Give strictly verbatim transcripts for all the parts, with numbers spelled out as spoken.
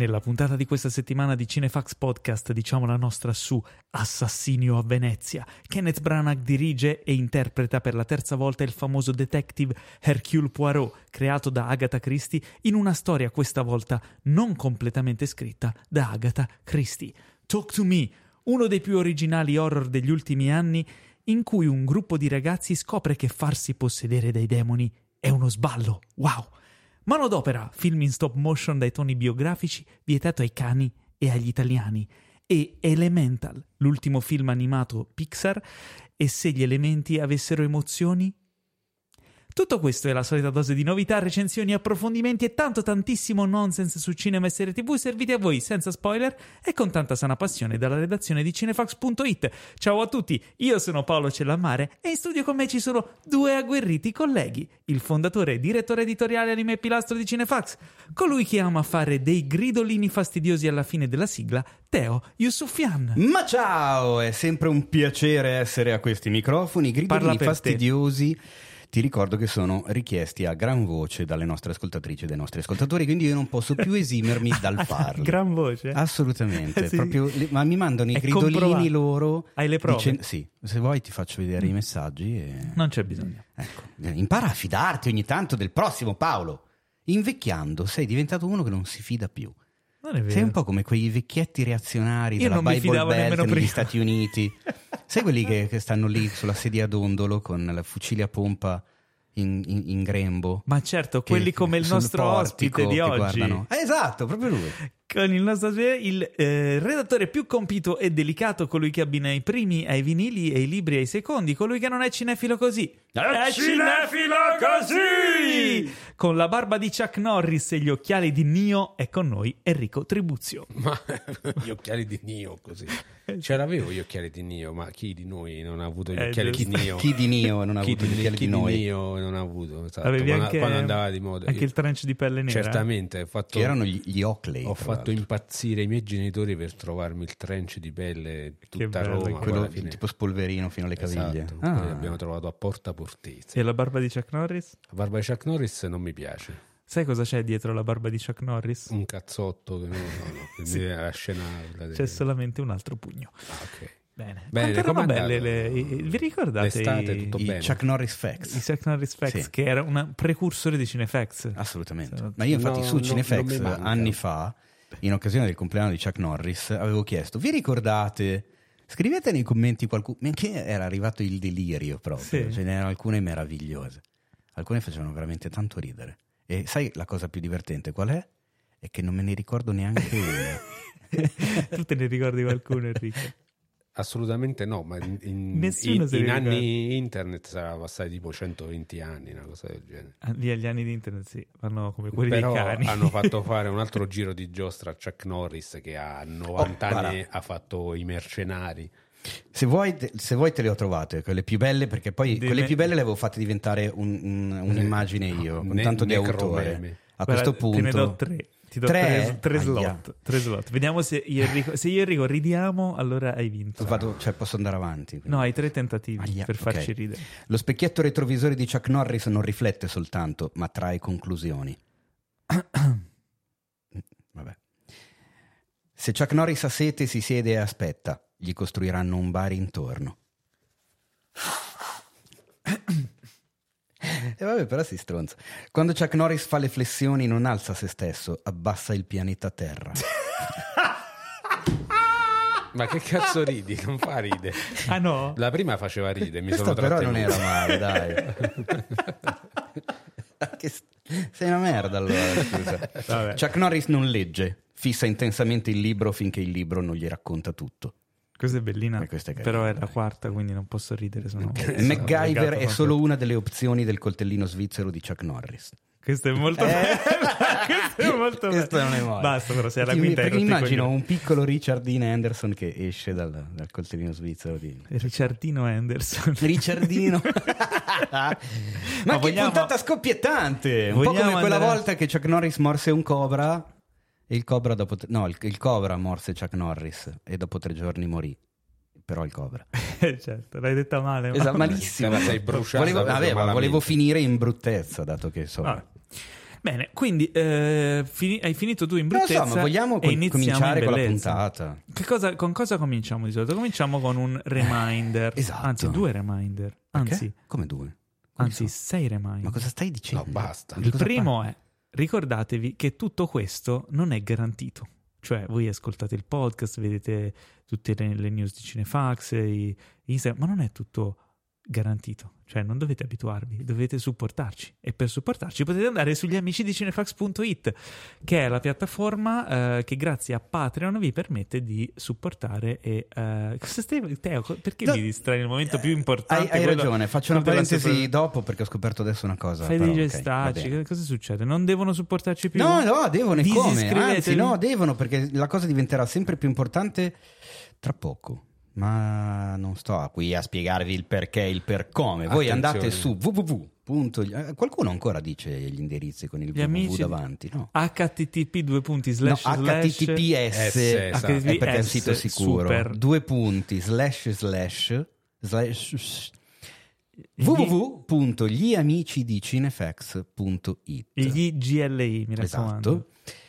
Nella puntata di questa settimana di Cinefax Podcast diciamo la nostra su Assassinio a Venezia. Kenneth Branagh dirige e interpreta per la terza volta il famoso detective Hercule Poirot, creato da Agatha Christie, in una storia questa volta non completamente scritta da Agatha Christie. Talk to Me, uno dei più originali horror degli ultimi anni, in cui un gruppo di ragazzi scopre che farsi possedere dai demoni è uno sballo. Wow! Manodopera, film in stop motion dai toni biografici, vietato ai cani e agli italiani. E Elemental, l'ultimo film animato Pixar, e se gli elementi avessero emozioni? Tutto questo è la solita dose di novità, recensioni, approfondimenti e tanto tantissimo nonsense su cinema e serie tv serviti a voi senza spoiler e con tanta sana passione dalla redazione di cinefax punto it. Ciao a tutti, io sono Paolo Cellammare e in studio con me ci sono due agguerriti colleghi, il fondatore e direttore editoriale Anime e Pilastro di Cinefax, colui che ama fare dei gridolini fastidiosi alla fine della sigla, Teo Yusufian. Ma ciao, è sempre un piacere essere a questi microfoni, gridolini fastidiosi. Te. Ti ricordo che sono richiesti a gran voce dalle nostre ascoltatrici e dai nostri ascoltatori, quindi io non posso più esimermi dal farlo. Gran voce? Assolutamente, sì. Proprio, ma mi mandano i è gridolini comprovato. Loro. Hai le prove? Dicen- sì, se vuoi ti faccio vedere mm. i messaggi. E... Non c'è bisogno. Ecco, impara a fidarti ogni tanto del prossimo, Paolo. Invecchiando sei diventato uno che non si fida più. Non è vero. Sei un po' come quei vecchietti reazionari io della non Bible mi fidavo Belt negli prima. Stati Uniti. Sai quelli che, che stanno lì sulla sedia a dondolo con la fucile a pompa in, in, in grembo? Ma certo, quelli come il nostro ospite di oggi. Eh, esatto, proprio lui. Con il nostro il eh, redattore più compito e delicato, colui che abbina i primi ai vinili e i libri ai secondi, colui che non è cinefilo così. È, è cinefilo così! Con la barba di Chuck Norris e gli occhiali di Neo è con noi Enrico Tribuzio. Ma gli occhiali di Neo così? Ce l'avevo gli occhiali di Neo, ma chi di noi non ha avuto gli eh, occhiali giusto. di Neo? Chi di Neo non ha chi avuto di, gli occhiali chi di noi? Chi di Neo non ha avuto, esatto. Avevi quando, anche, quando andava di moda. Anche il trench di pelle nera? Certamente. Ho fatto, che erano gli, gli Oakley. Ho fatto l'altro. impazzire i miei genitori per trovarmi il trench di pelle tutta bello, Roma. Quello fine... tipo spolverino fino alle caviglie. Esatto. Ah. Poi l'abbiamo trovato a Porta Portese. E la barba di Chuck Norris? La barba di Chuck Norris non mi piace. Sai cosa c'è dietro la barba di Chuck Norris? Un cazzotto che non no, no, sì. la scena la c'è solamente un altro pugno. Ah, ok. Bene, bene, erano belle le, vi ricordate l'estate i, tutto i bene. Chuck Norris Facts? I Chuck Norris Facts, sì. Che era un precursore di Cinefax. Assolutamente. Ma io infatti no, su no, Cinefax anni fa, in occasione del compleanno di Chuck Norris, avevo chiesto: vi ricordate? Scrivete nei commenti qualcuno, che era arrivato il delirio proprio, sì. Ce n'erano alcune meravigliose, alcune facevano veramente tanto ridere. E sai la cosa più divertente qual è? È che non me ne ricordo neanche una. Tu te ne ricordi qualcuno, Enrico? Assolutamente no, ma in, in, Nessuno in, si in ricorda. anni internet sarà passati tipo centoventi anni, una cosa del genere. Lì agli anni di internet sì, vanno come quelli Però dei cani. hanno fatto fare un altro giro di giostra a Chuck Norris che a novanta oh, anni ha fatto i mercenari. Se vuoi, te, se vuoi te le ho trovate, quelle più belle, perché poi Di quelle me... più belle le avevo fatte diventare un, un, un'immagine io, con ne, tanto di necromeme. autore. A Guarda, questo punto... te ne do tre. Ti do tre, tre, tre, Aia. slot, tre slot. Vediamo se io e Enrico, se io e Enrico ridiamo, allora hai vinto. Vado, cioè posso andare avanti. Quindi. No, hai tre tentativi Aia, per farci okay. ridere. Lo specchietto retrovisore di Chuck Norris non riflette soltanto, ma trae conclusioni. Vabbè. Se Chuck Norris ha sete, si siede e aspetta. Gli costruiranno un bar intorno. E eh vabbè, però si stronza. Quando Chuck Norris fa le flessioni non alza se stesso, abbassa il pianeta Terra. Ma che cazzo ridi? Non fa ride. Ah no? La prima faceva ride, mi Questo sono però trattenuto. non era male, dai. Che sei una merda allora, scusa. Vabbè. Chuck Norris non legge, fissa intensamente il libro finché il libro non gli racconta tutto. Questa è bellina, Eh, questa è però carina, è la dai. quarta, quindi non posso ridere. Sono MacGyver è solo una delle opzioni del coltellino svizzero di Chuck Norris. Questo è molto Eh. bello. Questo è molto Questo bello. non è male. Basta, però sei alla Perché quinta. mi- perché hai rotto i immagino coglioni. un piccolo Richard Dean Anderson che esce dal, dal coltellino svizzero di Ricciardino Anderson. Ricciardino. Ma, Ma che vogliamo- puntata scoppiettante! Un po' Vogliamo come quella andare- volta che Chuck Norris morse un cobra e il cobra dopo tre... no, il, il cobra morse Chuck Norris e dopo tre giorni morì. Però il cobra. Certo, l'hai detta male. Esatto, ma- malissimo. Te la sei bruciata Volevo, proprio vabbè, ma malamente. volevo finire in bruttezza, dato che so. Vabbè. Bene, quindi eh, fini- hai finito tu in bruttezza. No, so, ma vogliamo e iniziamo cominciare in con la bellezza. puntata. Che cosa, con cosa cominciamo di solito? Cominciamo con un reminder. Eh, esatto. Anzi, due reminder. Anzi, Perché? Come due? Come anzi so? sei reminder. Ma cosa stai dicendo? No, basta. Il Cosa primo fa? è: ricordatevi che tutto questo non è garantito. Cioè, voi ascoltate il podcast, vedete tutte le, le news di Cinefax, i, Instagram, ma non è tutto garantito. Cioè, non dovete abituarvi, dovete supportarci. E per supportarci potete andare sugli amici di cinefax punto it, che è la piattaforma eh, che grazie a Patreon vi permette di supportare e... Eh, cosa stai, Teo, perché No, mi distrai nel momento più importante? Hai, hai quello- ragione, faccio una quello della parentesi sopra- dopo perché ho scoperto adesso una cosa. Fai però, dei ok, va gestacci, bene. che cosa succede? Non devono supportarci più? No, no, devono e come? Disiscrivetevi. Anzi, no, devono perché la cosa diventerà sempre più importante tra poco. Ma non sto qui a spiegarvi il perché e il per come. Voi Attenzione. andate su www. punto- eh, Qualcuno ancora dice gli indirizzi con il Gli www amici davanti, no? H T T P due punti No, slash slash H T T P S esatto. è perché è un sito H T T P S sicuro. super. Due punti slash slash slash Gli- www punto gli amici di cinefax punto it. Gli G L I, mi raccomando. Esatto.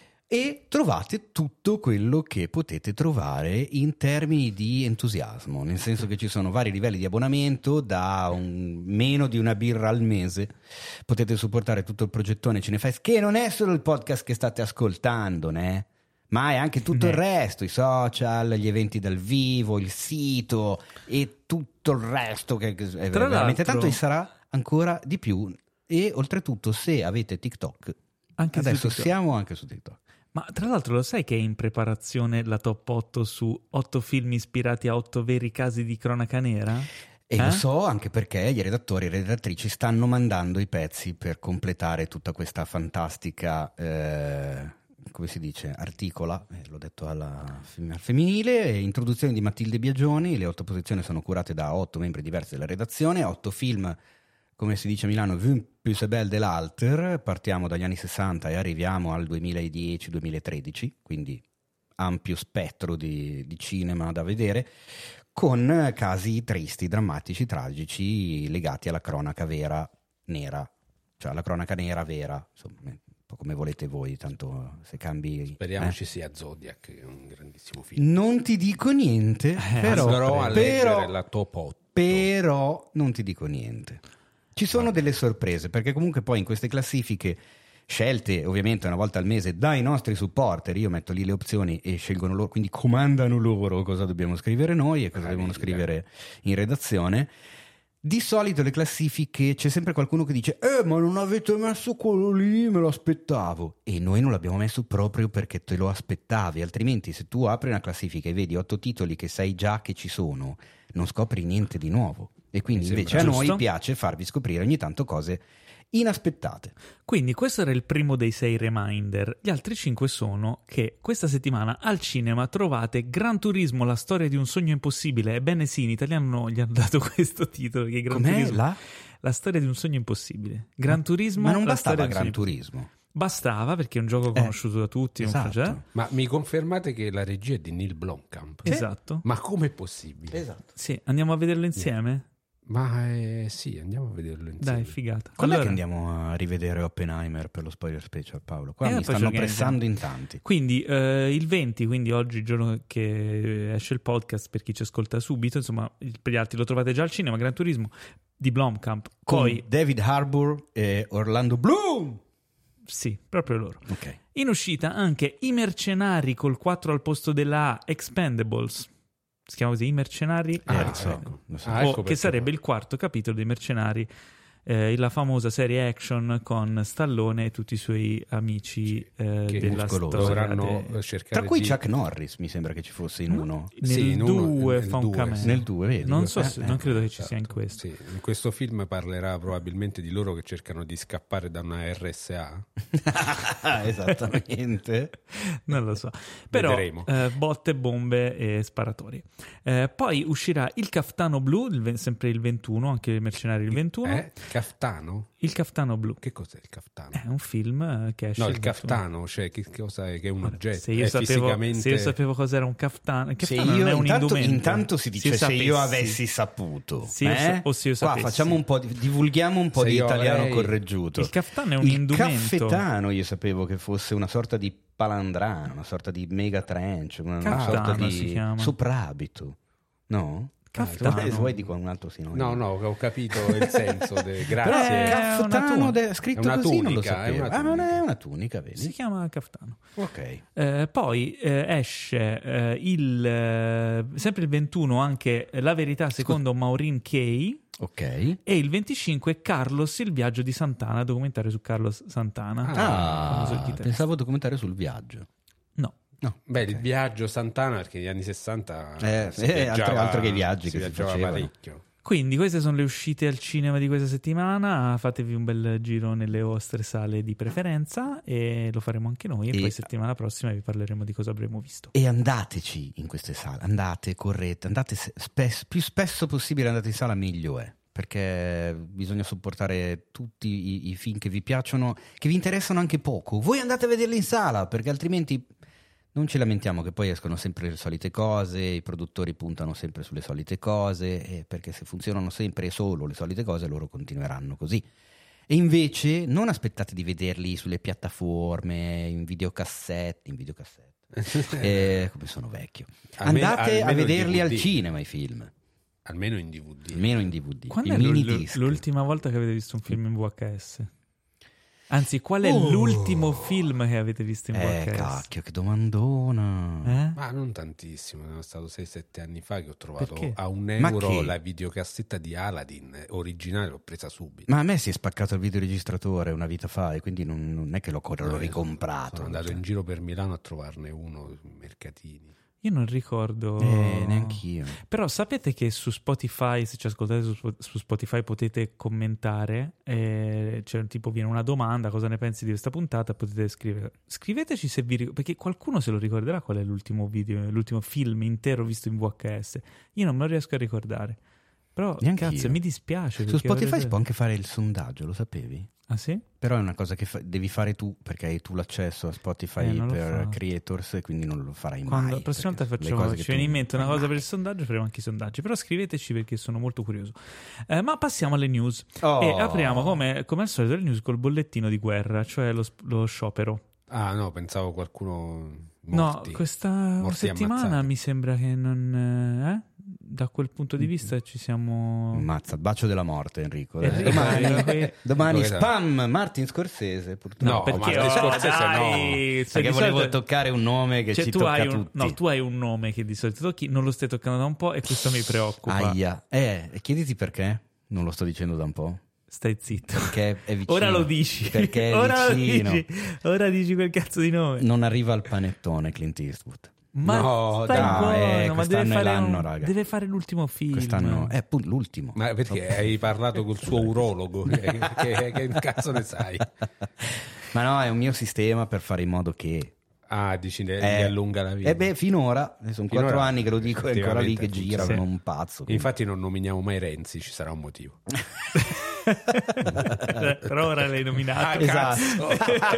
E trovate tutto quello che potete trovare in termini di entusiasmo, nel senso che ci sono vari livelli di abbonamento, da un, meno di una birra al mese potete supportare tutto il progettone Cinefax, che non è solo il podcast che state ascoltando, né? Ma è anche tutto Né. il resto, i social, gli eventi dal vivo, il sito e tutto il resto che che è Tra veramente l'altro- tanto, e sarà ancora di più. E oltretutto, se avete TikTok, Anche su adesso TikTok. siamo anche su TikTok. Ma tra l'altro lo sai che è in preparazione la top otto su otto film ispirati a otto veri casi di cronaca nera? E Eh? lo so anche perché gli redattori e le redattrici stanno mandando i pezzi per completare tutta questa fantastica, eh, come si dice, articola, eh, l'ho detto alla, al femminile, introduzione di Matilde Biagioni. Le otto posizioni sono curate da otto membri diversi della redazione, otto film, come si dice a Milano, un plus belle de l'alter. Partiamo dagli anni sessanta e arriviamo al duemiladieci duemilatredici, quindi ampio spettro di, di cinema da vedere, con casi tristi, drammatici, tragici, legati alla cronaca vera nera, cioè alla cronaca nera vera, insomma, un po' come volete voi, tanto se cambi... Speriamo eh. ci sia Zodiac, che è un grandissimo film. Non ti dico niente, però, Andrò a leggere però, la top otto. però non ti dico niente. Ci sono delle sorprese, perché comunque poi in queste classifiche scelte ovviamente una volta al mese dai nostri supporter, io metto lì le opzioni e scelgono loro, quindi comandano loro cosa dobbiamo scrivere noi e cosa devono scrivere in redazione. Di solito le classifiche c'è sempre qualcuno che dice eh ma non avete messo quello lì, me lo aspettavo, e noi non l'abbiamo messo proprio perché te lo aspettavi, altrimenti se tu apri una classifica e vedi otto titoli che sai già che ci sono, non scopri niente di nuovo. E quindi Mi invece a sembra noi giusto. piace farvi scoprire ogni tanto cose inaspettate. Quindi questo era il primo dei sei reminder. Gli altri cinque sono che questa settimana al cinema trovate Gran Turismo, la storia di un sogno impossibile. Ebbene sì, in italiano gli hanno dato questo titolo. Che Gran Com'è Turismo, la? la storia di un sogno impossibile. Gran Turismo, Ma non la storia bastava di un Gran sogno impossibile. Turismo. Bastava, perché è un gioco Eh, conosciuto da tutti. un esatto. francese. Ma mi confermate che la regia è di Neil Blomkamp? Esatto. Ma com'è possibile? Esatto. Sì, andiamo a vederlo insieme? Ma eh, sì, andiamo a vederlo insieme. Dai, figata. Quando Allora, è che andiamo a rivedere Oppenheimer per lo spoiler special, Paolo? Qua Eh, mi poi stanno ci pressando in tanti. Quindi eh, il venti, quindi oggi, il giorno che esce il podcast, per chi ci ascolta subito, insomma, il- per gli altri lo trovate già al cinema, Gran Turismo di Blomkamp. Con Poi, David Harbour e Orlando Bloom. sì, proprio loro. Ok. In uscita anche I Mercenari col quattro al posto della A, Expendables. Si chiama così, I Mercenari? Ah, Eh, lo so, ecco. lo so. Ah, o ecco che perché sarebbe poi- il quarto capitolo dei Mercenari, eh, la famosa serie action con Stallone e tutti i suoi amici eh, che della muscolosi. storia. dovranno de- cercare Tra cui di... Chuck Norris mi sembra che ci fosse in uno. Nel Sì, in uno- due nel fa un due, cameo. sì. Nel due, vedi? Non so Eh, se, eh, non credo che ci Esatto. sia in questo. Sì, in questo film parlerà probabilmente di loro che cercano di scappare da una R S A. Esattamente. Non lo so. Però Vedremo. eh, botte, bombe e sparatori. Eh, poi uscirà Il Caftano Blu, il ve- sempre il ventuno, anche i Mercenari il ventuno. Eh? Caftano? Il Caftano Blu. Che cos'è il Caftano? È un film che esce... No, il Caftano, cioè che cosa è? Che è un oggetto? Se io, è sapevo, fisicamente... se io sapevo cos'era un caftano, il caftano se io non è un intanto, indumento. intanto si dice se, se io avessi saputo, se io eh? sa- o se io qua sapessi. facciamo un po' di, divulghiamo un po' Se di io italiano avrei... correggiuto. Il caftano è un il indumento. Il caffetano io sapevo che fosse una sorta di palandrano, una sorta di mega trench, una, una sorta di si chiama. soprabito, no? Caftano. Ah, vuoi dico un altro sinonimo? No, no, ho capito il senso. De... Grazie. Però È caftano una de... scritto è una così tunica, non lo è sapevo. una Ah, non tunica. è una tunica, vedi? Si chiama caftano. Ok. Eh, poi eh, esce eh, il eh, sempre il ventuno anche La verità secondo Maureen Kay. Ok. E il venticinque Carlos, il viaggio di Santana, documentario su Carlos Santana. Ah, famoso chitarrista. pensavo documentario sul viaggio. No. No. Beh, Ok. il viaggio Santana, perché negli anni sessanta Eh, si eh, viaggiava- altro- altro che i viaggi si che si viaggiava facevano. parecchio. Quindi queste sono le uscite al cinema di questa settimana, fatevi un bel giro nelle vostre sale di preferenza e lo faremo anche noi e, E- poi settimana prossima vi parleremo di cosa avremo visto. E andateci in queste sale, andate, correte, andate se- spes- più spesso possibile andate in sala meglio è, perché bisogna sopportare tutti i, i film che vi piacciono, che vi interessano anche poco. Voi andate a vederli in sala, perché altrimenti non ci lamentiamo che poi escono sempre le solite cose, i produttori puntano sempre sulle solite cose, e perché se funzionano sempre solo le solite cose loro continueranno così. E invece non aspettate di vederli sulle piattaforme, in videocassette, in videocassette, eh, come sono vecchio. Almeno- Andate a almeno in vederli D V D. al cinema i film, Almeno in D V D. almeno in D V D, Quando i è mini l'ul- disc. l'ultima volta che avete visto un film in V H S? Anzi, qual è Oh. l'ultimo film che avete visto in Eh, V H S? cacchio, che domandona. Eh? Ma non tantissimo, è stato sei sette anni fa che ho trovato Perché? a un Ma euro che? la videocassetta di Aladdin eh, originale, l'ho presa subito. Ma a me si è spaccato il videoregistratore una vita fa e quindi non, non è che l'ho, l'ho Eh, ricomprato. Sono andato cioè. in giro per Milano a trovarne uno sui mercatini. Io non ricordo. Eh, neanch'io. Però sapete che su Spotify, se ci ascoltate su, su Spotify, potete commentare. Eh, cioè, tipo, viene una domanda: cosa ne pensi di questa puntata? Potete scrivere. Scriveteci se vi ric- perché qualcuno se lo ricorderà qual è l'ultimo video, l'ultimo film intero visto in V H S. Io non me lo riesco a ricordare. Però, Neanch'io. cazzo, mi dispiace. Su perché Spotify avete- si può anche fare il sondaggio, lo sapevi? Ah, sì? Però è una cosa che fa- devi fare tu, perché hai tu l'accesso a Spotify Eh, non l'ho per fatto. creators e quindi non lo farai Quando mai. la prossima volta perché le facciamo, cose che ci viene tu in mente una fai cosa mai. per il sondaggio, faremo anche i sondaggi. Però scriveteci perché sono molto curioso. Eh, ma passiamo alle news. Oh. E apriamo come, come al solito le news col bollettino di guerra, cioè lo, sp- lo sciopero. Ah no, pensavo qualcuno No, morti. questa Morti settimana ammazzati. mi sembra che non... Eh? Da quel punto Mm. di vista ci siamo... Ammazza, il bacio della morte Enrico. eh. Enrico, Domani, Enrico, domani Dove spam Martin Scorsese purtroppo. No, perché Martin oh, Scorsese dai, no. cioè, Perché di volevo solito- toccare un nome che cioè, ci tu tocca hai a un, tutti. no, tu hai un nome che di solito tocchi, non lo stai toccando da un po' e questo mi preoccupa. Aia. Eh, e chiediti perché? Non lo sto dicendo da un po'. Stai zitto. Perché è vicino. Ora lo dici. Perché è Ora vicino. lo dici. Ora dici quel cazzo di nome. Non arriva al panettone Clint Eastwood. Ma No, stai dai, buono, eh, ma quest'anno deve è fare, l'anno, un- raga. deve fare l'ultimo film. Quest'anno è appunto l'ultimo. Ma perché hai parlato col suo urologo? che, che, che cazzo ne sai? Ma no, è un mio sistema per fare in modo che Ah, dici ne, Eh, gli allunga la vita. Eh beh, finora, sono Finora, quattro anni che lo dico, è ancora lì che effettivamente gira funziona. come un pazzo. Infatti non nominiamo mai Renzi, ci sarà un motivo. Però ora l'hai nominato. Esatto.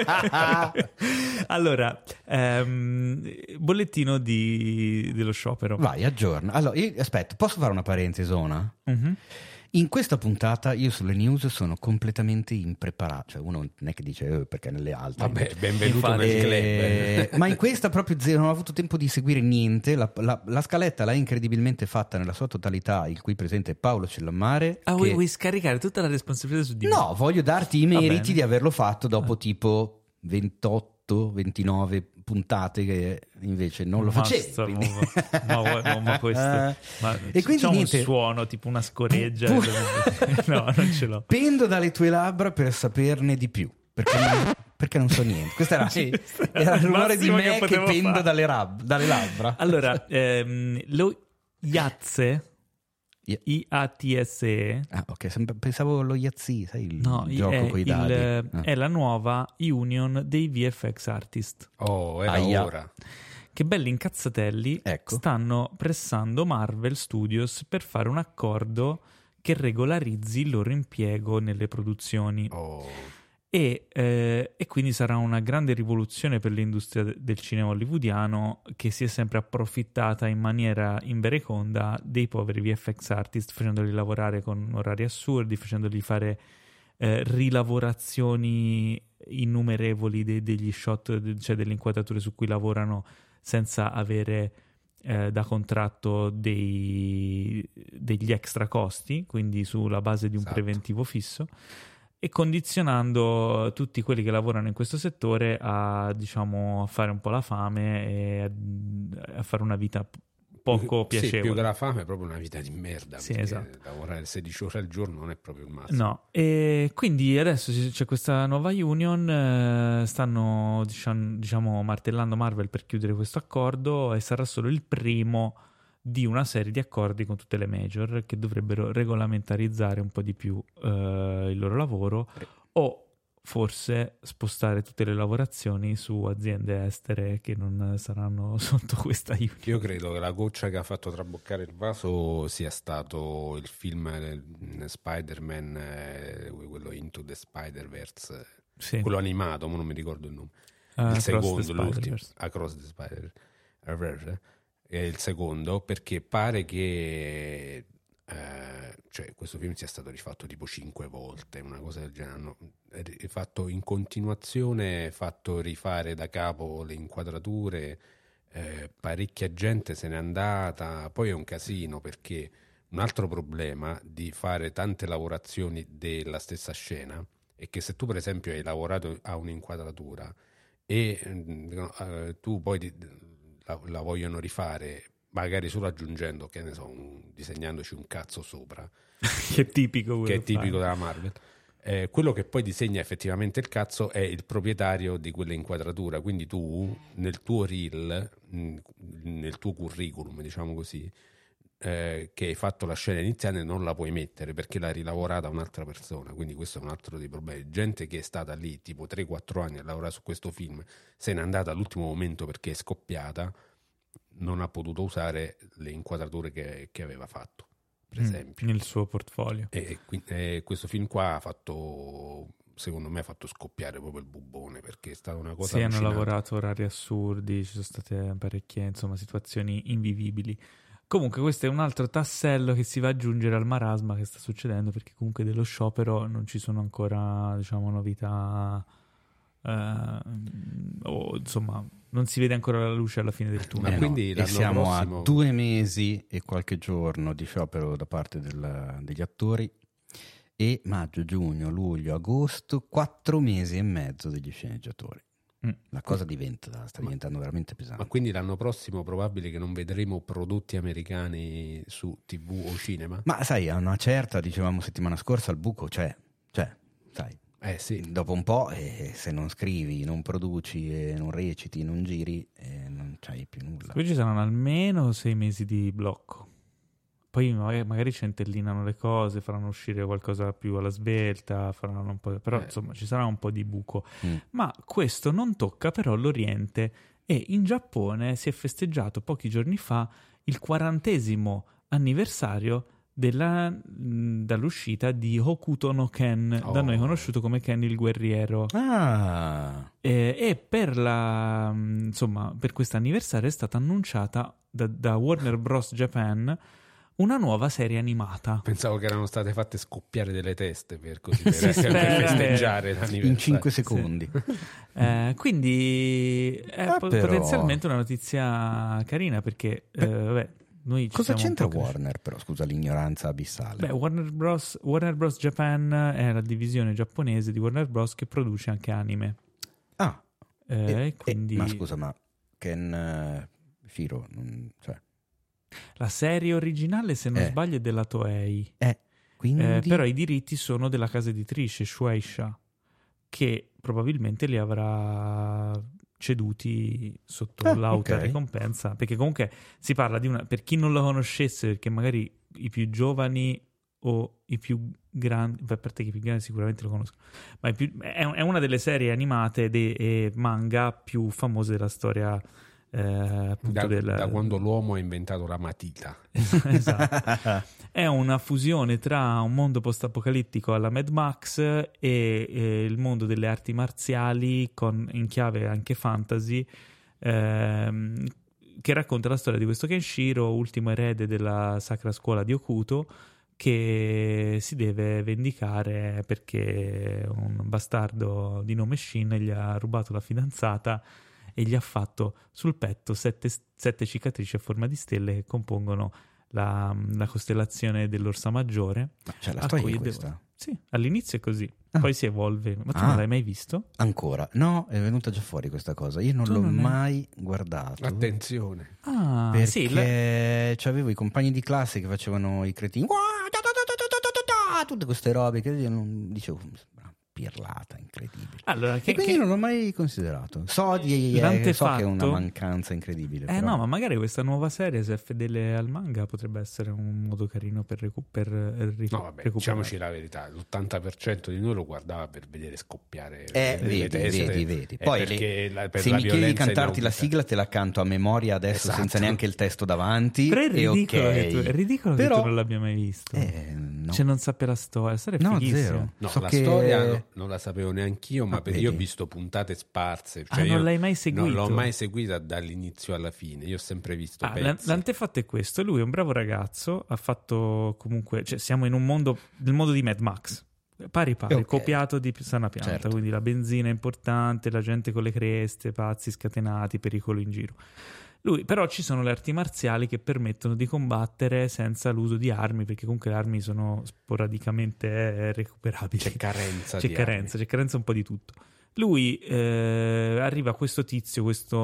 Allora, ehm, bollettino di, dello sciopero. Vai, aggiorna. Allora, io, aspetta, posso fare una parentesi, Zona? Mhm. In questa puntata io sulle news sono completamente impreparato. Cioè, uno non è che dice eh, perché nelle altre. Vabbè, benvenuto Infatti, nel Eh, club. ma in questa proprio zero, non ho avuto tempo di seguire niente. La, la- la scaletta l'ha incredibilmente fatta nella sua totalità, il cui presente è Paolo Cellammare. Ah, che- vuoi, vuoi scaricare tutta la responsabilità su di me? No, voglio darti i Va meriti bene. di averlo fatto dopo tipo ventotto ventinove puntate che invece non lo facevi. Basta, quindi- ma, ma- ma- ma questo, Eh, ma e quindi c'è niente. un suono tipo una scoreggia. Pu- No, non ce l'ho. Pendo dalle tue labbra per saperne di più. Perché non, perché non so niente. Questo era, Sì, era il il rumore di massimo me che che, potevo pendo fare. dalle, rab- dalle labbra. Allora, ehm, lo Iazze, I- I A T S E, Ah, ok, sem- pensavo lo Yazzi, sai il no, gioco è, con i il- dadi. Ah. è la nuova union dei V F X artist. Oh, era Aia. ora. Che belli incazzatelli Ecco. stanno pressando Marvel Studios per fare un accordo che regolarizzi il loro impiego nelle produzioni. Oh. E, eh, e quindi sarà una grande rivoluzione per l'industria de- del cinema hollywoodiano, che si è sempre approfittata in maniera invereconda dei poveri V F X artist, facendoli lavorare con orari assurdi, facendoli fare eh, rilavorazioni innumerevoli de- degli shot, de- cioè delle inquadrature su cui lavorano senza avere eh, da contratto dei, degli extra costi, quindi sulla base di un Esatto. preventivo fisso, e condizionando tutti quelli che lavorano in questo settore a, diciamo, a fare un po' la fame e a, a fare una vita poco piacevole. Sì, più che la fame è proprio una vita di merda. Sì, esatto. Lavorare sedici ore al giorno non è proprio il massimo. No, e quindi adesso c'è questa nuova union, eh, stanno diciamo, diciamo martellando Marvel per chiudere questo accordo, e sarà solo il primo di una serie di accordi con tutte le major che dovrebbero regolamentarizzare un po' di più eh, il loro lavoro, o forse spostare tutte le lavorazioni su aziende estere che non saranno sotto questa union. Io credo che la goccia che ha fatto traboccare il vaso sia stato il film eh, Spider-Man, eh, quello Into the Spider-Verse, Sì. quello animato, ma non mi ricordo il nome. Uh, il secondo, l'ultimo, Spider-Verse. Across the Spider-Verse. È il secondo, perché pare che eh, cioè, questo film sia stato rifatto tipo cinque volte, una cosa del genere. Hanno fatto in continuazione, fatto rifare da capo le inquadrature, eh, parecchia gente se n'è andata. Poi è un casino, perché un altro problema di fare tante lavorazioni della stessa scena è che se tu per esempio hai lavorato a un'inquadratura e eh, tu poi ti, La, la vogliono rifare, magari solo aggiungendo, che ne so, un, disegnandoci un cazzo sopra, che è tipico, che è tipico fare. della Marvel. Eh, quello che poi disegna effettivamente il cazzo è il proprietario di quell'inquadratura, quindi tu nel tuo reel, nel tuo curriculum, diciamo così, eh, che hai fatto la scena iniziale, non la puoi mettere perché l'ha rilavorata un'altra persona. Quindi questo è un altro dei problemi. Gente che è stata lì tipo tre quattro anni a lavorare su questo film, se n'è andata all'ultimo momento perché è scoppiata, non ha potuto usare le inquadrature che, che aveva fatto, per mm, esempio, nel suo portfolio. e, e, e questo film qua ha fatto, secondo me ha fatto scoppiare proprio il bubbone, perché è stata una cosa sì, hanno allucinante. lavorato orari assurdi, ci sono state parecchie, insomma, situazioni invivibili. Comunque questo è un altro tassello che si va ad aggiungere al marasma che sta succedendo, perché comunque dello sciopero non ci sono ancora, diciamo, novità, eh, o insomma non si vede ancora la luce alla fine del tunnel. Ma Eh quindi no, e l'anno siamo prossimo... a due mesi e qualche giorno di sciopero da parte del, degli attori, e maggio, giugno, luglio, agosto, quattro mesi e mezzo degli sceneggiatori. Mm. La cosa diventa, sta diventando veramente pesante. Ma quindi l'anno prossimo probabile che non vedremo prodotti americani su tivù o cinema? Ma sai, a una certa, dicevamo settimana scorsa, il buco c'è, cioè, sai, Eh sì. dopo un po', eh, se non scrivi, non produci, eh, non reciti, non giri, eh, non c'hai più nulla. Qui ci saranno almeno sei mesi di blocco. Poi magari, magari centellinano le cose, faranno uscire qualcosa più alla svelta, faranno un po', però Eh. insomma ci sarà un po' di buco. Mm. Ma questo non tocca però l'Oriente, e in Giappone si è festeggiato pochi giorni fa il quarantesimo anniversario della, mh, dall'uscita di Hokuto no Ken, Oh. da noi conosciuto come Ken il guerriero. Ah, Eh, e per la mh, insomma per questo anniversario è stata annunciata da, da Warner Bros. Japan una nuova serie animata. Pensavo che erano state fatte scoppiare delle teste per così per, Si per spera. festeggiare l'anniversario. in cinque secondi. Eh, quindi è Ah, po- però. potenzialmente una notizia carina, perché eh, vabbè, noi ci Cosa siamo un c'entra po' cresciuti. Warner, però? Scusa l'ignoranza abissale. Beh, Warner Bros. Warner Bros. Japan è la divisione giapponese di Warner Bros. Che produce anche anime. ah, Eh, e- e- quindi ma scusa, ma Ken eh, Shiro, non- cioè, la serie originale, se non Eh. sbaglio, è della Toei. eh, quindi... Eh, però i diritti sono della casa editrice Shueisha, che probabilmente li avrà ceduti sotto Ah, l'auta ok. ricompensa, perché comunque si parla di una, per chi non la conoscesse, perché magari i più giovani o i più grandi, beh, per te che i più grandi sicuramente lo conoscono, ma i più- è, è una delle serie animate de- e manga più famose della storia eh, da, della... da quando l'uomo ha inventato la matita. Esatto. È una fusione tra un mondo post-apocalittico alla Mad Max e, e il mondo delle arti marziali con, in chiave anche fantasy, ehm, che racconta la storia di questo Kenshiro, ultimo erede della sacra scuola di Hokuto, che si deve vendicare perché un bastardo di nome Shin gli ha rubato la fidanzata e gli ha fatto sul petto sette, sette cicatrici a forma di stelle che compongono la, la costellazione dell'Orsa Maggiore. Ma c'è la storia di questa? Devo... Sì, all'inizio è così, ah. poi si evolve. Ma tu ah. non l'hai mai visto? Ancora? No, è venuta già fuori questa cosa. Io non tu l'ho non mai è... guardato. Attenzione. Ah, perché sì, le... avevo i compagni di classe che facevano i cretini. Tutte queste robe che io non dicevo... pirlata incredibile. Allora, che, e quindi che... non l'ho mai considerato. So, di, eh, so che è una mancanza incredibile. Eh però. no, ma magari questa nuova serie, se è fedele al manga, potrebbe essere un modo carino per, recu- per ric- no, vabbè, recuperare. Diciamoci la verità, l'ottanta per cento di noi lo guardava per vedere scoppiare eh, le, vedi, le teste. vedi, vedi. Poi le, la, per se la mi chiedi di cantarti inaudita. la sigla te la canto a memoria adesso, esatto. senza neanche il testo davanti. Però è ridicolo, okay. che, tu, è ridicolo però, che tu non l'abbia mai visto. Eh, no. Cioè non sappia la storia, sarebbe no, fighissimo. Zero. No, so la che... storia no, non la sapevo neanche io, ma ah, per, io ho visto puntate sparse. Cioè ah, io non l'hai mai seguito? Non l'ho mai seguita dall'inizio alla fine. Io ho sempre visto ah, pezzi. L'antefatto è questo: lui è un bravo ragazzo, ha fatto comunque, cioè siamo in un mondo, nel mondo di Mad Max, pari pari, okay. copiato di sana pianta, certo. Quindi la benzina è importante, la gente con le creste, pazzi scatenati, pericolo in giro. Lui, però ci sono le arti marziali che permettono di combattere senza l'uso di armi, perché comunque le armi sono sporadicamente recuperabili. C'è carenza c'è di carenza, armi. c'è carenza un po' di tutto. Lui eh, arriva questo tizio,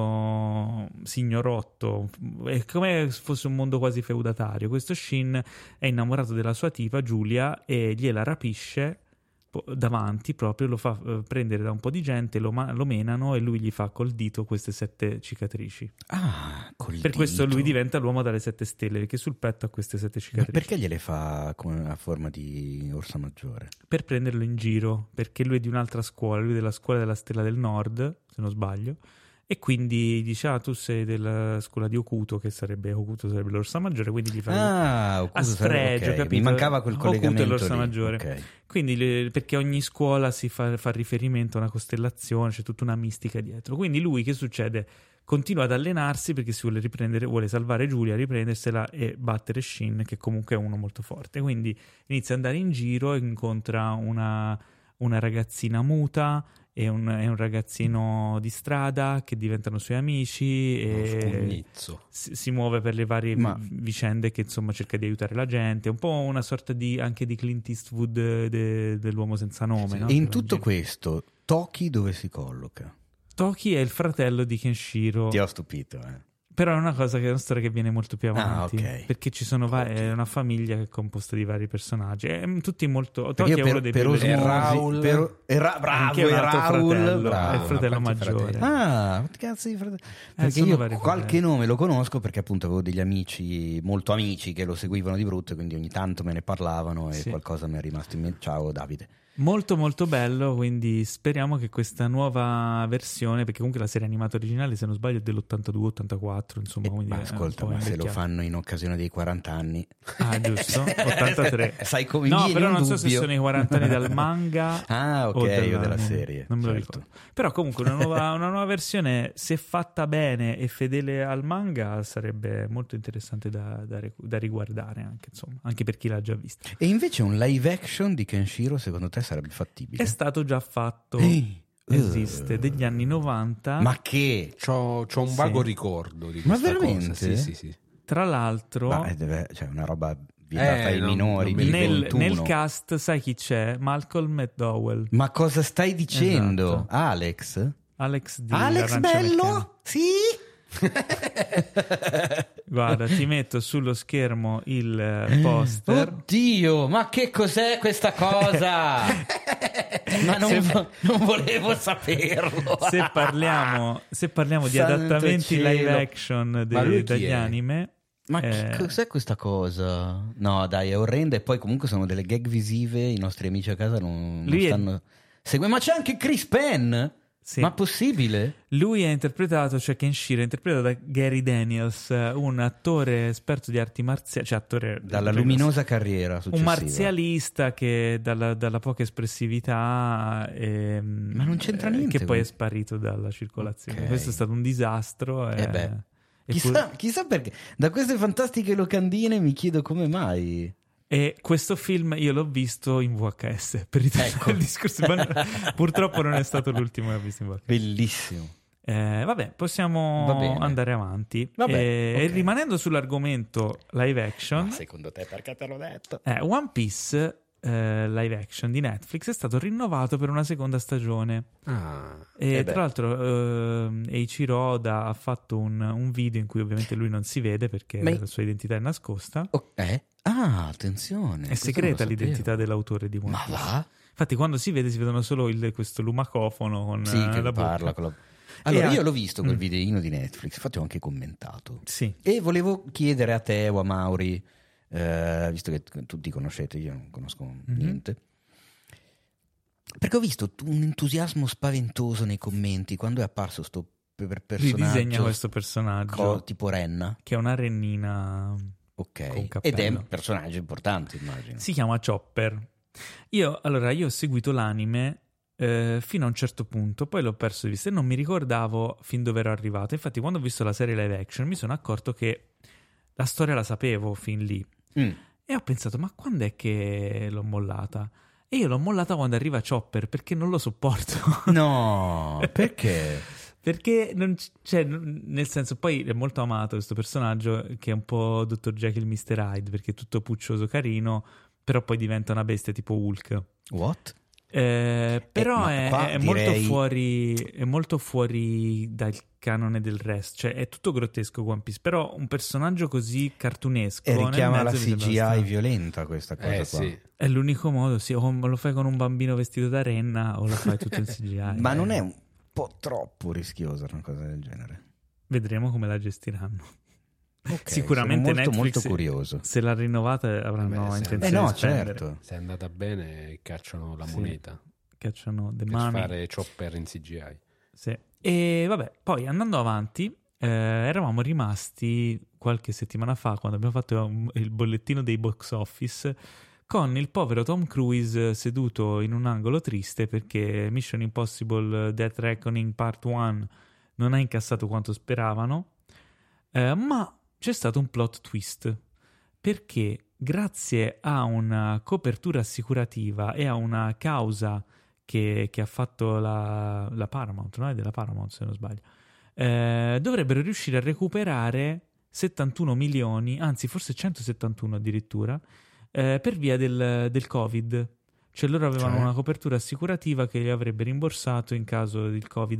questo signorotto, è come se fosse un mondo quasi feudatario. Questo Shin è innamorato della sua tipa Giulia e gliela rapisce davanti, proprio lo fa eh, prendere da un po' di gente, lo, ma- lo menano e lui gli fa col dito queste sette cicatrici. Ah, col per dito. questo lui diventa l'uomo dalle sette stelle, perché sul petto ha queste sette cicatrici. Ma perché gliele fa come a forma di Orsa Maggiore? Per prenderlo in giro, perché lui è di un'altra scuola, lui è della scuola della Stella del Nord, se non sbaglio, e quindi dice ah tu sei della scuola di Hokuto, che sarebbe Hokuto sarebbe l'Orsa Maggiore, quindi gli fa ah, a sfregio, okay. capito? Mi mancava quel collegamento Hokuto è l'Orsa lì. Maggiore, okay. Quindi le, perché ogni scuola si fa, fa riferimento a una costellazione, c'è tutta una mistica dietro. Quindi lui, che succede? Continua ad allenarsi perché si vuole riprendere, vuole salvare Giulia, riprendersela e battere Shin, che comunque è uno molto forte. Quindi inizia ad andare in giro e incontra una, una ragazzina muta e un, e un ragazzino di strada che diventano suoi amici e si, si muove per le varie Ma... vicende, che insomma cerca di aiutare la gente. È un po' una sorta di anche di Clint Eastwood de, dell'uomo senza nome, sì. No? E in tutto questo Toki dove si colloca? Toki è il fratello di Kenshiro. Ti ho stupito, eh. Però è una cosa che è una storia che viene molto più avanti, ah, okay. perché ci sono va- è una famiglia che è composta di vari personaggi, è, tutti molto. Toki per, è uno dei per più osmosi, Raul, per, e Ra- bravo, è Raul, fratello, bravo, è il fratello maggiore. Fratelli. Ah, che cazzo di fratello? Perché eh, io qualche fratelli. nome lo conosco perché appunto avevo degli amici molto amici che lo seguivano di brutto, quindi ogni tanto me ne parlavano e sì. qualcosa mi è rimasto in mente. Ciao Davide. Molto molto bello, quindi speriamo che questa nuova versione, perché comunque la serie animata originale, se non sbaglio, è dell'ottantadue ottantaquattro, insomma, quindi ma ascolta, ma se lo fanno in occasione dei quaranta anni. Ah, giusto? ottantatré. Sai come No, viene però non dubbio. so se sono i quaranta anni dal manga ah, ok, o della, o della serie. Non me lo certo. ricordo. Però comunque una nuova, una nuova versione, se fatta bene e fedele al manga, sarebbe molto interessante da, da, da riguardare anche, insomma, anche per chi l'ha già vista. E invece un live action di Kenshiro secondo te sarebbe fattibile? È stato già fatto, Ehi, esiste, uh, degli anni novanta. Ma che? C'ho, c'ho un Sì. vago ricordo di Ma questa veramente? cosa. Sì, sì, sì. Tra l'altro, Ma deve, cioè una roba vietata Eh, ai non- minori. non mi di nel, ventuno. nel cast sai chi c'è? Malcolm McDowell, Ma cosa stai dicendo? Esatto. Alex? Alex di Alex Arancia bello? Meccanica. Sì? Guarda, ti metto sullo schermo il eh, poster. Oddio, ma che cos'è questa cosa? Ma non, vo- non volevo saperlo. Se parliamo, se parliamo di Santo adattamenti cielo. live action de- Ma lui chi dagli è? anime, Ma eh, che cos'è questa cosa? No, dai, è orrenda. E poi comunque sono delle gag visive. I nostri amici a casa non, non Lui è- stanno seguendo. Ma c'è anche Chris Penn. Sì. Ma possibile? Lui è interpretato, cioè Ken Shiro è interpretato da Gary Daniels, un attore esperto di arti marziali, cioè attore dalla luminosa carriera successiva. Un marzialista che dalla, dalla poca espressività eh, ma non c'entra niente, che poi è sparito dalla circolazione. Okay. Questo è stato un disastro. Eh e, beh. e chissà, pur... chissà perché. Da queste fantastiche locandine mi chiedo come mai. E questo film io l'ho visto in V H S, per ecco. il discorso, ma purtroppo non è stato l'ultimo che ho visto in V H S. Bellissimo. Eh, vabbè, possiamo Va andare avanti. Vabbè, e, okay. e rimanendo sull'argomento live action, ma secondo te perché te l'ho detto? Eh, One Piece eh, live action di Netflix è stato rinnovato per una seconda stagione. Ah, e eh tra l'altro eh, Eiichiro Oda ha fatto un, un video in cui ovviamente lui non si vede perché ma... la sua identità è nascosta. Oh, eh? Ah, attenzione. È segreta l'identità dell'autore di One Ma Piece. va? Infatti quando si vede si vedono solo il, questo lumacofono con sì, che la parla bocca. Con la... Allora, e io a... l'ho visto quel mm. videino di Netflix, infatti ho anche commentato. Sì. E volevo chiedere a te o a Mauri, eh, visto che tutti conoscete, io non conosco mm-hmm. niente, perché ho visto un entusiasmo spaventoso nei commenti quando è apparso sto per personaggio. Ridisegna questo personaggio. Co- tipo Renna. Che è una rennina... Ok, ed è un personaggio importante, immagino. Si chiama Chopper. Io, allora, io ho seguito l'anime eh, fino a un certo punto, poi l'ho perso di vista e non mi ricordavo fin dove ero arrivato. Infatti, quando ho visto la serie live action, mi sono accorto che la storia la sapevo fin lì. Mm. E ho pensato, ma quando è che l'ho mollata? E io l'ho mollata quando arriva Chopper, perché non lo sopporto. No, perché? Perché non c- cioè, nel senso, poi è molto amato questo personaggio che è un po' dottor Jekyll mister Hyde, perché è tutto puccioso, carino, però poi diventa una bestia tipo Hulk. What? Eh, però eh, è, è direi... molto fuori è molto fuori dal canone del resto, cioè è tutto grottesco One Piece, però un personaggio così cartunesco e richiama la C G I basta... violenta questa cosa eh, qua. Sì. È l'unico modo, sì, o lo fai con un bambino vestito da renna o lo fai tutto in C G I. Ma eh. non è un po' troppo rischiosa una cosa del genere? Vedremo come la gestiranno. Okay, sicuramente sono molto, Netflix, molto curioso. Se l'ha rinnovata avranno Vabbè, intenzione eh no, di spendere. certo. Se è andata bene cacciano la Sì. moneta Cacciano the per money. fare Chopper in C G I. Sì. E vabbè, poi andando avanti, eh, eravamo rimasti qualche settimana fa, quando abbiamo fatto il bollettino dei box office, con il povero Tom Cruise seduto in un angolo triste perché Mission Impossible Death Reckoning Part uno non ha incassato quanto speravano, eh, ma c'è stato un plot twist, perché grazie a una copertura assicurativa e a una causa che, che ha fatto la, la Paramount, non è della Paramount se non sbaglio, eh, dovrebbero riuscire a recuperare settantuno milioni, anzi forse centosettantuno addirittura, eh, per via del, del Covid. Cioè loro avevano cioè? una copertura assicurativa che li avrebbe rimborsato in caso il Covid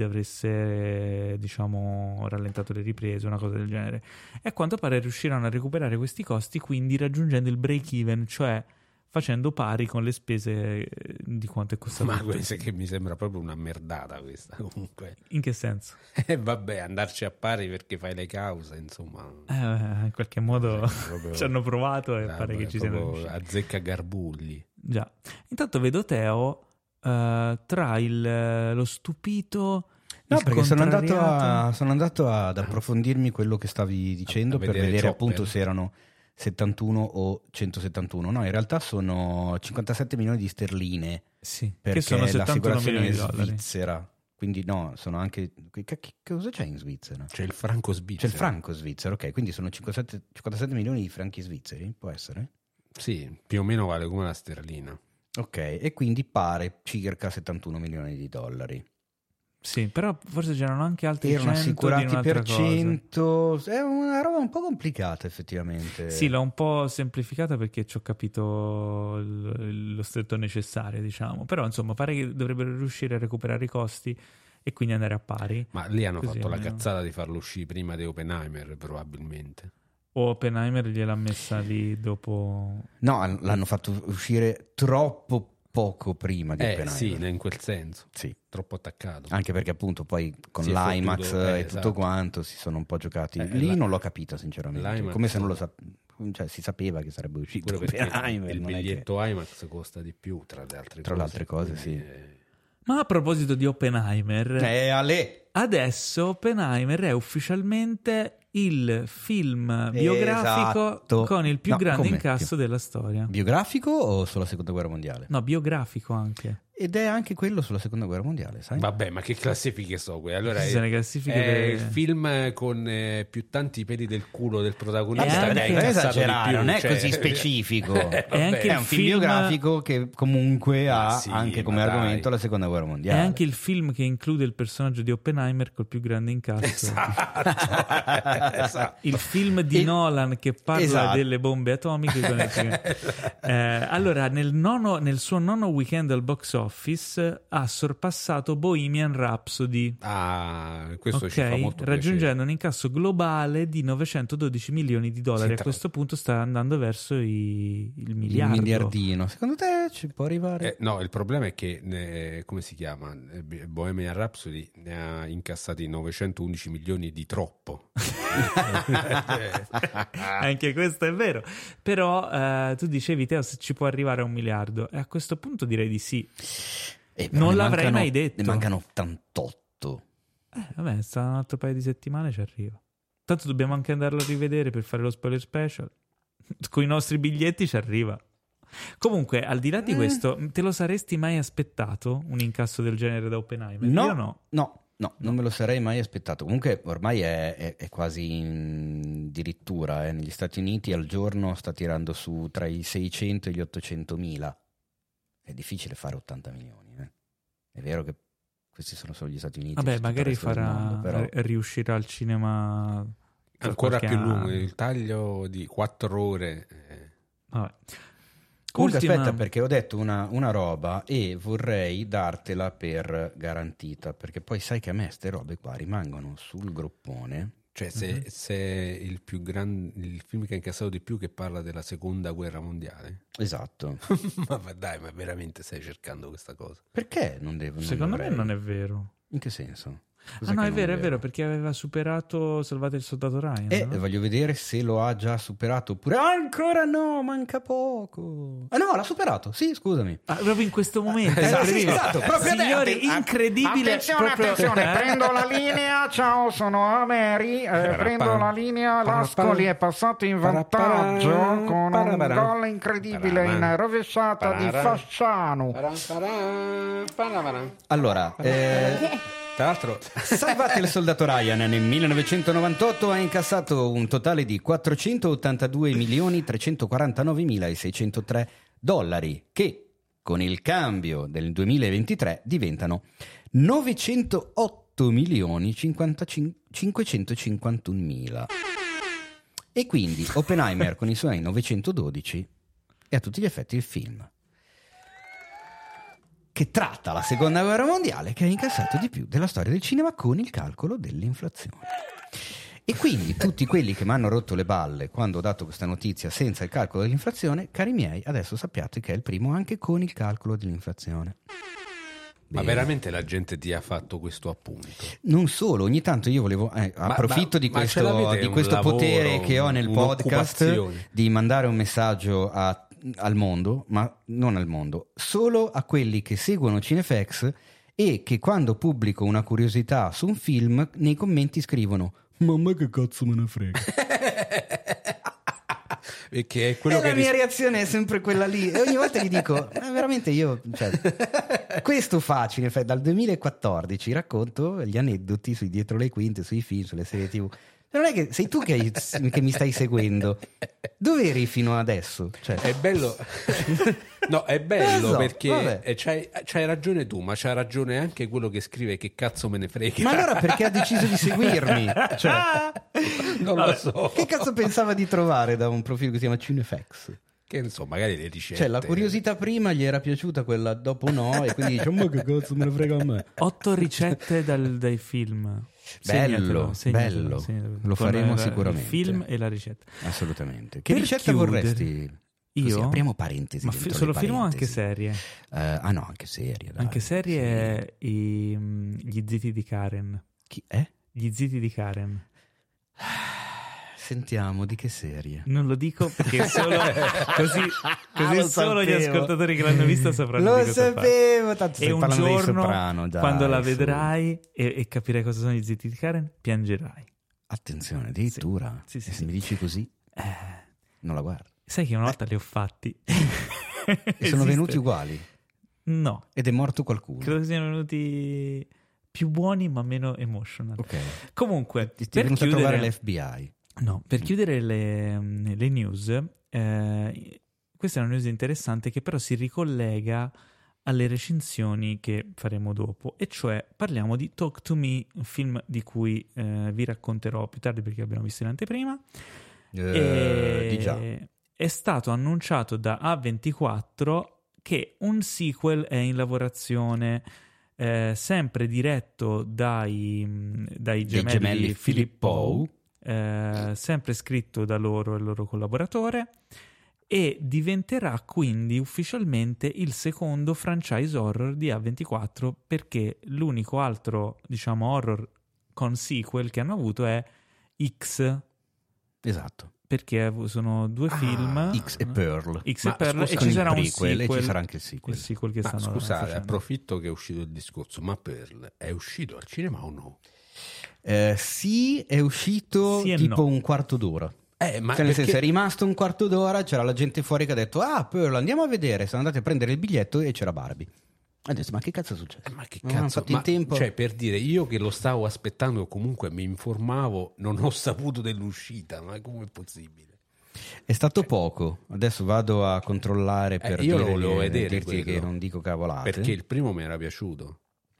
avesse, diciamo, rallentato le riprese, una cosa del genere. E a quanto pare riusciranno a recuperare questi costi, quindi raggiungendo il break even, cioè facendo pari con le spese di quanto è costato. Ma questa che mi sembra proprio una merdata questa comunque. In che senso? Eh vabbè, andarci a pari perché fai le cause, insomma. Eh, in qualche modo proprio, ci hanno provato e vabbè, pare che ci siano riusciti. Azzecca garbugli. Già. Intanto vedo Teo uh, tra il, lo stupito. No, il perché sono andato, contrariato. a, sono andato ad approfondirmi quello che stavi dicendo A- a per vedere vedere Chopper. appunto se erano settantuno o centosettantuno. No, in realtà sono cinquantasette milioni di sterline, Sì, perché che sono settantuno l'assicurazione milioni è di dollari. svizzera. Quindi no, sono anche... Che, che cosa c'è in Svizzera? C'è il franco C'è svizzero. il franco svizzero, ok, quindi sono cinquantasette, cinquantasette milioni di franchi svizzeri, può essere? Sì, più o meno vale come la sterlina. Ok, e quindi pare circa settantuno milioni di dollari. Sì, però forse c'erano anche altri Erano cento di assicurati un'altra per cosa. cento, è una roba un po' complicata effettivamente. Sì, l'ho un po' semplificata perché ci ho capito l- lo stretto necessario, diciamo. Però insomma pare che dovrebbero riuscire a recuperare i costi e quindi andare a pari. Ma lì hanno Così, fatto la almeno. cazzata di farlo uscire prima di Oppenheimer, probabilmente. O Oppenheimer gliel'ha messa lì dopo... No, l'hanno fatto uscire troppo poco prima di Eh Oppenheimer. sì, in quel senso. Sì. Troppo attaccato. Anche perché appunto poi con Si è l'IMAX fottuto, eh, e tutto esatto. quanto si sono un po' giocati. Eh, Lì la- non l'ho capito sinceramente. l'IMAX- Come se non lo sapevo. Cioè, si sapeva che sarebbe uscito Pure perché Oppenheimer. il non è che- biglietto IMAX costa di più, tra le altre Tra cose. le altre cose, quindi, sì. eh, Ma a proposito di Oppenheimer, eh, ale. adesso Oppenheimer è ufficialmente il film biografico esatto. con il più no, grande come? incasso della storia. Biografico o sulla seconda guerra mondiale? No, biografico anche. Ed è anche quello sulla seconda guerra mondiale, sai? Vabbè, ma che classifiche so quelle? Allora Ci è, sono le classifiche è per- il film con eh, più tanti peli del culo del protagonista. Vabbè, che dai, ha non incassato esagerare, di più, non è cioè- così specifico. Eh, È anche È il un film film- biografico che comunque Ma ha sì, anche come ma argomento dai. la seconda guerra È mondiale. anche il film che include il personaggio di Oppenheimer col più grande incasso. Esatto. Esatto. Il film di E- Nolan che parla esatto. delle bombe atomiche. con il- eh, allora, nel, nono, nel suo nono weekend al box office ha sorpassato Bohemian Rhapsody. Ah, questo ci fa Ok, molto raggiungendo piacere. un incasso globale di novecentododici milioni di dollari. Sì, A tra- questo punto sta andando verso i- il Il miliardo. miliardino. Secondo te ci può arrivare? Eh, no, il problema è che, eh, come si chiama? Eh, Bohemian Rhapsody ne ha incassati novecentoundici milioni di troppo. Anche questo è vero. Però eh, tu dicevi, Teo, se ci può arrivare a un miliardo. E a questo punto direi di sì. Eh, però non ne l'avrei mancano- mai detto. Ne mancano ottantotto. Eh, vabbè, sta un altro paio di settimane ci arriva. Tanto dobbiamo anche andarlo a rivedere per fare lo spoiler special. Con i nostri biglietti ci arriva. Comunque, al di là di Eh. questo, te lo saresti mai aspettato un incasso del genere da Oppenheimer? No, Io no. no, no, non me lo sarei mai aspettato. Comunque ormai è, è- è quasi in dirittura. eh. Negli Stati Uniti al giorno sta tirando su tra i seicento e gli ottocento mila. È difficile fare ottanta milioni. eh. È vero che questi sono solo gli Stati Uniti. Vabbè, su tutto il magari resto del farà, mondo, però- r- riuscirà al cinema tra Ancora qualche più lungo, anno. il taglio di quattro ore. eh. Vabbè. Comunque Ultima- aspetta, perché ho detto una, una roba e vorrei dartela per garantita, perché poi sai che a me ste robe qua rimangono sul groppone. Cioè, se, Mhm. se il più gran, il film che ha incassato di più che parla della seconda guerra mondiale. Esatto. Ma va- dai, ma veramente stai cercando questa cosa? Perché non devo? non Secondo dovrei? me non è vero. In che senso? Cos'è Ah no, che è non vero, è vero, perché aveva superato Salvate il soldato Ryan. E no? voglio vedere se lo ha già superato oppure ancora no, manca poco. Ah no, l'ha superato. Sì, scusami. Ah, proprio in questo momento. Esatto, incredibile. sì, esatto, proprio Signori, adesso. incredibile. Attenzione, proprio- attenzione, eh? prendo la linea, ciao, sono Ameri, eh, prendo la linea, l'Ascoli è passato in vantaggio con un gol incredibile in rovesciata di Fasciano. Allora, eh, Tra l'altro, Salvate il soldato Ryan nel millenovecentonovantotto ha incassato un totale di quattrocentottantadue milioni trecentoquarantanovemilaseicentotre dollari che con il cambio del duemilaventitré diventano novecentootto milioni cinquecentocinquantuno mila. E quindi Oppenheimer con i suoi novecentododici è a tutti gli effetti il film che tratta la seconda guerra mondiale, che ha incassato di più della storia del cinema con il calcolo dell'inflazione. E quindi tutti quelli che mi hanno rotto le balle quando ho dato questa notizia senza il calcolo dell'inflazione, cari miei, adesso sappiate che è il primo anche con il calcolo dell'inflazione. ma Bene. veramente la gente ti ha fatto questo appunto? Non solo, ogni tanto io volevo eh, approfitto ma- di ma ce questo, l'avete di un questo lavoro, potere che ho nel podcast un'occupazione? di mandare un messaggio a- al mondo, ma non al mondo, solo a quelli che seguono Cinefx e che quando pubblico una curiosità su un film nei commenti scrivono "ma a me che cazzo me ne frega". Perché è quello E che la mia ris- reazione è sempre quella lì e ogni volta gli dico "ma veramente io cioè, questo faccio in effetti dal duemilaquattordici racconto gli aneddoti sui dietro le quinte, sui film, sulle serie tv. Non è che sei tu che, hai- che mi stai seguendo, dove eri fino adesso? Cioè, È bello, no, è bello Eh, so, perché vabbè. eh, c'hai, c'hai ragione tu, ma c'hai ragione anche quello che scrive che cazzo me ne frega. ma allora perché ha deciso di seguirmi? Cioè, non lo so. che cazzo pensava di trovare da un profilo che si chiama Cinefx? Che ne so, magari le ricette. Cioè, la curiosità prima gli era piaciuta, quella dopo no, e quindi dice ma che cazzo me ne frega a me? Otto ricette dal- dai film. Bello, Segnatelo, segnatelo, bello. segnatelo. Lo Con faremo la- sicuramente. Il film e la ricetta. Assolutamente. Che Per ricetta chiudere, vorresti? Io? Così, apriamo parentesi. Ma dentro fi- le solo film o anche parentesi. serie? Eh, ah no, anche serie. dai. Anche serie i, mm, gli ziti di Karen. Chi è? Gli ziti di Karen. Sentiamo di che serie. Non lo dico perché solo così, così Lo solo sapevo. gli ascoltatori che l'hanno vista sapranno Lo di cosa sapevo, parlo. tanto E stai un parlando dei giorno, Soprano, dai, quando la su. vedrai e, e capirai cosa sono gli zitti di Karen, piangerai. Attenzione, addirittura. Sì, sì, e se sì. mi dici così, Eh, non la guardo. sai che una volta li ho fatti. E sono Esiste. venuti uguali. No, Ed è morto qualcuno. credo che siano venuti più buoni ma meno emotional. Ok. Comunque, Ti, ti è per venuto a trovare chiudere, l'F B I. no, per chiudere le, le news, eh, questa è una news interessante che però si ricollega alle recensioni che faremo dopo, e cioè parliamo di Talk to Me, un film di cui eh, vi racconterò più tardi perché abbiamo visto in anteprima. Eh, di già. È stato annunciato da A ventiquattro che un sequel è in lavorazione, eh, sempre diretto dai, dai gemelli, gemelli Filippo, Filippo. eh, sempre scritto da loro e il loro collaboratore, e diventerà quindi ufficialmente il secondo franchise horror di A ventiquattro, perché l'unico altro, diciamo, horror con sequel che hanno avuto è X, Esatto. perché sono due Ah, film, X e Pearl. X Ma e Pearl, scusa, e Con ci il sarà un prequel, sequel, e ci sarà anche il sequel. il sequel che Ma stanno scusate, facendo. approfitto che è uscito il discorso, ma Pearl è uscito al cinema o no? Eh, sì, è uscito Sì e tipo no. un quarto d'ora. Eh, ma Cioè, nel perché- senso, è rimasto un quarto d'ora, c'era la gente fuori che ha detto ah, Pearl, andiamo a vedere. Sono andati a prendere il biglietto e c'era Barbie. Adesso, ma che cazzo è successo? Eh, ma che Non hanno cazzo? fatto Ma, in tempo? Cioè, per dire, io che lo stavo aspettando e comunque mi informavo, non ho saputo dell'uscita, ma com'è possibile? È stato poco. Adesso vado a controllare per Eh, io lo dire- volevo vedere dirti quello. che non dico cavolate. Perché il primo mi era piaciuto.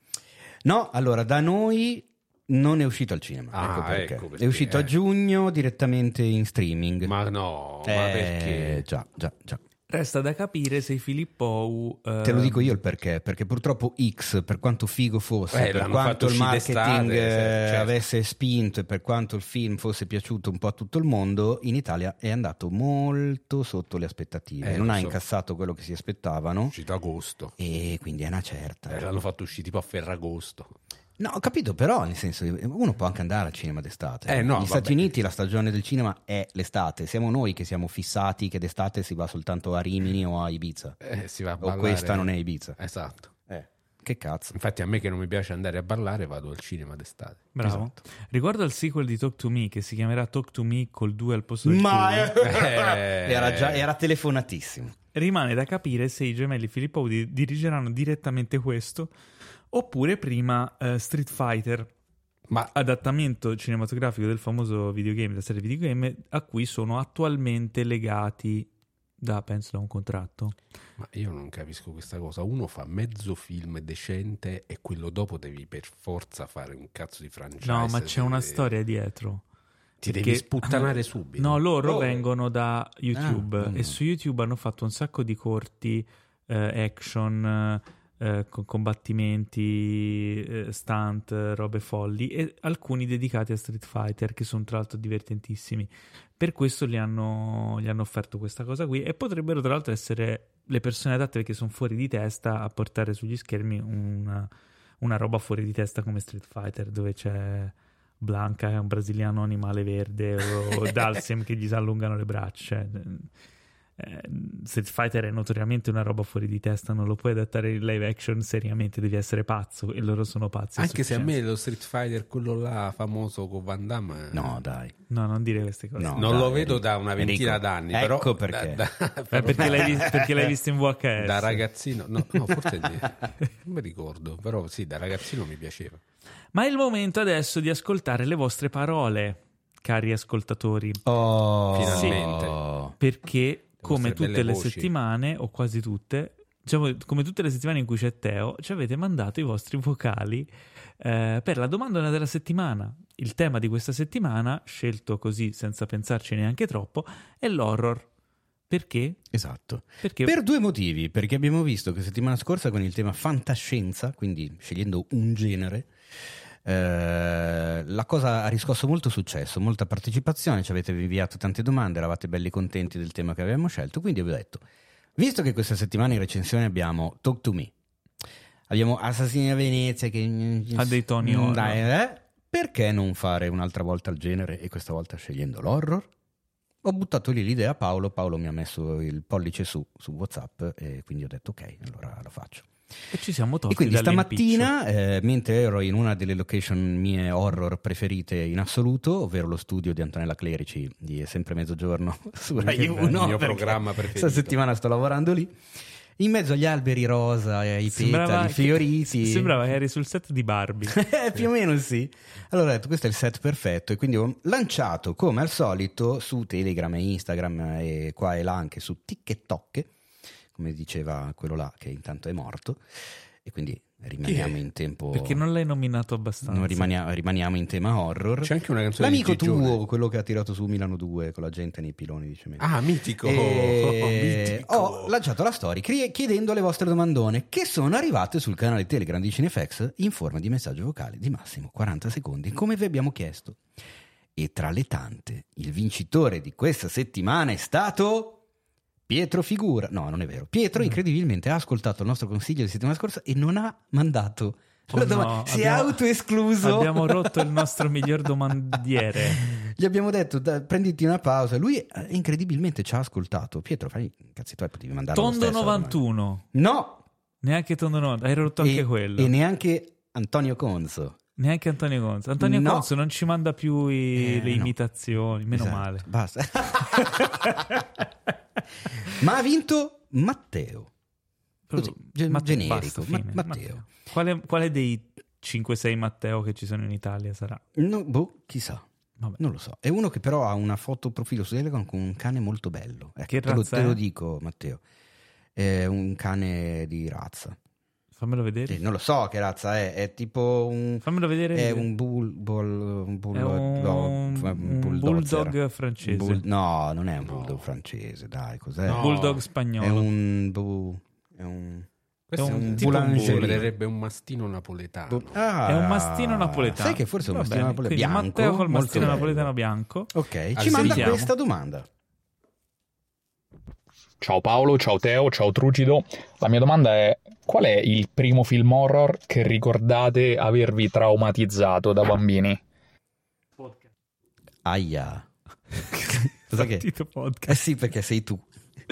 No, allora, da noi non è uscito al cinema. Ah, ecco perché. ecco perché, È uscito eh. a giugno direttamente in streaming. Ma no, ma Eh, perché? Già, già, già. Resta da capire se i Filippo eh, Te lo dico io il perché, perché purtroppo X, per quanto figo fosse, Eh, per l'hanno quanto fatto il uscire marketing d'estate, eh, certo. avesse spinto e per quanto il film fosse piaciuto un po' a tutto il mondo, in Italia è andato molto sotto le aspettative. Eh, non lo ha so. incassato quello che si aspettavano È uscito agosto. e quindi è una certa. Eh, l'hanno fatto uscire tipo a Ferragosto. No, ho capito, però nel senso uno può anche andare al cinema d'estate. Eh, no, Negli Stati vabbè. Uniti la stagione del cinema è l'estate, siamo noi che siamo fissati che d'estate si va soltanto a Rimini o a Ibiza. Eh, si va a O ballare. questa non è Ibiza. Esatto. Eh, che cazzo. Infatti a me che non mi piace andare a ballare vado al cinema d'estate. Bravo. Esatto. Riguardo al sequel di Talk to Me, che si chiamerà Talk to Me col due al posto del Ma two, Eh. era già era telefonatissimo. rimane da capire se i gemelli Filippo di- dirigeranno direttamente questo oppure prima eh, Street Fighter, Ma adattamento cinematografico del famoso videogame, della serie videogame, a cui sono attualmente legati da, penso, da un contratto. Ma io non capisco questa cosa. Uno fa mezzo film decente e quello dopo devi per forza fare un cazzo di franchise. No, ma c'è una Devi- storia dietro. Ti Perché- devi sputtanare subito. No, loro Oh. vengono da YouTube Ah, mm. e su YouTube hanno fatto un sacco di corti, eh, action, eh, con combattimenti, eh, stunt, eh, robe folli, e alcuni dedicati a Street Fighter, che sono tra l'altro divertentissimi. Per questo gli hanno, gli hanno offerto questa cosa qui, e potrebbero tra l'altro essere le persone adatte, perché sono fuori di testa a portare sugli schermi una, una roba fuori di testa come Street Fighter, dove c'è Blanca, che è un brasiliano animale verde, o Dalsim che gli si allungano le braccia. Eh, Street Fighter è notoriamente una roba fuori di testa, non lo puoi adattare in live action seriamente, devi essere pazzo, e loro sono pazzi. Anche se a sufficienza. me lo Street Fighter, quello là famoso con Van Damme, No, dai. No, non dire queste cose. No. non dai, lo vedo Enrico. da una ventina Enrico, d'anni. ecco però perché. Da, da- Eh, perché, l'hai vis- perché l'hai visto in V H S. da ragazzino, no, no, forse di- non mi ricordo, però sì, da ragazzino mi piaceva. Ma è il momento adesso di ascoltare le vostre parole, cari ascoltatori, Oh, Finalmente. perché come vostre tutte belle le voci. settimane, o quasi tutte, diciamo, come tutte le settimane in cui c'è Teo, ci avete mandato i vostri vocali eh, per la domandona della settimana. Il tema di questa settimana, scelto così senza pensarci neanche troppo, è l'horror. Perché? Esatto. Perché Per due motivi, perché abbiamo visto che settimana scorsa con il tema fantascienza, quindi scegliendo un genere, eh, la cosa ha riscosso molto successo, molta partecipazione, ci avete inviato tante domande, eravate belli contenti del tema che avevamo scelto, quindi vi ho detto, visto che questa settimana in recensione abbiamo Talk to Me, abbiamo Assassini a Venezia che ha dei toni Mm, horror. dai, eh? perché non fare un'altra volta il genere e questa volta scegliendo l'horror? Ho buttato lì l'idea a Paolo, Paolo mi ha messo il pollice su su WhatsApp e quindi ho detto ok, allora lo faccio. E ci siamo tolti. E quindi stamattina, eh, mentre ero in una delle location mie horror preferite in assoluto, ovvero lo studio di Antonella Clerici di È sempre mezzogiorno su Rai uno, il mio programma preferito. Questa settimana sto lavorando lì. In mezzo agli alberi rosa e ai petali fioriti. Sembrava che eri sul set di Barbie. Più o meno sì. Allora ho detto questo è il set perfetto e quindi ho lanciato come al solito su Telegram e Instagram e qua e là anche su TikTok, come diceva quello là che intanto è morto, e quindi rimaniamo in tempo. Perché non l'hai nominato abbastanza? Non rimaniamo, rimaniamo in tema horror. C'è anche una canzone L'amico di Gigione. tuo, quello che ha tirato su Milano due con la gente nei piloni di cemento. Ah, mitico. E... mitico. Ho lanciato la story chiedendo le vostre domandone che sono arrivate sul canale Telegram di Cinefax in forma di messaggio vocale di massimo quaranta secondi, come vi abbiamo chiesto. E tra le tante, il vincitore di questa settimana è stato Pietro Figura. No, non è vero. Pietro incredibilmente ha ascoltato il nostro consiglio di settimana scorsa e non ha mandato oh la domanda. No, si abbiamo, è autoescluso. Abbiamo rotto il nostro miglior domandiere. Gli abbiamo detto da, prenditi una pausa. Lui eh, incredibilmente ci ha ascoltato. Pietro, fai cazzi tuoi, potevi mandare Tondo novantuno. No. Neanche Tondo novantuno. Hai rotto e, anche quello. E neanche Antonio Conso. Neanche Antonio Conso. Antonio no. Conso non ci manda più i, eh, le no. imitazioni. Meno esatto. male. Basta. Ma ha vinto Matteo. Così, gen- Matteo, generico. basta, Ma- Matteo. Matteo. Quale, quale dei cinque sei Matteo che ci sono in Italia sarà? No, boh, chissà. Vabbè. Non lo so. È uno che però ha una foto profilo su Telegram con un cane molto bello. Ecco, Che te, lo, razza te è? lo dico, Matteo. È un cane di razza. Fammelo vedere. Eh, non lo so che razza è. È tipo un. Fammelo vedere. È un bull. bull, un bull È un, no, un bulldozer. bulldog francese. Bull, no, non è un No. bulldog francese, dai, cos'è? No. Bulldog È spagnolo. un. Bu, è un. Questo è è un un tipo un boulanger. boulanger. Sembrerebbe un mastino napoletano. Bu- ah, È un mastino napoletano. Sai che forse è un Va mastino bene, napoletano quindi bianco. Matteo col molto mastino bello. napoletano bianco. Ok, ci Ah, manda sentiamo. questa domanda. Ciao Paolo, ciao Teo, ciao Trucido. La mia domanda è: qual è il primo film horror che ricordate avervi traumatizzato da bambini? Aia. Cosa che? Partito podcast. Eh sì, perché sei tu.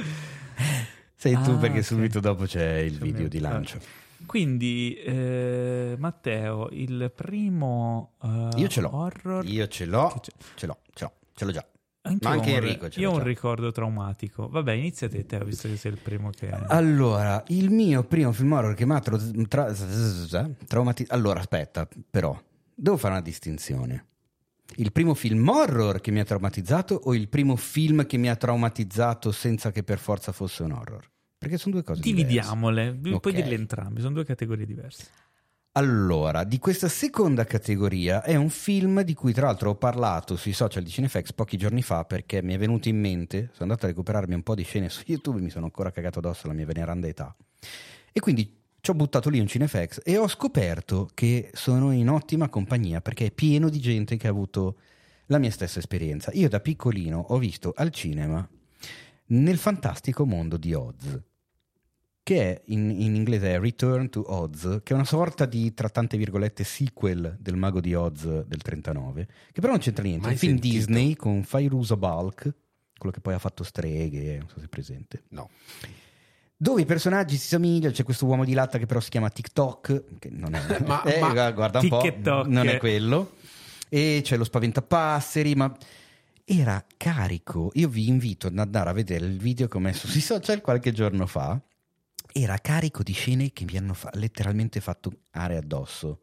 Sei tu Ah, perché ok. subito dopo c'è il C'è video me- di lancio. Quindi, eh, Matteo, il primo eh, Io ce l'ho. horror. Io ce l'ho, che c'è- ce l'ho, ce l'ho, ce l'ho già. Anche Ma anche io ho un- Enrico ce Io l'ha ho un già. ricordo traumatico. Vabbè, inizia te, Teo, visto che sei il primo che. Allora, il mio primo film horror che mi ha tra- tra- traumatizzato. Allora, aspetta, però, devo fare una distinzione. Il primo film horror che mi ha traumatizzato o il primo film che mi ha traumatizzato senza che per forza fosse un horror? Perché sono due cose Dividiamole, diverse. puoi Ok. dirle entrambe, sono due categorie diverse. Allora, di questa seconda categoria è un film di cui tra l'altro ho parlato sui social di Cinefax pochi giorni fa perché mi è venuto in mente, sono andato a recuperarmi un po' di scene su YouTube, mi sono ancora cagato addosso alla mia veneranda età e quindi ci ho buttato lì un Cinefax e ho scoperto che sono in ottima compagnia perché è pieno di gente che ha avuto la mia stessa esperienza. Io da piccolino ho visto al cinema Nel fantastico mondo di Oz, che è in, in inglese è Return to Oz, che è una sorta di, tra tante virgolette, sequel del Mago di Oz del trentanove, che però non c'entra niente. È Mai un film sentito. Disney con Fairuza Balk, quello che poi ha fatto Streghe, non so se è presente. No. Dove i personaggi si somigliano, c'è questo uomo di latta che però si chiama TikTok, che non è, Ma- eh, ma- guarda un po', TikTok. non è quello, e c'è lo spaventapasseri, ma era carico. Io vi invito ad andare a vedere il video che ho messo sui social qualche giorno fa. Era carico di scene che mi hanno fa- letteralmente fatto are addosso.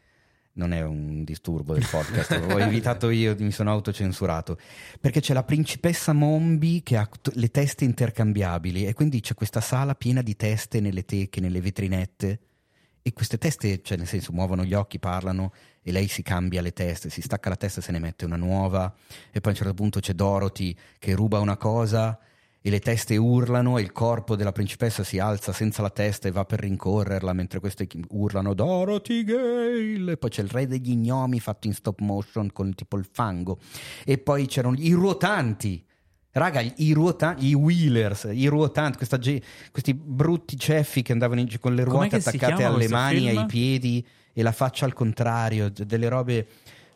Non è un disturbo del podcast, l'ho evitato io, mi sono autocensurato. Perché c'è la principessa Mombi che ha t- le teste intercambiabili e quindi c'è questa sala piena di teste nelle teche, nelle vetrinette. E queste teste, cioè nel senso, muovono gli occhi, parlano e lei si cambia le teste, si stacca la testa e se ne mette una nuova. E poi a un certo punto c'è Dorothy che ruba una cosa e le teste urlano e il corpo della principessa si alza senza la testa e va per rincorrerla mentre queste urlano Dorothy Gale. E poi c'è il re degli gnomi fatto in stop motion con tipo il fango. E poi c'erano i ruotanti. Raga, i ruotanti, i wheelers, i ruotanti, questa ge- questi brutti ceffi che andavano in, con le ruote Com'è che si attaccate chiama alle questo mani e film? ai piedi e la faccia al contrario, delle robe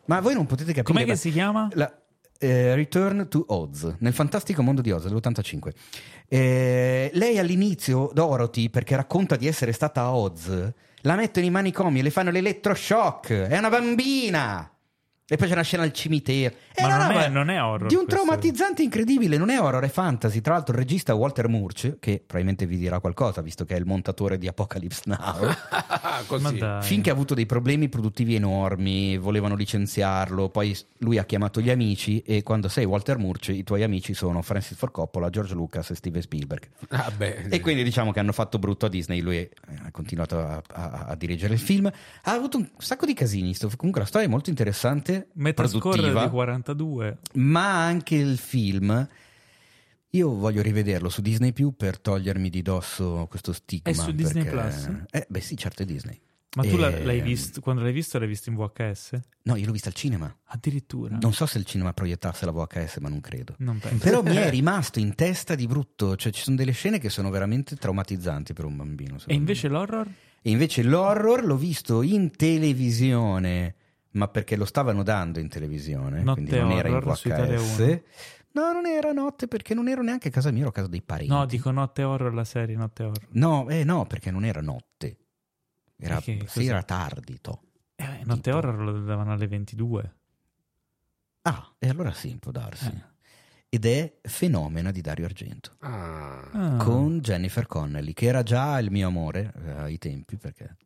Ma voi non potete capire. Com'è che si chiama? La, eh, Return to Oz, nel fantastico mondo di Oz dell'ottantacinque. Eh, lei all'inizio, Dorothy, perché racconta di essere stata a Oz, la mettono in manicomi e le fanno l'elettroshock. È una bambina. E poi c'è una scena al cimitero. È Ma una non, roba è, non è horror. di un questo. traumatizzante incredibile. Non è horror, è fantasy. Tra l'altro il regista Walter Murch, che probabilmente vi dirà qualcosa visto che è il montatore di Apocalypse Now. Così. Finché ha avuto dei problemi produttivi enormi, volevano licenziarlo, poi lui ha chiamato gli amici, e quando sei Walter Murch i tuoi amici sono Francis Ford Coppola, George Lucas e Steven Spielberg. Ah, beh, e quindi diciamo che hanno fatto brutto a Disney. Lui ha continuato a, a, a dirigere il film, ha avuto un sacco di casini. Comunque la storia è molto interessante, Metascore produttiva, di quarantadue, ma anche il film io voglio rivederlo su Disney più per togliermi di dosso questo stigma. È su Disney perché... Plus? Eh, beh sì, certo è Disney. Ma tu E... l'hai visto, quando l'hai visto l'hai visto in V H S? No, io l'ho vista al cinema. Addirittura? Non so se il cinema proiettasse la V H S, ma non credo. Non penso. Però mi è rimasto in testa di brutto, cioè ci sono delle scene che sono veramente traumatizzanti per un bambino. E invece me. l'horror? E invece l'horror l'ho visto in televisione, ma perché lo stavano dando in televisione, Notte quindi non era in V su H Italia S. uno. No, non era notte, perché non ero neanche a casa mia, ero a casa dei parenti. No, dico Notte Horror, la serie Notte Horror. No, eh no, perché non era notte. Era, Perché, sì, era tardi, to. Eh, Notte Tipo. Horror lo davano alle ventidue. Ah, e allora sì, può darsi. Eh. Ed è Fenomena di Dario Argento. Ah. Ah. Con Jennifer Connelly, che era già il mio amore eh, ai tempi, perché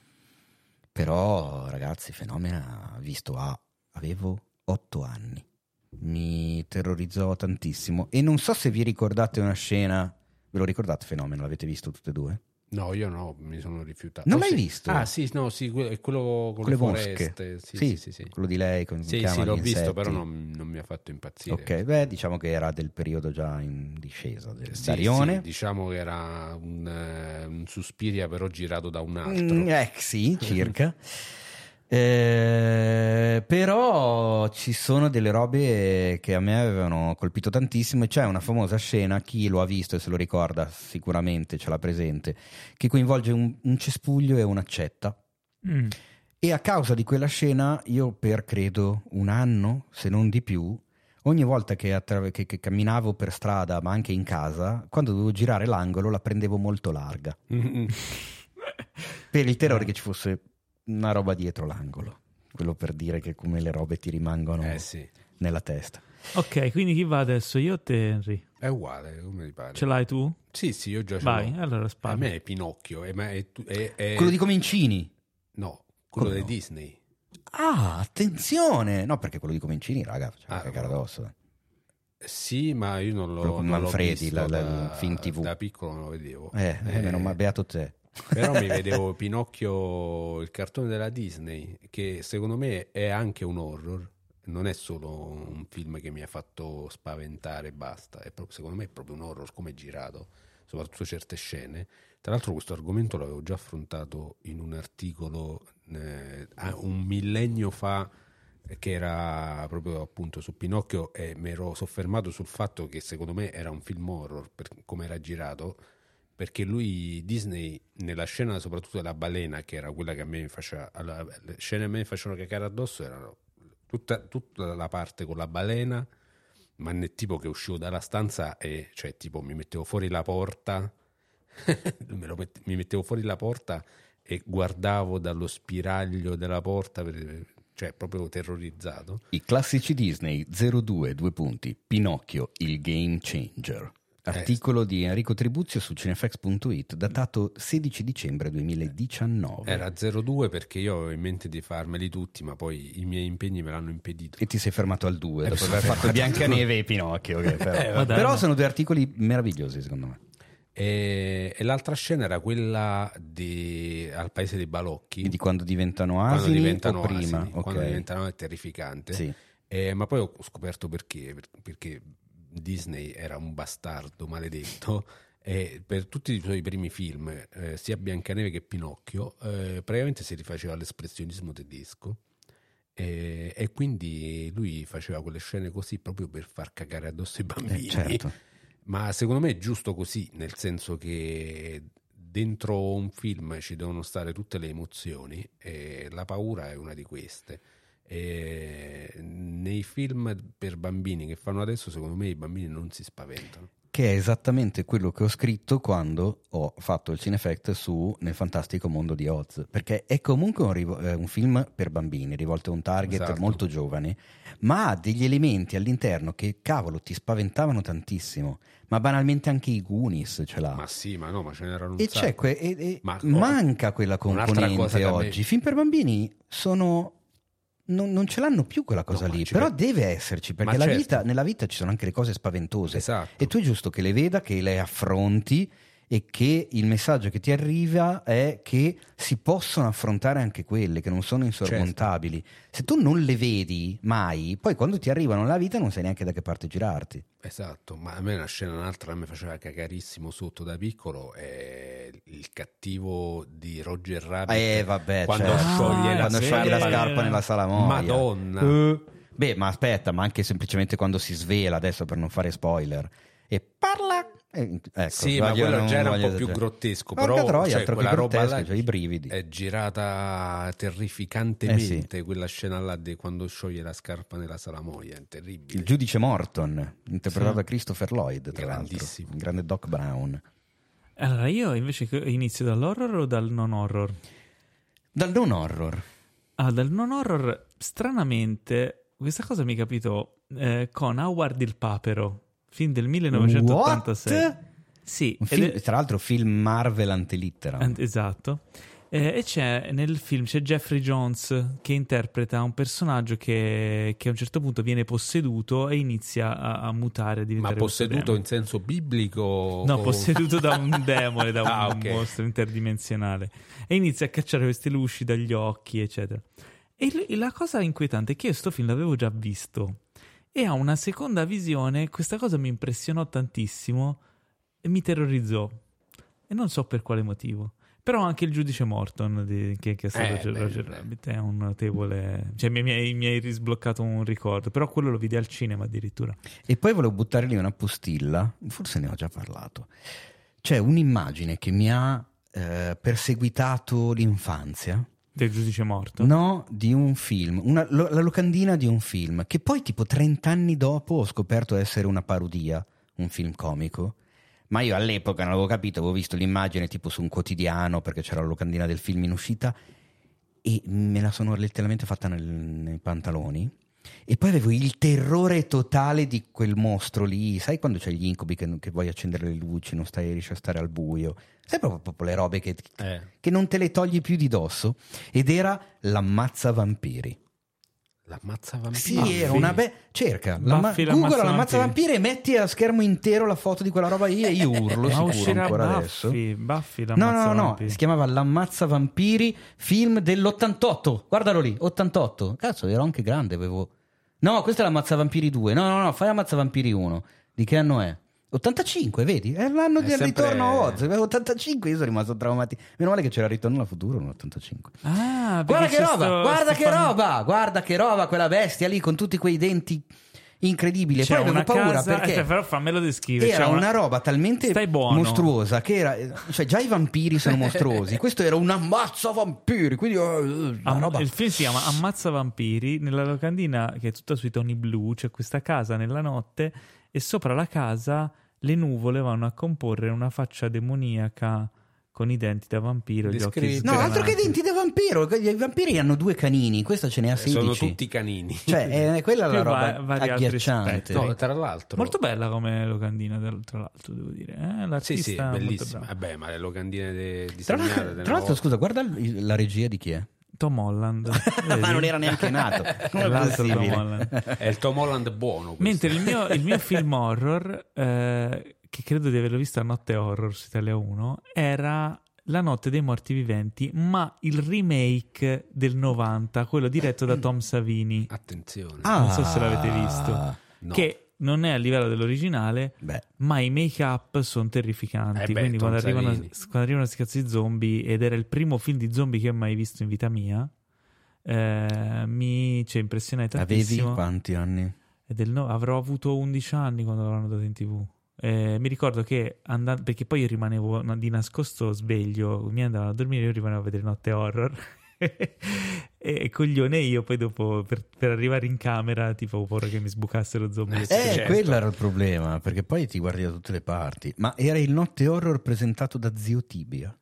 però ragazzi, Fenomena visto a avevo otto anni, mi terrorizzò tantissimo. E non so se vi ricordate una scena, ve lo ricordate Fenomena? L'avete visto tutte e due? No, io no, mi sono rifiutato. Non oh, l'hai sì. visto? Ah sì, no, sì, que- è quello con, Con le foreste. mosche. Sì, Sì, sì, sì, sì. quello di lei con Sì, chiama sì, l'ho gli visto, insetti. però non, non mi ha fatto impazzire. Ok, beh, diciamo che era del periodo già in discesa del Sì, Darione. sì, diciamo che era un, eh, un Suspiria però girato da un altro. Mm, eh sì, circa. Eh, però ci sono delle robe che a me avevano colpito tantissimo, e c'è una famosa scena, chi lo ha visto e se lo ricorda sicuramente ce l'ha presente, che coinvolge un, un cespuglio e un'accetta. Mm. E a causa di quella scena io per credo un anno, se non di più, ogni volta che, attra- che, che camminavo per strada, ma anche in casa, quando dovevo girare l'angolo la prendevo molto larga per il terrore che ci fosse una roba dietro l'angolo. Quello per dire che come le robe ti rimangono Eh sì, nella testa. Ok, quindi chi va adesso? Io o te, Henry? è uguale, come ti pare. Ce l'hai tu? Sì, sì, io già ce Vai, l'ho. allora A spara. me è Pinocchio, è, ma è, è, è... Quello di Comencini. No, quello Come di no? Disney. Ah, attenzione! No, perché quello di Comencini, raga, faceva Ah, cagare no. addosso. Sì, ma io non l'ho, Quello con non l'ho Manfredi, visto la- la- da, il film tivù. da piccolo non lo vedevo. Eh, eh, meno male, beato te. Però mi vedevo Pinocchio, il cartone della Disney, che secondo me è anche un horror, non è solo un film che mi ha fatto spaventare e basta, è proprio, secondo me è proprio un horror come è girato, soprattutto certe scene. Tra l'altro questo argomento l'avevo già affrontato in un articolo eh, un millennio fa, che era proprio appunto su Pinocchio, e mi ero soffermato sul fatto che secondo me era un film horror per come era girato, perché lui, Disney, nella scena soprattutto della balena, che era quella che a me mi faceva, alla, le scene a me mi facevano cacare addosso, erano tutta, tutta la parte con la balena, ma nel tipo che uscivo dalla stanza e cioè tipo mi mettevo fuori la porta me lo met- mi mettevo fuori la porta e guardavo dallo spiraglio della porta per, cioè proprio terrorizzato. I classici Disney zero due due punti Pinocchio il game changer. Articolo eh. di Enrico Tribuzio su cinefx punto it datato sedici dicembre duemiladiciannove. Era zero due perché io avevo in mente di farmeli tutti, ma poi i miei impegni me l'hanno impedito. E ti sei fermato al due eh, dopo aver fatto Biancaneve e Pinocchio. Okay, però. Eh, però sono due articoli meravigliosi secondo me. E, e l'altra scena era quella di Al Paese dei Balocchi. Di quando diventano asini quando diventano o prima? Asini, okay. Quando diventano è terrificante. Sì. Eh, ma poi ho scoperto perché, perché Disney era un bastardo maledetto e per tutti i suoi primi film, eh, sia Biancaneve che Pinocchio, eh, praticamente si rifaceva all'espressionismo tedesco. E, e quindi lui faceva quelle scene così proprio per far cagare addosso i bambini. Eh, certo. Ma secondo me è giusto così, nel senso che dentro un film ci devono stare tutte le emozioni e la paura è una di queste. E nei film per bambini che fanno adesso, secondo me i bambini non si spaventano. Che è esattamente quello che ho scritto quando ho fatto il Cinefact su Nel fantastico mondo di Oz, perché è comunque un, rivo- un film per bambini, rivolto a un target Esatto. molto giovane, ma ha degli elementi all'interno che, cavolo, ti spaventavano tantissimo, ma banalmente anche i Goonies ce l'ha. Ma sì, ma no, ma ce n'erano un E, sacco. c'è que- e, e Ma- manca quella un'altra cosa componente che a me- oggi. I film per bambini sono... Non, non ce l'hanno più quella cosa No, ma lì, ci però per- deve esserci, perché Ma la certo. vita, nella vita ci sono anche le cose spaventose. Esatto. E tu è giusto che le veda, che le affronti e che il messaggio che ti arriva è che si possono affrontare anche quelle, che non sono insormontabili. Se tu non le vedi mai, poi quando ti arrivano nella vita non sai neanche da che parte girarti. Esatto, ma a me una scena un'altra mi faceva cagarissimo sotto da piccolo è il cattivo di Roger Rabbit. Eh vabbè, quando certo. scioglie, Ah, la, quando scioglie la scarpa nella salamoia. Madonna. Uh, beh, ma aspetta, ma anche semplicemente quando si svela, adesso per non fare spoiler, e parla. Eh, ecco, Sì, ma voglio- quello non già era un voglio po' più esagerare. grottesco, Porca però troia, cioè, altro che quella roba grottesco, là cioè, i brividi. è girata terrificantemente, Eh sì. quella scena là di quando scioglie la scarpa nella salamoia, è terribile. Il giudice Morton, interpretato Sì. da Christopher Lloyd, tra l'altro, Grandissimo. il grande Doc Brown. Allora, io invece inizio dall'horror o dal non horror? Dal non horror. Ah, dal non horror, stranamente, questa cosa mi capitò eh, con Howard il Papero, film del millenovecentottantasei. What? Sì, Un ed film, è- tra l'altro film Marvel antelitteram. Ant- esatto. Eh, e c'è nel film c'è Jeffrey Jones che interpreta un personaggio che, che a un certo punto viene posseduto e inizia a, a mutare, a Ma diventare questo posseduto demone. in senso biblico? No, o- posseduto da un demone, da un Ah, ok. mostro interdimensionale. E inizia a cacciare queste luci dagli occhi, eccetera. E il- la cosa inquietante è che io sto film l'avevo già visto. E a una seconda visione questa cosa mi impressionò tantissimo e mi terrorizzò. E non so per quale motivo. Però anche il giudice Morton, di- che, che è stato Eh, Roger, beh, Roger beh. Rabbit, è un notevole... Cioè mi, mi hai, mi hai risbloccato un ricordo. Però quello lo vidi al cinema addirittura. E poi volevo buttare lì una postilla, forse ne ho già parlato. C'è un'immagine che mi ha eh, perseguitato l'infanzia. Del giudice Morton? No, di un film, una, lo- la locandina di un film, che poi tipo trent'anni dopo ho scoperto essere una parodia, un film comico. Ma io all'epoca non avevo capito, avevo visto l'immagine tipo su un quotidiano perché c'era la locandina del film in uscita e me la sono letteralmente fatta nel- nei pantaloni. E poi avevo il terrore totale di quel mostro lì. Sai quando c'è gli incubi che, che vuoi accendere le luci, non stai, riesci a stare al buio? Sai proprio, proprio le robe che, Eh. che non te le togli più di dosso? Ed era l'ammazza vampiri. L'ammazza vampiri. Sì, era una be- cerca, l'amma- Buffy Google l'ammazza l'ammazza vampiri. vampiri e metti a schermo intero la foto di quella roba lì e io urlo Ma sicuro uscirà ancora Buffy, adesso. Buffy No, l'ammazza no, no, no, vampiri. si chiamava L'ammazza vampiri, film dell'ottantotto. Guardalo lì, ottantotto. Cazzo, ero anche grande, avevo... No, questo è l'Ammazza Vampiri due. No, no, no, fai l'Ammazza Vampiri uno. Di che anno è? ottantacinque, vedi? È l'anno È del sempre- ritorno a Oz. ottantacinque, io sono rimasto traumatico. Meno male che c'era Ritorno al futuro nell'ottantacinque. Ah, Guarda perché che c'è roba, sto- guarda sto che fan- roba, guarda che roba quella bestia lì con tutti quei denti incredibili. E C'è poi avevo una paura casa, perché eh, però fammelo descrivere. era C'è una... roba talmente Stai buono. mostruosa che era, cioè già i vampiri sono mostruosi. Questo era un ammazza vampiri, quindi eh, una Am- roba. Il film si chiama Ammazza Vampiri. Nella locandina, che è tutta sui toni blu, c'è questa casa nella notte e sopra la casa le nuvole vanno a comporre una faccia demoniaca con i denti da vampiro e gli occhi Descritti. No, altro che sgranati. denti da vampiro. I vampiri hanno due canini, questa ce ne ha sedici. Sono tutti canini. Cioè, è quella la Più roba va- vari altri agghiacciante. aspetti. No, tra l'altro. Molto bella come locandina, tra l'altro, devo dire. Eh, Sì, l'artista sì, è molto bellissima. bravo. Vabbè, ma le locandine de- Tra disegnate l'altro, della tra l'altro, volta. scusa, guarda il- la regia di chi è. Tom Holland. Ma Vedi? non era neanche nato. Come è L'altro Tom possibile? Holland. È il Tom Holland buono questo. Mentre il mio, il mio film horror, eh, che credo di averlo visto a Notte Horror su Italia uno, era La notte dei morti viventi, ma il remake del novanta, quello diretto da Tom Savini, Attenzione. Ah, non so se l'avete visto, no. che non è a livello dell'originale, Beh, ma i make-up sono terrificanti. Eh beh, Quindi Tom quando arrivano, Savini. quando arrivano questi cazzo di zombie, ed era il primo film di zombie che ho mai visto in vita mia, eh, mi ci impressiona avevi tantissimo. quanti anni? È del no- avrò avuto undici anni quando l'hanno dato in tv. Eh, mi ricordo che andando, perché poi io rimanevo na- di nascosto sveglio, mi andavano a dormire, io rimanevo a vedere Notte Horror E coglione io poi dopo per, per arrivare in camera tipo ho paura che mi sbucassero zombie. Eh, certo. Quello era il problema, perché poi ti guardi da tutte le parti. Ma era il Notte Horror presentato da Zio Tibia?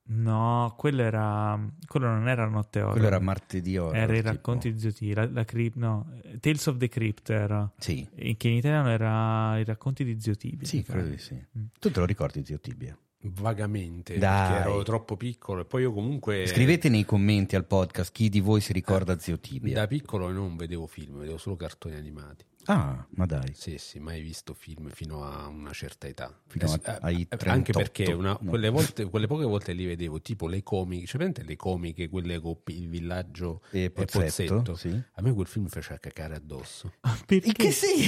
No, quello era quello non era Notte Horror. Quello era Martedì Horror. Era i tipo. racconti di Zio Tibia, la, la crypt, no, Tales of the Crypt era. Sì. Che in italiano era i racconti di Zio Tibia. Sì, credo di sì. Mm. Tu te lo ricordi Zio Tibia? Vagamente, Dai. Perché ero troppo piccolo e poi io comunque... Scrivete nei commenti al podcast chi di voi si ricorda Zio Tibia. Da piccolo non vedevo film, vedevo solo cartoni animati. Ah, ma dai. Sì, sì, mai visto film fino a una certa età. Fino eh, a, ai trentotto. Anche perché una, no. quelle, volte, quelle poche volte li vedevo, tipo le comiche, cioè presente le comiche, quelle con il villaggio e e Pozzetto, Pozzetto? Sì. A me quel film faceva cacare addosso. Perché? Che sì?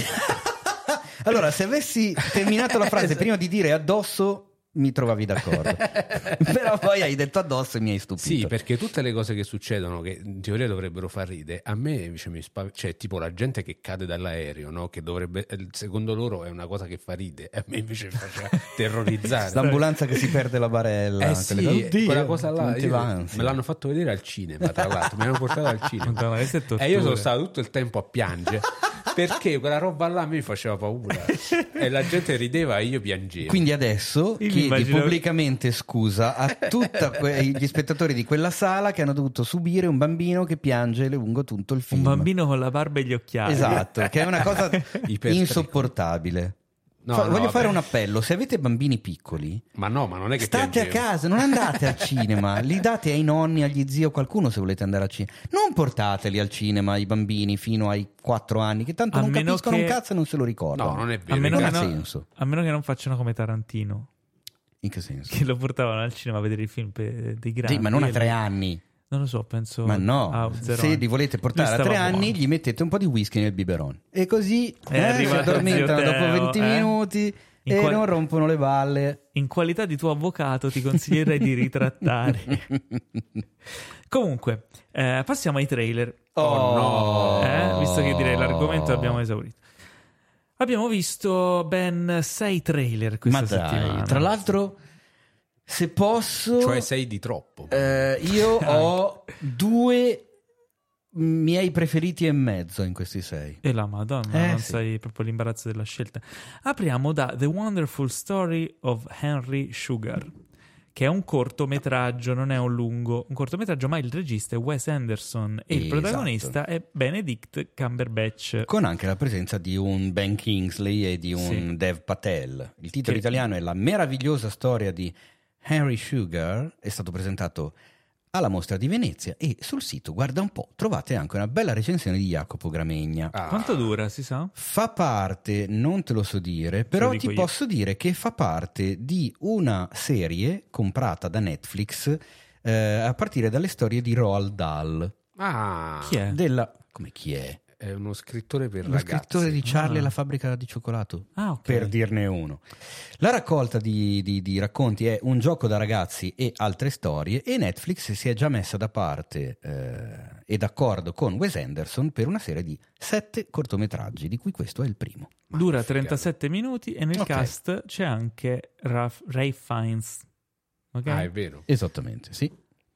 Allora, se avessi terminato la frase prima di dire addosso, mi trovavi d'accordo. Però poi hai detto addosso e mi hai stupito. Sì, perché tutte le cose che succedono che in teoria dovrebbero far ridere, a me invece mi spaventa, cioè tipo la gente che cade dall'aereo, no? Che dovrebbe, secondo loro è una cosa che fa ridere, a me invece faceva terrorizzare. L'ambulanza che si perde la barella. Eh sì, Oddio, quella cosa là io, avanzi. me l'hanno fatto vedere al cinema, tra l'altro, mi hanno portato al cinema. Madonna, e io sono stato tutto il tempo a piangere perché quella roba là a me faceva paura e la gente rideva e io piangevo. Quindi adesso io chiedi immagino... pubblicamente scusa a tutti que- gli spettatori di quella sala che hanno dovuto subire un bambino che piange lungo tutto il film. Un bambino con la barba e gli occhiali. Esatto, che è una cosa insopportabile. No, Fa- no, voglio vabbè. fare un appello: se avete bambini piccoli, Ma no, ma non è che state piangevo. a casa, non andate al cinema, li date ai nonni, agli zii o qualcuno se volete andare al cinema. Non portateli al cinema i bambini fino ai quattro anni, che tanto A non meno capiscono che- un cazzo e non se lo ricordano. No, non è A vero. meno, Non che ha no- senso. a meno che non facciano come Tarantino, In che senso? che lo portavano al cinema a vedere i film per dei grandi. Sì, ma non a E- tre anni. Non lo so, penso. Ma no, a zero se anni. li volete portare Lui a tre stava anni, buono. gli mettete un po' di whisky nel biberon. E così È eh, si arrivato addormentano zio dopo Teo, venti eh? minuti In e qual- non rompono le balle. In qualità di tuo avvocato ti consiglierei di ritrattare. Comunque, eh, passiamo ai trailer. Oh, no! Eh, visto che direi l'argomento abbiamo esaurito. Abbiamo visto ben sei trailer questa Ma dai, settimana. tra l'altro, se posso, Cioè sei di troppo. eh, io ho due miei preferiti e mezzo in questi sei. E la Madonna, Eh, non sì. sai proprio l'imbarazzo della scelta. Apriamo da The Wonderful Story of Henry Sugar, che è un cortometraggio, non è un lungo, un cortometraggio, ma il regista è Wes Anderson e il Esatto. protagonista è Benedict Cumberbatch. Con anche la presenza di un Ben Kingsley e di un Sì. Dev Patel. Il titolo Che- italiano è La meravigliosa storia di Henry Sugar, è stato presentato alla Mostra di Venezia e sul sito, guarda un po', trovate anche una bella recensione di Jacopo Gramegna. Ah. Quanto dura, si sa? Fa parte, non te lo so dire, però dico ti io. posso dire che fa parte di una serie comprata da Netflix eh, a partire dalle storie di Roald Dahl. Ah, Chi è? Della... Come chi è? è uno scrittore per Lo ragazzi. scrittore di Charlie e Ah. la fabbrica di cioccolato. Ah, ok. Per dirne uno. La raccolta di, di- di racconti è Un gioco da ragazzi e altre storie e Netflix si è già messa da parte eh, e d'accordo con Wes Anderson per una serie di sette cortometraggi, di cui questo è il primo. Ma Dura che figata. trentasette minuti e nel Ok. cast c'è anche Ralph, Ray Fiennes. Ok? Ah, è vero. Esattamente, sì.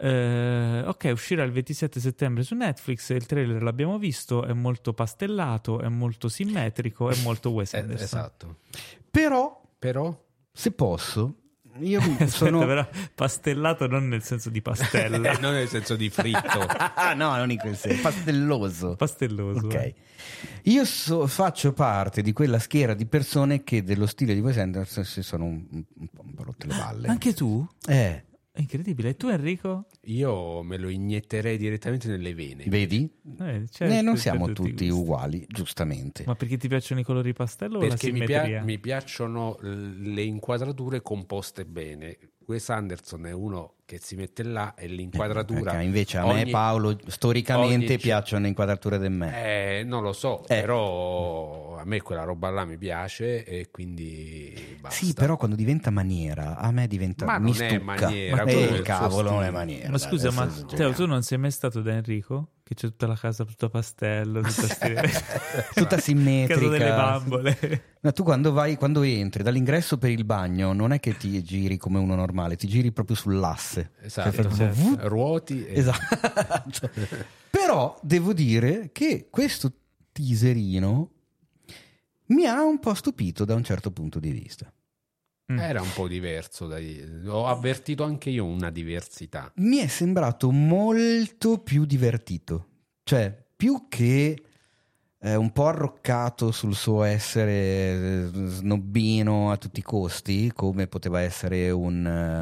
Eh, ok, uscirà il ventisette settembre su Netflix. Il trailer l'abbiamo visto, è molto pastellato, è molto simmetrico, è molto Wes Eh, Anderson. esatto. Però, Però se posso, io Aspetta, sono... però pastellato non nel senso di pastella, non nel senso di fritto. Ah, no, non in quel senso, pastelloso. pastelloso. Ok, eh. io so- faccio parte di quella schiera di persone che dello stile di Wes Anderson si sono un, un, un po' rotte le balle. Anche tu? Eh, È incredibile. E tu, Enrico? Io me lo inietterei direttamente nelle vene. vedi? Eh, certo, Eh, non per siamo tutti i tutti gusti. uguali, giustamente. Ma perché ti piacciono i colori pastello o la Perché mi, pia- simmetria? mi piacciono l- le inquadrature composte bene. Wes Anderson è uno che si mette là e l'inquadratura. Perché invece a me, ogni- Paolo, storicamente ogni- piacciono le inquadrature del me. Eh, non lo so, Eh. però a me quella roba là mi piace e quindi basta. Sì, però quando diventa maniera, a me diventa ma mi non è stucca. maniera, Ma eh, cavolo, non è maniera. Ma scusa, dai, Matteo, tu non sei mai stato da Enrico? Che c'è tutta la casa, tutta pastello, tutta, sti... tutta simmetrica. Casa delle bambole. No, tu quando vai, quando entri dall'ingresso per il bagno, non è che ti giri come uno normale, ti giri proprio sull'asse. Esatto, cioè, certo. Ruoti. E... Esatto. Però devo dire che questo teaserino mi ha un po' stupito da un certo punto di vista. Era un po' diverso, dai. Ho avvertito anche io una diversità. Mi è sembrato molto più divertito, cioè più che eh, un po' arroccato sul suo essere snobbino a tutti i costi, come poteva essere un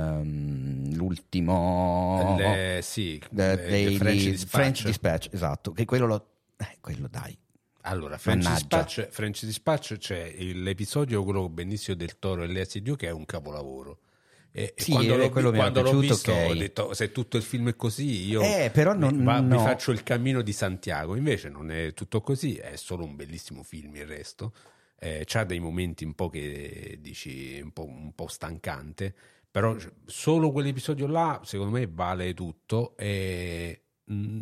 um, l'ultimo le, sì, le, le, le, French, le Dispatch. French Dispatch, esatto, che quello lo eh, quello dai. Allora, French Dispatch, French Dispatch c'è l'episodio, quello Benicio del Toro e Lea Seydoux, che è un capolavoro. E, sì, e quando, l'ho, quello mi quando è l'ho piaciuto, visto okay. Ho detto, se tutto il film è così, io eh, però non, mi, va, no. mi faccio il cammino di Santiago. Invece non è tutto così, è solo un bellissimo film il resto. Eh, c'ha dei momenti un po' che dici un po', un po' stancante, però solo quell'episodio là secondo me vale tutto e mh,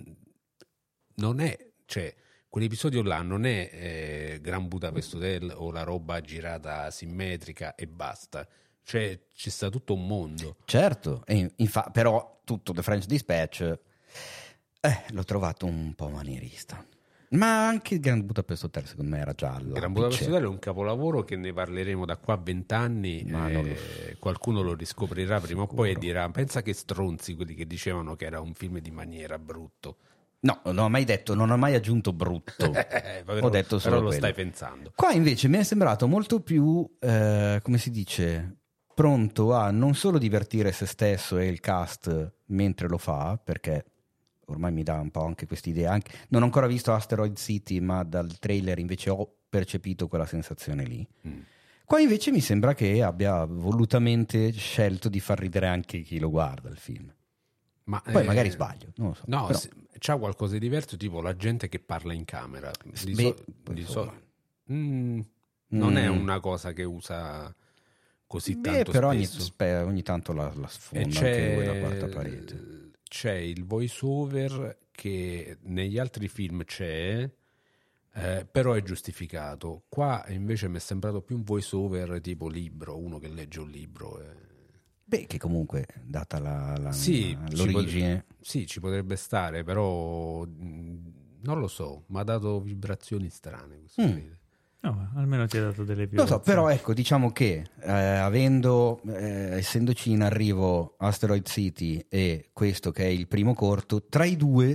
non è, cioè quell'episodio là non è eh, Grand Budapest Hotel o la roba girata simmetrica e basta, cioè ci sta tutto un mondo. Certo, e infa- però tutto The French Dispatch eh, l'ho trovato un po' manierista. Ma anche il Grand Budapest Hotel secondo me era giallo. Grand Budapest Hotel è un capolavoro che ne parleremo da qua a vent'anni, eh, lo... qualcuno lo riscoprirà prima o poi e dirà pensa che stronzi quelli che dicevano che era un film di maniera brutto. No, non ho mai detto, non ho mai aggiunto brutto. eh, però, ho detto solo però lo quello. stai pensando. Qua invece mi è sembrato molto più, eh, come si dice, pronto a non solo divertire se stesso e il cast mentre lo fa, perché ormai mi dà un po' anche quest'idea. Anche... Non ho ancora visto Asteroid City, ma dal trailer invece ho percepito quella sensazione lì. Mm. Qua invece mi sembra che abbia volutamente scelto di far ridere anche chi lo guarda il film. Ma, poi eh, magari sbaglio, non lo so. No, però... c'ha qualcosa di diverso, tipo la gente che parla in camera. Di Beh, so, di so, mm, non mm. è una cosa che usa così Beh, tanto però ogni, spesso. Spe, ogni tanto la, la sfonda anche lui la quarta parete. C'è il voice over che negli altri film c'è, eh, però è giustificato. Qua invece mi è sembrato più un voice over tipo libro, uno che legge un libro. Eh. Beh, che comunque, data la, la, sì, l'origine... Ci pot- sì, ci potrebbe stare, però mh, non lo so, mi ha dato vibrazioni strane questo mm. No, almeno ti ha dato delle vibrazioni. Lo so, però ecco, diciamo che eh, avendo, eh, essendoci in arrivo Asteroid City e questo che è il primo corto, tra i due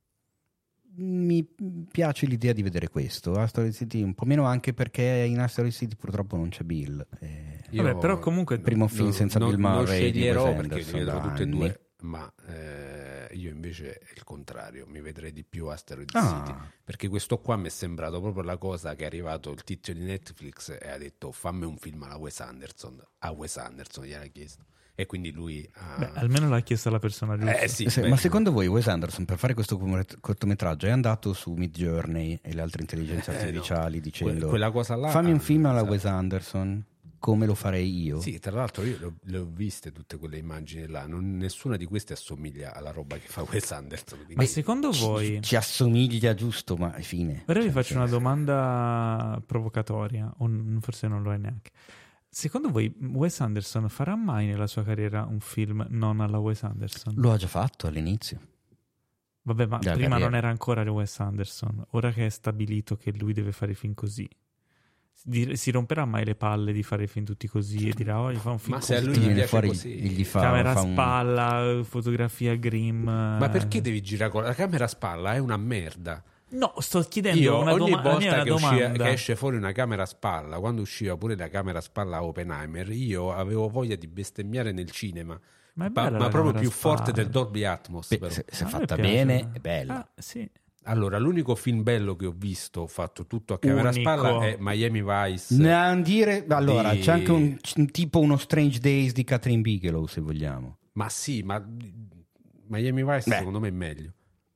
mi piace l'idea di vedere questo. Asteroid City un po' meno, anche perché in Asteroid City purtroppo non c'è Bill. Eh, Vabbè, però comunque il primo film no, senza no, Bill Murray di Wes Anderson, perché li vedrò tutte e due, ma eh, io invece è il contrario, mi vedrei di più Asteroid ah. City, perché questo qua mi è sembrato proprio la cosa che è arrivato il tizio di Netflix e ha detto fammi un film alla Wes Anderson, a Wes Anderson gli ha chiesto. E quindi lui ha... Beh, almeno l'ha chiesto la persona giusta. Eh, sì, Se, ma secondo voi Wes Anderson per fare questo cortometraggio è andato su Midjourney e le altre intelligenze artificiali eh, no. dicendo quella cosa là, fammi un film alla esatto. Wes Anderson come lo farei io? Sì, tra l'altro io le, le ho viste tutte quelle immagini là, non, nessuna di queste assomiglia alla roba che fa Wes Anderson. Quindi... Ma secondo voi... Ci, ci assomiglia giusto, ma è fine. Ora vi cioè, faccio una domanda provocatoria, o forse non lo è neanche. Secondo voi Wes Anderson farà mai nella sua carriera un film non alla Wes Anderson? Lo ha già fatto all'inizio. Vabbè, ma Della prima carriera. non era ancora il Wes Anderson. Ora che è stabilito che lui deve fare film così, si, si romperà mai le palle di fare film tutti così e dirà oh, gli fa un film ma se a lui gli gli viene piace fuori, così gli fa, camera fa a un... spalla, fotografia grim. Ma perché devi girare con la camera a spalla? È una merda. No, sto chiedendo Io una ogni doma- volta che, uscì, domanda. che esce fuori una camera a spalla, quando usciva pure la camera a spalla a Oppenheimer, io avevo voglia di bestemmiare nel cinema, ma, è ma, bella ma la proprio camera più a spalla. forte del Dolby Atmos. Beh, però. se, se A me fatta piace. bene è bella. Ah, sì. Allora, l'unico film bello che ho visto fatto tutto a camera Unico. a spalla è Miami Vice. Non dire, allora di... c'è anche un tipo uno Strange Days di Catherine Bigelow, se vogliamo. Ma sì, ma Miami Vice Beh. secondo me è meglio.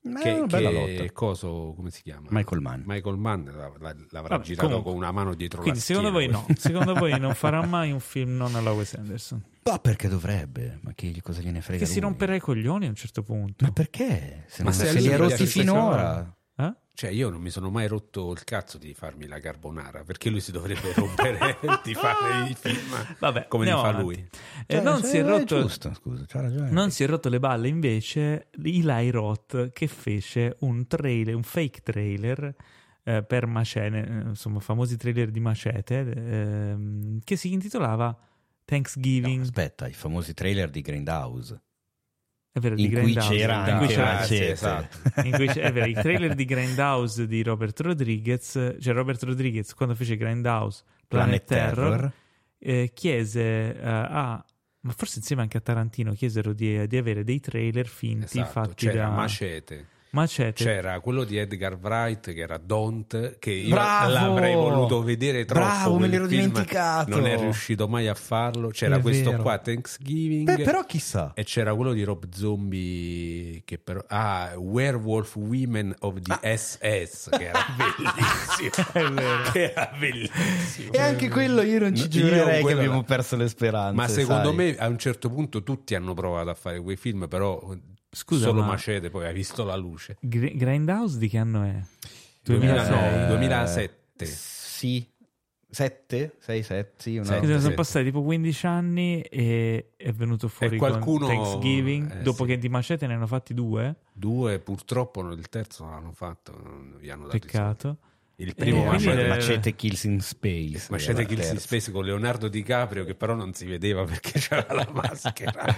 Ma che, è una bella che lotta. Coso, come si chiama? Michael Mann. Michael Mann l'avrà, l'avrà Vabbè, girato comunque, con una mano dietro quindi la schiena. secondo voi no, secondo voi non farà mai un film non alla Wes Anderson? Ma perché dovrebbe? Ma che cosa gliene frega? Che si lui? romperà i coglioni a un certo punto. Ma perché? Se, Ma non, se se a lui li ha piace rotti queste finora. Eh? Cioè, io non mi sono mai rotto il cazzo di farmi la carbonara, perché lui si dovrebbe rompere di fare i film Vabbè, come li fa avanti. lui. Eh, Cioè, non cioè, si è è rotto giusto, scusa, c'ha ragione. Non si è rotto le balle invece Eli Roth, che fece un trailer, un fake trailer eh, per Macete, insomma famosi trailer di Macete, ehm, che si intitolava Thanksgiving. No, aspetta, i famosi trailer di Grindhouse. È vero, In di cui Grindhouse, c'era in cui anche c'era- Macete. esatto. in cui c'è- è vero, i trailer di Grindhouse di Robert Rodriguez, cioè Robert Rodriguez quando fece Grindhouse Planet, Planet Terror, Terror. eh, chiese eh, a ma forse insieme anche a Tarantino chiesero di, di avere dei trailer finti Esatto, fatti c'era da Macete. Macete. C'era quello di Edgar Wright che era Don't, che io Bravo! l'avrei voluto vedere troppo. Bravo, me quel l'ero film, dimenticato. Non è riuscito mai a farlo. C'era È questo vero. qua, Thanksgiving. Beh, però chissà. E c'era quello di Rob Zombie che però ah, Werewolf Women of the S S che era bellissimo. È vero. Che era bellissimo. E anche quello io non ci Io giurerei quello che abbiamo la- perso le speranze. Ma secondo sai. me a un certo punto tutti hanno provato a fare quei film, però Scusa, solo ma- Macete poi ha visto la luce. Gr- Grindhouse di che anno è? duemilanove, Eh, duemilasette. Sì. Sette? Sei, sette? Sì, una Sette, Quindi roba. sono sì. passati tipo quindici anni e è venuto fuori E qualcuno- con Thanksgiving, eh, dopo sì. che di Macete ne hanno fatti due, Due, purtroppo il terzo non l'hanno fatto, non vi hanno dato i peccato. soldi. Il primo Eh, Macete, quindi le- Macete Kills in Space. Macete era Kills in terzo. Space con Leonardo DiCaprio che però non si vedeva perché c'era la maschera.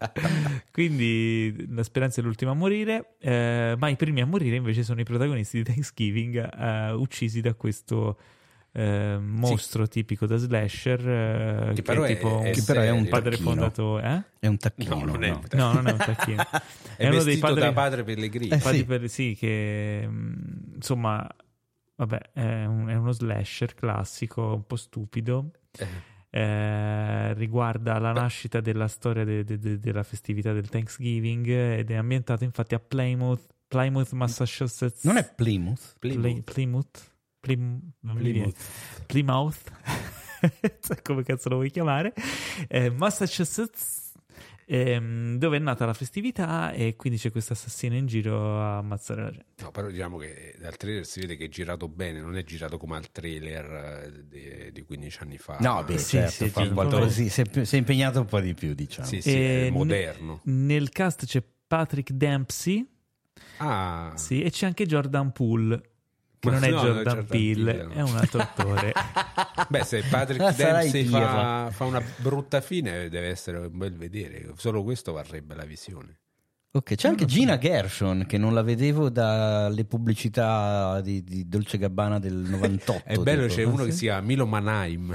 Quindi la speranza è l'ultima a morire, eh, ma i primi a morire invece sono i protagonisti di Thanksgiving, eh, uccisi da questo eh, mostro tipico da slasher, eh, Che che, però è è- tipo è Che però è un un padre tacchino. fondatore. Eh? È un tacchino. No, non è. No, non è un tacchino. È, uno dei vestito padri- da padre Pellegrini. Eh, Padri sì. per- sì, che mh, insomma, vabbè, è, un- è uno slasher classico, un po' stupido. Eh. Eh, riguarda la nascita della storia de- de- de- della festività del Thanksgiving ed è ambientato infatti a Plymouth, Plymouth, Massachusetts. Non è Plymouth? Plymouth? Plymouth? Plym- non mi viene. Plymouth. Come cazzo lo vuoi chiamare? Eh, Massachusetts, ehm, dove è nata la festività e quindi c'è questo assassino in giro a ammazzare la gente. No, però diciamo che dal trailer si vede che è girato bene, non è girato come al trailer eh, di, di quindici anni fa. No, beh, sì, certo, sì, fa sì, qualcosa- un po' sì, si, è, si è impegnato un po' di più, diciamo. Sì, sì, E è moderno. ne- nel cast c'è Patrick Dempsey, Ah, sì, e c'è anche Jordan Poole, che Ma non è no, Jordan, Jordan Peele, Peele, no. è un altro attore. beh, se Patrick Ah, sarai Dempsey Dio. fa, fa una brutta fine, deve essere un bel vedere. Solo questo varrebbe la visione. Ok, c'è anche Gina Gershon che non la vedevo dalle pubblicità di, di Dolce Gabbana del novantotto. È bello, tipo. c'è uno che si chiama Milo Mannheim.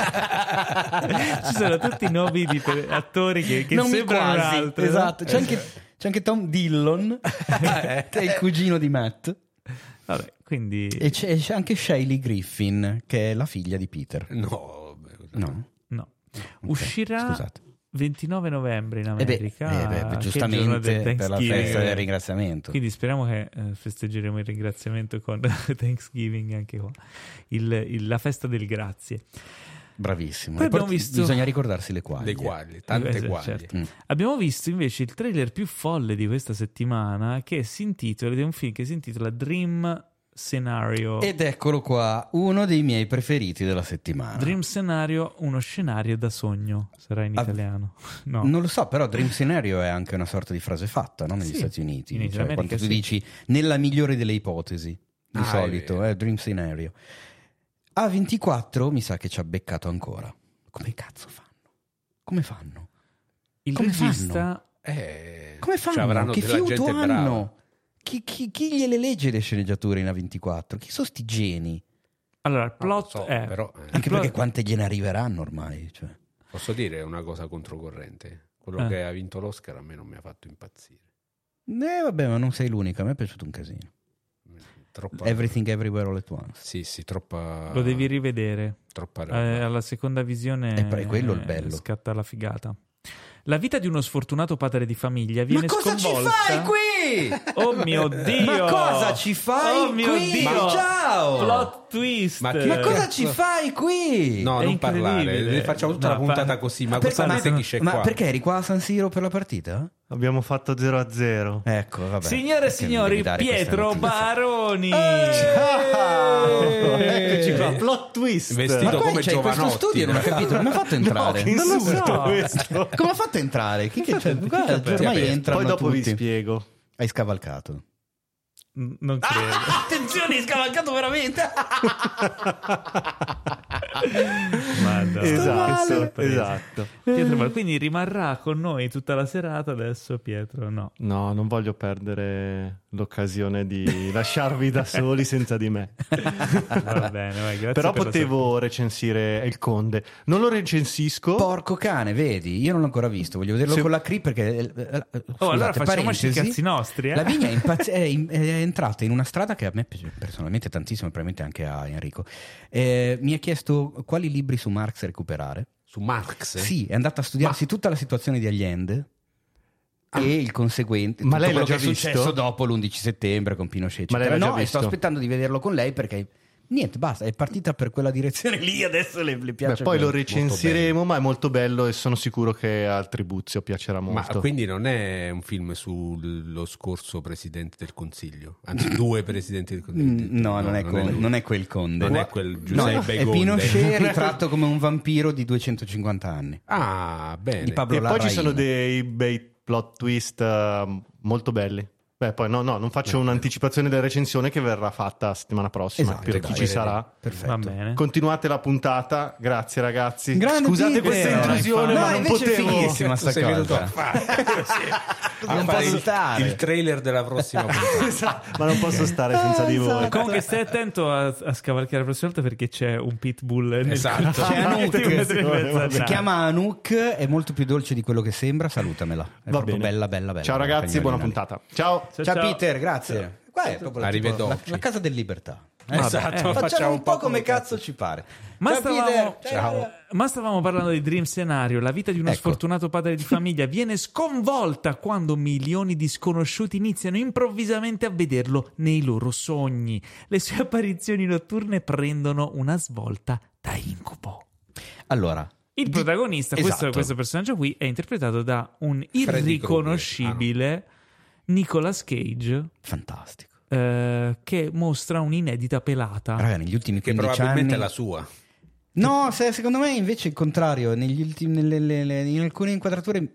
Ci sono tutti nomi di per- attori che, che Non mi sembrano un quasi, altro, no? esatto. C'è anche, c'è anche Tom Dillon, che è il cugino di Matt. Vabbè, quindi E c'è, c'è anche Shaylee Griffin, che è la figlia di Peter. No, beh, No? no. Ok, Uscirà Scusate. ventinove novembre in Eh beh, America, eh beh, che è il giorno giustamente del per la Thanksgiving. festa del ringraziamento. Quindi speriamo che eh, festeggeremo il ringraziamento con Thanksgiving anche qua, il- il- la festa del grazie. Bravissimo. Poi E poi abbiamo visto- Bisogna ricordarsi le quaglie. dei quagli, tante Eh, quaglie. certo. Mm. Abbiamo visto invece il trailer più folle di questa settimana, che si intitola, ed è un film che si intitola Dream Scenario. Ed eccolo qua, uno dei miei preferiti della settimana. Dream Scenario, uno scenario da sogno, sarà in Ah, italiano. No. Non lo so, però Dream Scenario è anche una sorta di frase fatta, no? Negli Sì, Stati Uniti. in Cioè, America quando tu sì. dici nella migliore delle ipotesi, di Ah, è solito, vero. è Dream Scenario. A ventiquattro mi sa che ci ha beccato ancora. Come cazzo fanno? Come fanno? Il come regista Eh, Come cioè, fanno? avranno Che della fiuto gente hanno? brava. Chi, chi, chi gliele legge le sceneggiature in A ventiquattro? Chi sono sti geni? Allora, il Non lo plot so, è però, eh, Anche plot- perché quante gliene arriveranno ormai? Cioè. posso dire una cosa controcorrente. Quello Eh. che ha vinto l'Oscar a me non mi ha fatto impazzire. Eh vabbè, ma non sei l'unica, a me è piaciuto un casino. Troppa... Everything Everywhere All At Once. Sì, sì, troppa... lo devi rivedere. Troppa Eh, roba. alla seconda visione E poi quello è il bello. scatta la figata. La vita di uno sfortunato padre di famiglia viene Ma cosa sconvolta. ci fai qui? Oh mio Dio! Ma cosa ci fai oh mio qui? Dio! Ma ciao! Plot twist! Ma, Ma cosa ci fai qui? No, È non parlare, facciamo tutta No, la puntata fa... così. Ma per, cosa ma, ne chi c'è ma qua? perché eri qua a San Siro per la partita? Abbiamo fatto zero a zero. Ecco, vabbè. Signore e Perché mi signori, devi dare Pietro queste notizie? Baroni! Ciao! Eh. Eccoci qua, plot twist. Vestito Ma qua come c'è questo Giovanotti. studio, non ho capito come ha fatto a entrare. Che Non lo insulto so. questo. Come ha fatto a entrare? Chi che c'è? Guarda, ormai entrano Poi dopo tutti. vi spiego. Hai scavalcato. N- Non credo. Ah, attenzione, hai scavalcato veramente. Madonna. Esatto, esatto. Pietro, ma quindi rimarrà con noi tutta la serata adesso, Pietro? No. No, non voglio perdere l'occasione di lasciarvi da soli senza di me. Va bene, vai, grazie. Però per la potevo recensire Il Conde. Non lo recensisco. Porco cane, vedi? Io non l'ho ancora visto. Voglio vederlo Se- con la Cree perché. eh, eh, Oh, allora scusate, facciamo i parentesi, cazzi nostri, eh? La Vigna è, impazz- è in- è entrata in una strada che a me piace personalmente tantissimo, probabilmente anche a Enrico. Eh, mi ha chiesto quali libri su Marx recuperare. Su Marx? Sì, è andata a studiarsi tutta la situazione di Allende. E il conseguente, Ma tutto lei l'ha quello che già è visto? successo dopo l'undici settembre con Pinochet. Ma lei eccetera. l'ha già no, e sto visto? aspettando di vederlo con lei perché niente, basta, è partita per quella direzione lì, adesso le, le piace. Beh, poi lo quello. recensiremo, ma è molto bello e sono sicuro che al Tribuzio piacerà Ma molto. quindi non è un film sullo scorso presidente del Consiglio? Anzi, due presidenti del Consiglio. Mm, No, non, è quel, lui. non è quel Conde. Non è quel No, Giuseppe è Conde. Pinochet ritratto come un vampiro di duecentocinquanta anni. Ah, bene. Di Pablo E poi ci Larraín. sono dei bei plot twist eh, molto belli. Beh, poi no, no, non faccio un'anticipazione della recensione che verrà fatta settimana prossima Esatto, per dai, chi ci sarà. Perfetto. Va bene. Continuate la puntata, grazie ragazzi. Grande Scusate Peter. questa intrusione, No, ma non invece è potevo. fighissima sta Sei venuto cosa. a fare, Non a fare posso il, stare. il trailer della prossima puntata. Esatto, ma non posso stare senza di voi. Comunque stai attento a, a scavalcare la prossima volta perché c'è un pitbull nel Esatto. C'è Anouk, Di metro e mezzo a si naso. chiama Anouk, è molto più dolce di quello che sembra, salutamela. È Va proprio bene. bella, bella, bella. Ciao ragazzi, buona Cagnolina. puntata. Ciao. Ciao, Ciao, ciao. Peter, grazie. Qua è proprio la, tipo, Arrivederci. la, la casa del libertà. Esatto, eh, facciamo, facciamo un po' come cazzo ci pare. Ma Ciao, stavamo, Peter. Ciao. ma stavamo parlando di Dream Scenario. La vita di uno Ecco. sfortunato padre di famiglia viene sconvolta quando milioni di sconosciuti iniziano improvvisamente a vederlo nei loro sogni. Le sue apparizioni notturne prendono una svolta da incubo. Allora, Il protagonista, Esatto. questo, questo personaggio qui, è interpretato da un Freddy irriconoscibile Nicolas Cage, fantastico. eh, che mostra un'inedita pelata. Raga, negli ultimi Che quindici probabilmente anni è la sua. No, se- secondo me invece il contrario, negli ultimi, nelle- le- le- in alcune inquadrature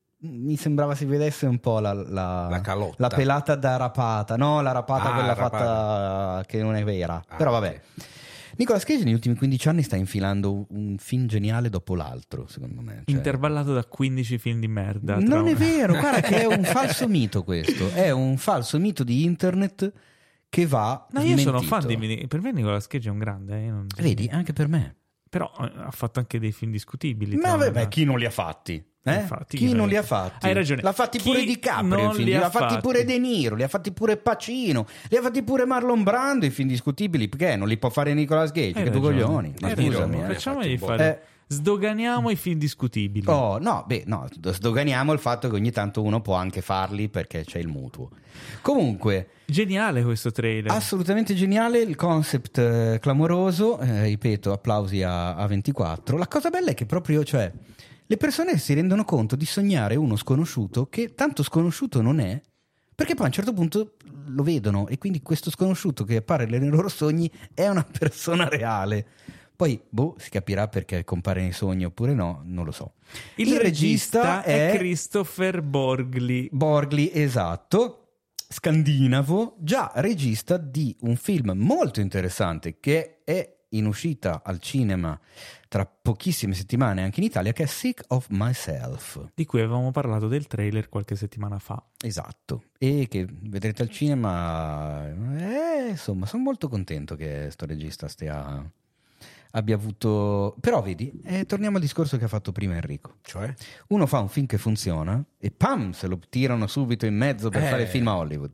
mi sembrava si vedesse un po' la, la, La calotta. la pelata da rapata, no, la rapata Ah, quella rapata. fatta che non è vera. Ah, Però vabbè. ok. Nicolas Cage negli ultimi quindici anni sta infilando un film geniale dopo l'altro, secondo me. Cioè, Intervallato da quindici film di merda. tra non è un- vero, guarda che è un falso mito questo, è un falso mito di internet che va No, io sono smentito. fan di... Per me Nicolas Cage è un grande. eh, non- Vedi, anche per me. Però eh, ha fatto anche dei film discutibili. Ma tra vabbè, l'altro. chi non li ha fatti? Eh? Infatti, chi chi non non li li ha ha fatti? Hai ragione. L'ha fatti Chi pure DiCaprio, non i film, li li ha ha fatti fatti? pure De Niro, li ha fatti pure Pacino, li ha fatti pure Marlon Brando, i film discutibili, perché non li può fare Nicolas Cage? Hai Che tu ragione. coglioni. Ma Hai scusami, ragione. eh. Facciamogli Fatti fare. Eh. Sdoganiamo i film discutibili. Oh, no, beh, no, sdoganiamo il fatto che ogni tanto uno può anche farli perché c'è il mutuo. Comunque, Geniale questo trailer. assolutamente geniale, il concept eh, clamoroso, eh, ripeto, applausi a, a ventiquattro. La cosa bella è che proprio, cioè, le persone si rendono conto di sognare uno sconosciuto che tanto sconosciuto non è, perché poi a un certo punto lo vedono e quindi questo sconosciuto che appare nei loro sogni è una persona reale. Poi, boh, si capirà perché compare nei sogni oppure no, non lo so. il, regista, è Christopher Borgli. Borgli, esatto, scandinavo, già regista di un film molto interessante che è in uscita al cinema tra pochissime settimane anche in Italia, che è Sick of Myself. Di cui avevamo parlato del trailer qualche settimana fa. Esatto, e che vedrete al cinema. Eh, insomma, sono molto contento che sto regista stia abbia avuto. Però vedi, eh, torniamo al discorso che ha fatto prima Enrico. Cioè? Uno fa un film che funziona e pam, se lo tirano subito in mezzo per Eh. fare il film a Hollywood.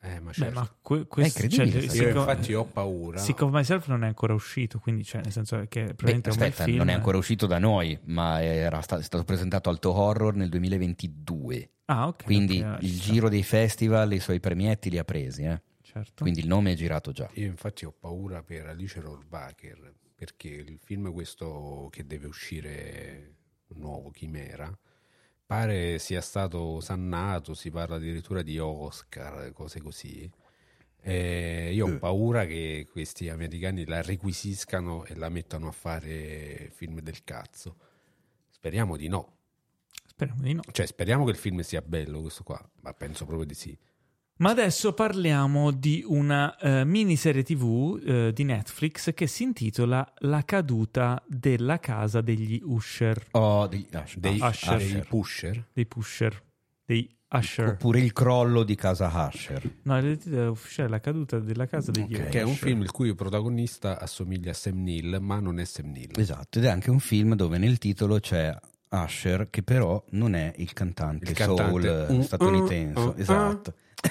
Eh, ma, Beh, certo. ma que- questo, è incredibile. cioè, Io Sick of- infatti ho paura. Sick of Myself non è ancora uscito, quindi cioè, nel senso che probabilmente Beh, è un bel aspetta, film. non è ancora uscito da noi, ma era sta- è stato presentato al To Horror nel duemilaventidue. Ah, ok. Quindi ok, il ci sta. giro dei festival, i suoi premietti li ha presi, eh. Certo. Quindi il nome è girato già. Io infatti ho paura per Alice Rohrwacher, perché il film questo che deve uscire nuovo, Chimera, pare sia stato osannato, si parla addirittura di Oscar, cose così. E io ho paura che questi americani la requisiscano e la mettano a fare film del cazzo. Speriamo di no. Speriamo di no. Cioè, speriamo che il film sia bello questo qua, ma penso proprio di sì. Ma adesso parliamo di una eh, miniserie tivù eh, di Netflix che si intitola La caduta della casa degli Usher. Oh, degli Usher. Dei, Usher. dei pusher. Dei Pusher. Dei Usher. Oppure il crollo di casa Usher. No, il titolo ufficiale è La caduta della casa degli Ok. Usher. Che è un film il cui protagonista assomiglia a Sam Neill, ma non è Sam Neill. Esatto, ed è anche un film dove nel titolo c'è Usher, che però non è il cantante, Il cantante. soul Mm, statunitense. mm, mm, esatto.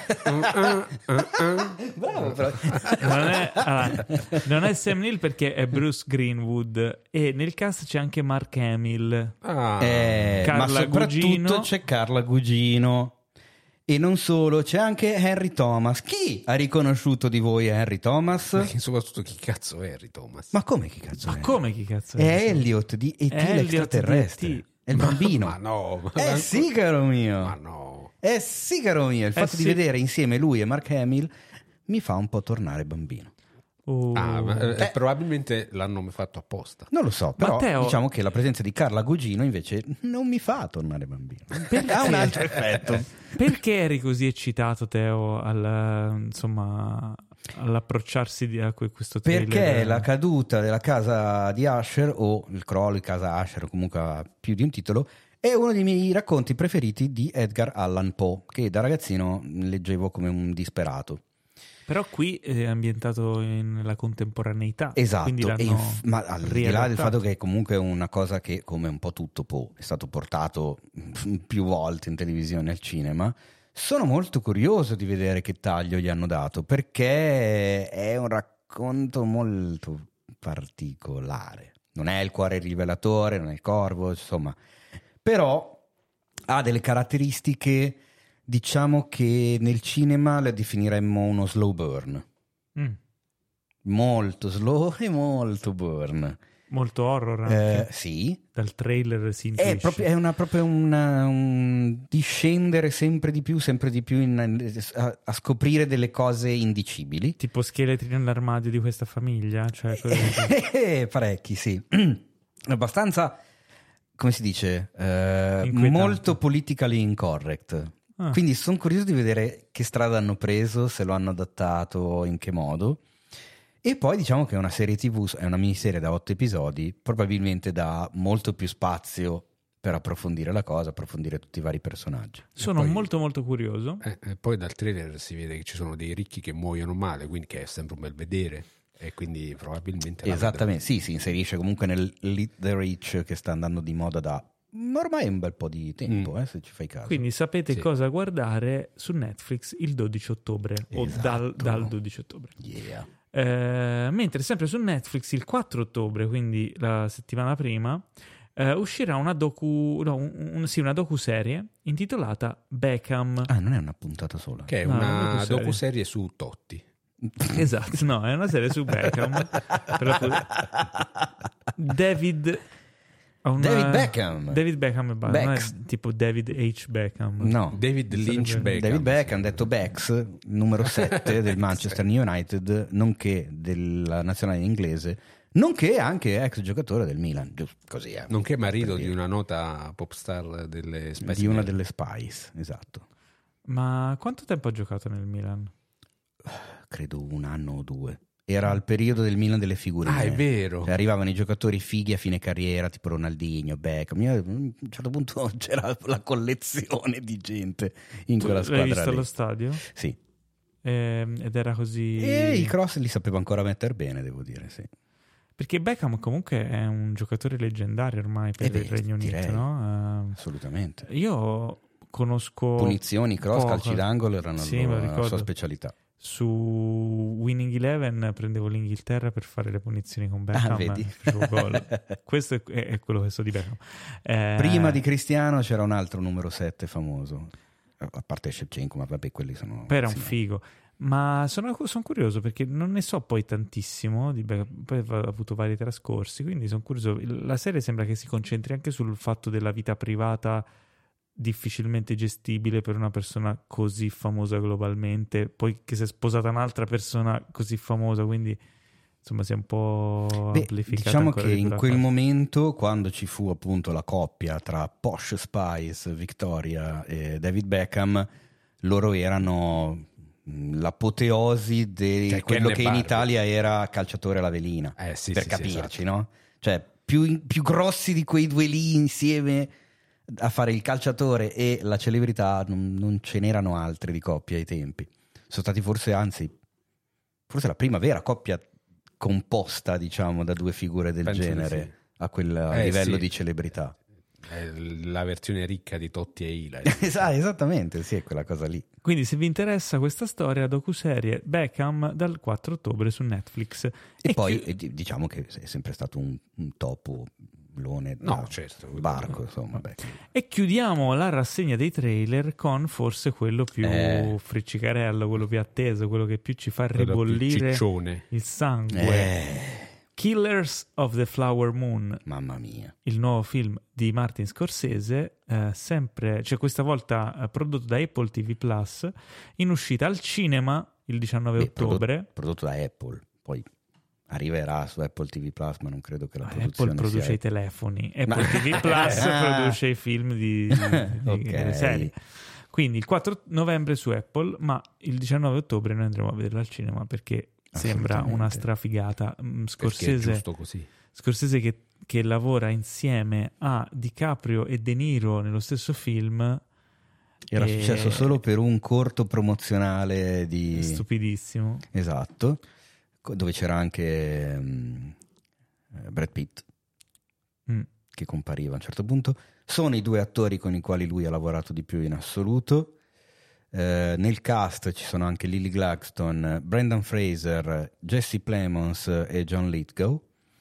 Bravo, però. Non è, allora, non è Sam Neill perché è Bruce Greenwood e nel cast c'è anche Mark Hamill. Ah, Eh, Carla ma soprattutto Gugino. c'è Carla Gugino. E non solo, c'è anche Henry Thomas. Chi ha riconosciuto di voi Henry Thomas? perché soprattutto chi cazzo è Harry Thomas? Ma come chi cazzo Ma è? come chi cazzo È Elliot di E T È Elliot l'extraterrestre. di E T È il bambino. Ma no, ma Eh manco- sì, caro mio. Ma no. Eh sì, caro mio. Il fatto Eh di sì. vedere insieme lui e Mark Hamill mi fa un po' tornare bambino. Oh. Ah, ma, eh, Eh. probabilmente l'hanno fatto apposta. Non lo so, però Matteo- diciamo che la presenza di Carla Gugino invece non mi fa tornare bambino. Ha un altro effetto. Perché eri così eccitato, Teo, al, insomma, all'approcciarsi di, a que- questo trailer? Perché la caduta della casa di Usher, o il crollo di casa Usher, o comunque ha più di un titolo, è uno dei miei racconti preferiti di Edgar Allan Poe, che da ragazzino leggevo come un disperato. Però qui è ambientato nella contemporaneità. Esatto, quindi e l'hanno inf- ma al di là del riadattato. fatto che comunque è una cosa che, come un po' tutto Poe, è stato portato più volte in televisione e al cinema, sono molto curioso di vedere che taglio gli hanno dato, perché è un racconto molto particolare. Non è il cuore rivelatore, non è il corvo, insomma, però ha delle caratteristiche, diciamo, che nel cinema le definiremmo uno slow burn. Mm, Molto slow e molto burn. molto horror anche. Eh, sì, Dal trailer si è, intuisce. proprio, è una, proprio una, un discendere sempre di più, sempre di più in- a, a scoprire delle cose indicibili. Tipo scheletri nell'armadio di questa famiglia. Cioè, cose così. Eh, parecchi, sì. Abbastanza, come si dice, eh, Inquietante. molto politically incorrect. Ah. Quindi sono curioso di vedere che strada hanno preso, se lo hanno adattato, in che modo. E poi diciamo che è una serie tivù, è una miniserie da otto episodi, probabilmente dà molto più spazio per approfondire la cosa, approfondire tutti i vari personaggi. Sono poi- molto molto curioso. Eh, eh, poi dal trailer si vede che ci sono dei ricchi che muoiono male, quindi che è sempre un bel vedere. E quindi probabilmente la Esattamente, sì, si inserisce comunque nel Lead the Rich che sta andando di moda da ormai un bel po' di tempo, Mm. eh, se ci fai caso. Quindi sapete Sì. cosa guardare su Netflix il dodici ottobre o Esatto. dal, dal dodici ottobre. Yeah. Eh, mentre sempre su Netflix il quattro ottobre, quindi la settimana prima, eh, uscirà una docu, no, un, un- sì, una docuserie intitolata Beckham. Ah, non è una puntata sola. Che è No, una una docuserie. docuserie su Totti. Esatto, no, è una serie su Beckham. Per l'appunto. David ha una- David Beckham. David Beckham e basta, non è Bex. tipo David H. Beckham. No. David Lynch Sarebbe- Beckham. David Beckham, detto Bex, numero sette del Manchester United, nonché della nazionale inglese, nonché anche ex giocatore del Milan, giusto così è. Nonché marito Per di dire. una nota pop star delle Spice Di una Girls. delle Spice, esatto. Ma quanto tempo ha giocato nel Milan? Credo un anno o due. Era il periodo del Milan delle figurine. Ah, è vero. Cioè, arrivavano i giocatori fighi a fine carriera, tipo Ronaldinho, Beckham. Io, a un certo punto c'era la collezione di gente in Tu quella l'hai squadra visto lì. allo stadio? Sì. Ehm, ed era così... E i cross li sapeva ancora mettere bene, devo dire, sì. Perché Beckham comunque è un giocatore leggendario ormai per Eh beh, il Regno Unito, direi. no? Assolutamente. Eh, io conosco punizioni, cross, poco. calci d'angolo erano sì, la, la sua specialità. Su Winning Eleven prendevo l'Inghilterra per fare le punizioni con Beckham. Ah, vedi? Gol. Questo è, è quello che so di Beckham. Eh... Prima di Cristiano c'era un altro numero sette famoso, a parte Shevchenko, ma vabbè, quelli sono... Poi era un figo. Ma sono, sono curioso perché non ne so poi tantissimo di Beckham. Poi ha avuto vari trascorsi, quindi sono curioso. La serie sembra che si concentri anche sul fatto della vita privata difficilmente gestibile per una persona così famosa globalmente, poi che si è sposata un'altra persona così famosa, quindi insomma si è un po' Beh, amplificata. Diciamo che di in quel cosa. momento, quando ci fu appunto la coppia tra Posh Spice, Victoria e David Beckham, loro erano l'apoteosi di cioè, quello che in Italia era calciatore alla velina, eh, sì, per sì, capirci, sì, esatto. no? Cioè più, più grossi di quei due lì insieme a fare il calciatore e la celebrità non, non ce n'erano altri di coppia ai tempi. Sono stati forse, anzi, forse la prima vera coppia composta, diciamo, da due figure del Penso genere sì. a quel eh, livello sì. di celebrità. È la versione ricca di Totti e Ilari. Esattamente, sì, è quella cosa lì. Quindi se vi interessa questa storia, docuserie Beckham dal quattro ottobre su Netflix. E, e poi chi... diciamo che è sempre stato un, un topo lone no, da certo, barco, insomma. Beh. E chiudiamo la rassegna dei trailer con forse quello più eh. friccicarello, quello più atteso, quello che più ci fa quello ribollire il sangue. Eh. Killers of the Flower Moon, mamma mia, il nuovo film di Martin Scorsese, eh, sempre, cioè questa volta eh, prodotto da Apple ti vu Plus, in uscita al cinema il diciannove Beh, ottobre. Prodotto, prodotto da Apple, poi arriverà su Apple ti vu Plus, ma non credo che la ah, produzione Apple produce sia... i telefoni, Apple ti vu Plus produce i film di, di, di okay. serie. Quindi il quattro novembre su Apple, ma il diciannove ottobre noi andremo a vederlo al cinema perché sembra una strafigata. Scorsese, è giusto così. Scorsese che, che lavora insieme a DiCaprio e De Niro nello stesso film. Era e... successo solo per un corto promozionale di... Stupidissimo. Esatto, dove c'era anche um, Brad Pitt mm. che compariva a un certo punto. Sono i due attori con i quali lui ha lavorato di più in assoluto. Uh, nel cast ci sono anche Lily Gladstone, Brendan Fraser, Jesse Plemons e John Lithgow.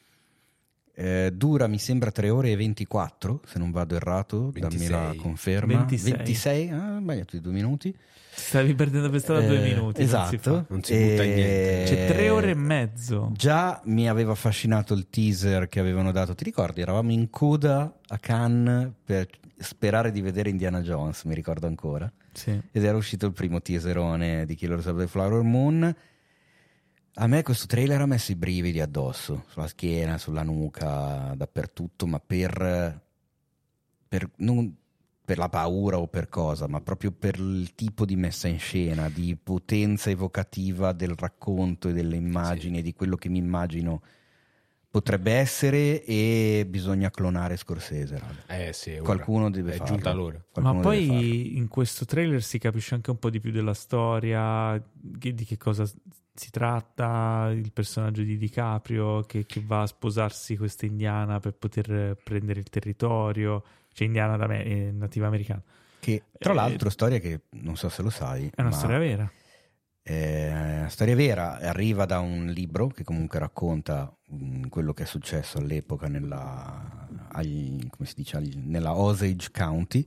Uh, dura mi sembra tre ore e ventiquattro, se non vado errato, ventisei. Dammi la conferma. ventisei, ventisei? Ah, ho sbagliato di due minuti. Stavi perdendo per strada uh, due minuti. Esatto. Non si, non si butta e... niente. C'è tre ore e mezzo. Già mi aveva affascinato il teaser che avevano dato. Ti ricordi? Eravamo in coda a Cannes per sperare di vedere Indiana Jones, mi ricordo ancora. Sì. Ed era uscito il primo teaserone di Killers of the Flower Moon. A me questo trailer ha messo i brividi addosso, sulla schiena, sulla nuca, dappertutto, ma per, per non per la paura o per cosa, ma proprio per il tipo di messa in scena, di potenza evocativa del racconto e delle immagini, sì. E di quello che mi immagino potrebbe essere, e bisogna clonare Scorsese. Eh sì, qualcuno deve è farlo. Giunta l'ora. Ma poi in questo trailer si capisce anche un po' di più della storia, di che cosa si tratta, il personaggio di DiCaprio che, che va a sposarsi questa indiana per poter prendere il territorio, cioè indiana da me, è nativa americana. Che tra eh, l'altro storia che non so se lo sai, è una ma storia vera. È una storia vera, arriva da un libro che comunque racconta mh, quello che è successo all'epoca nella, agli, come si dice, agli, nella Osage County,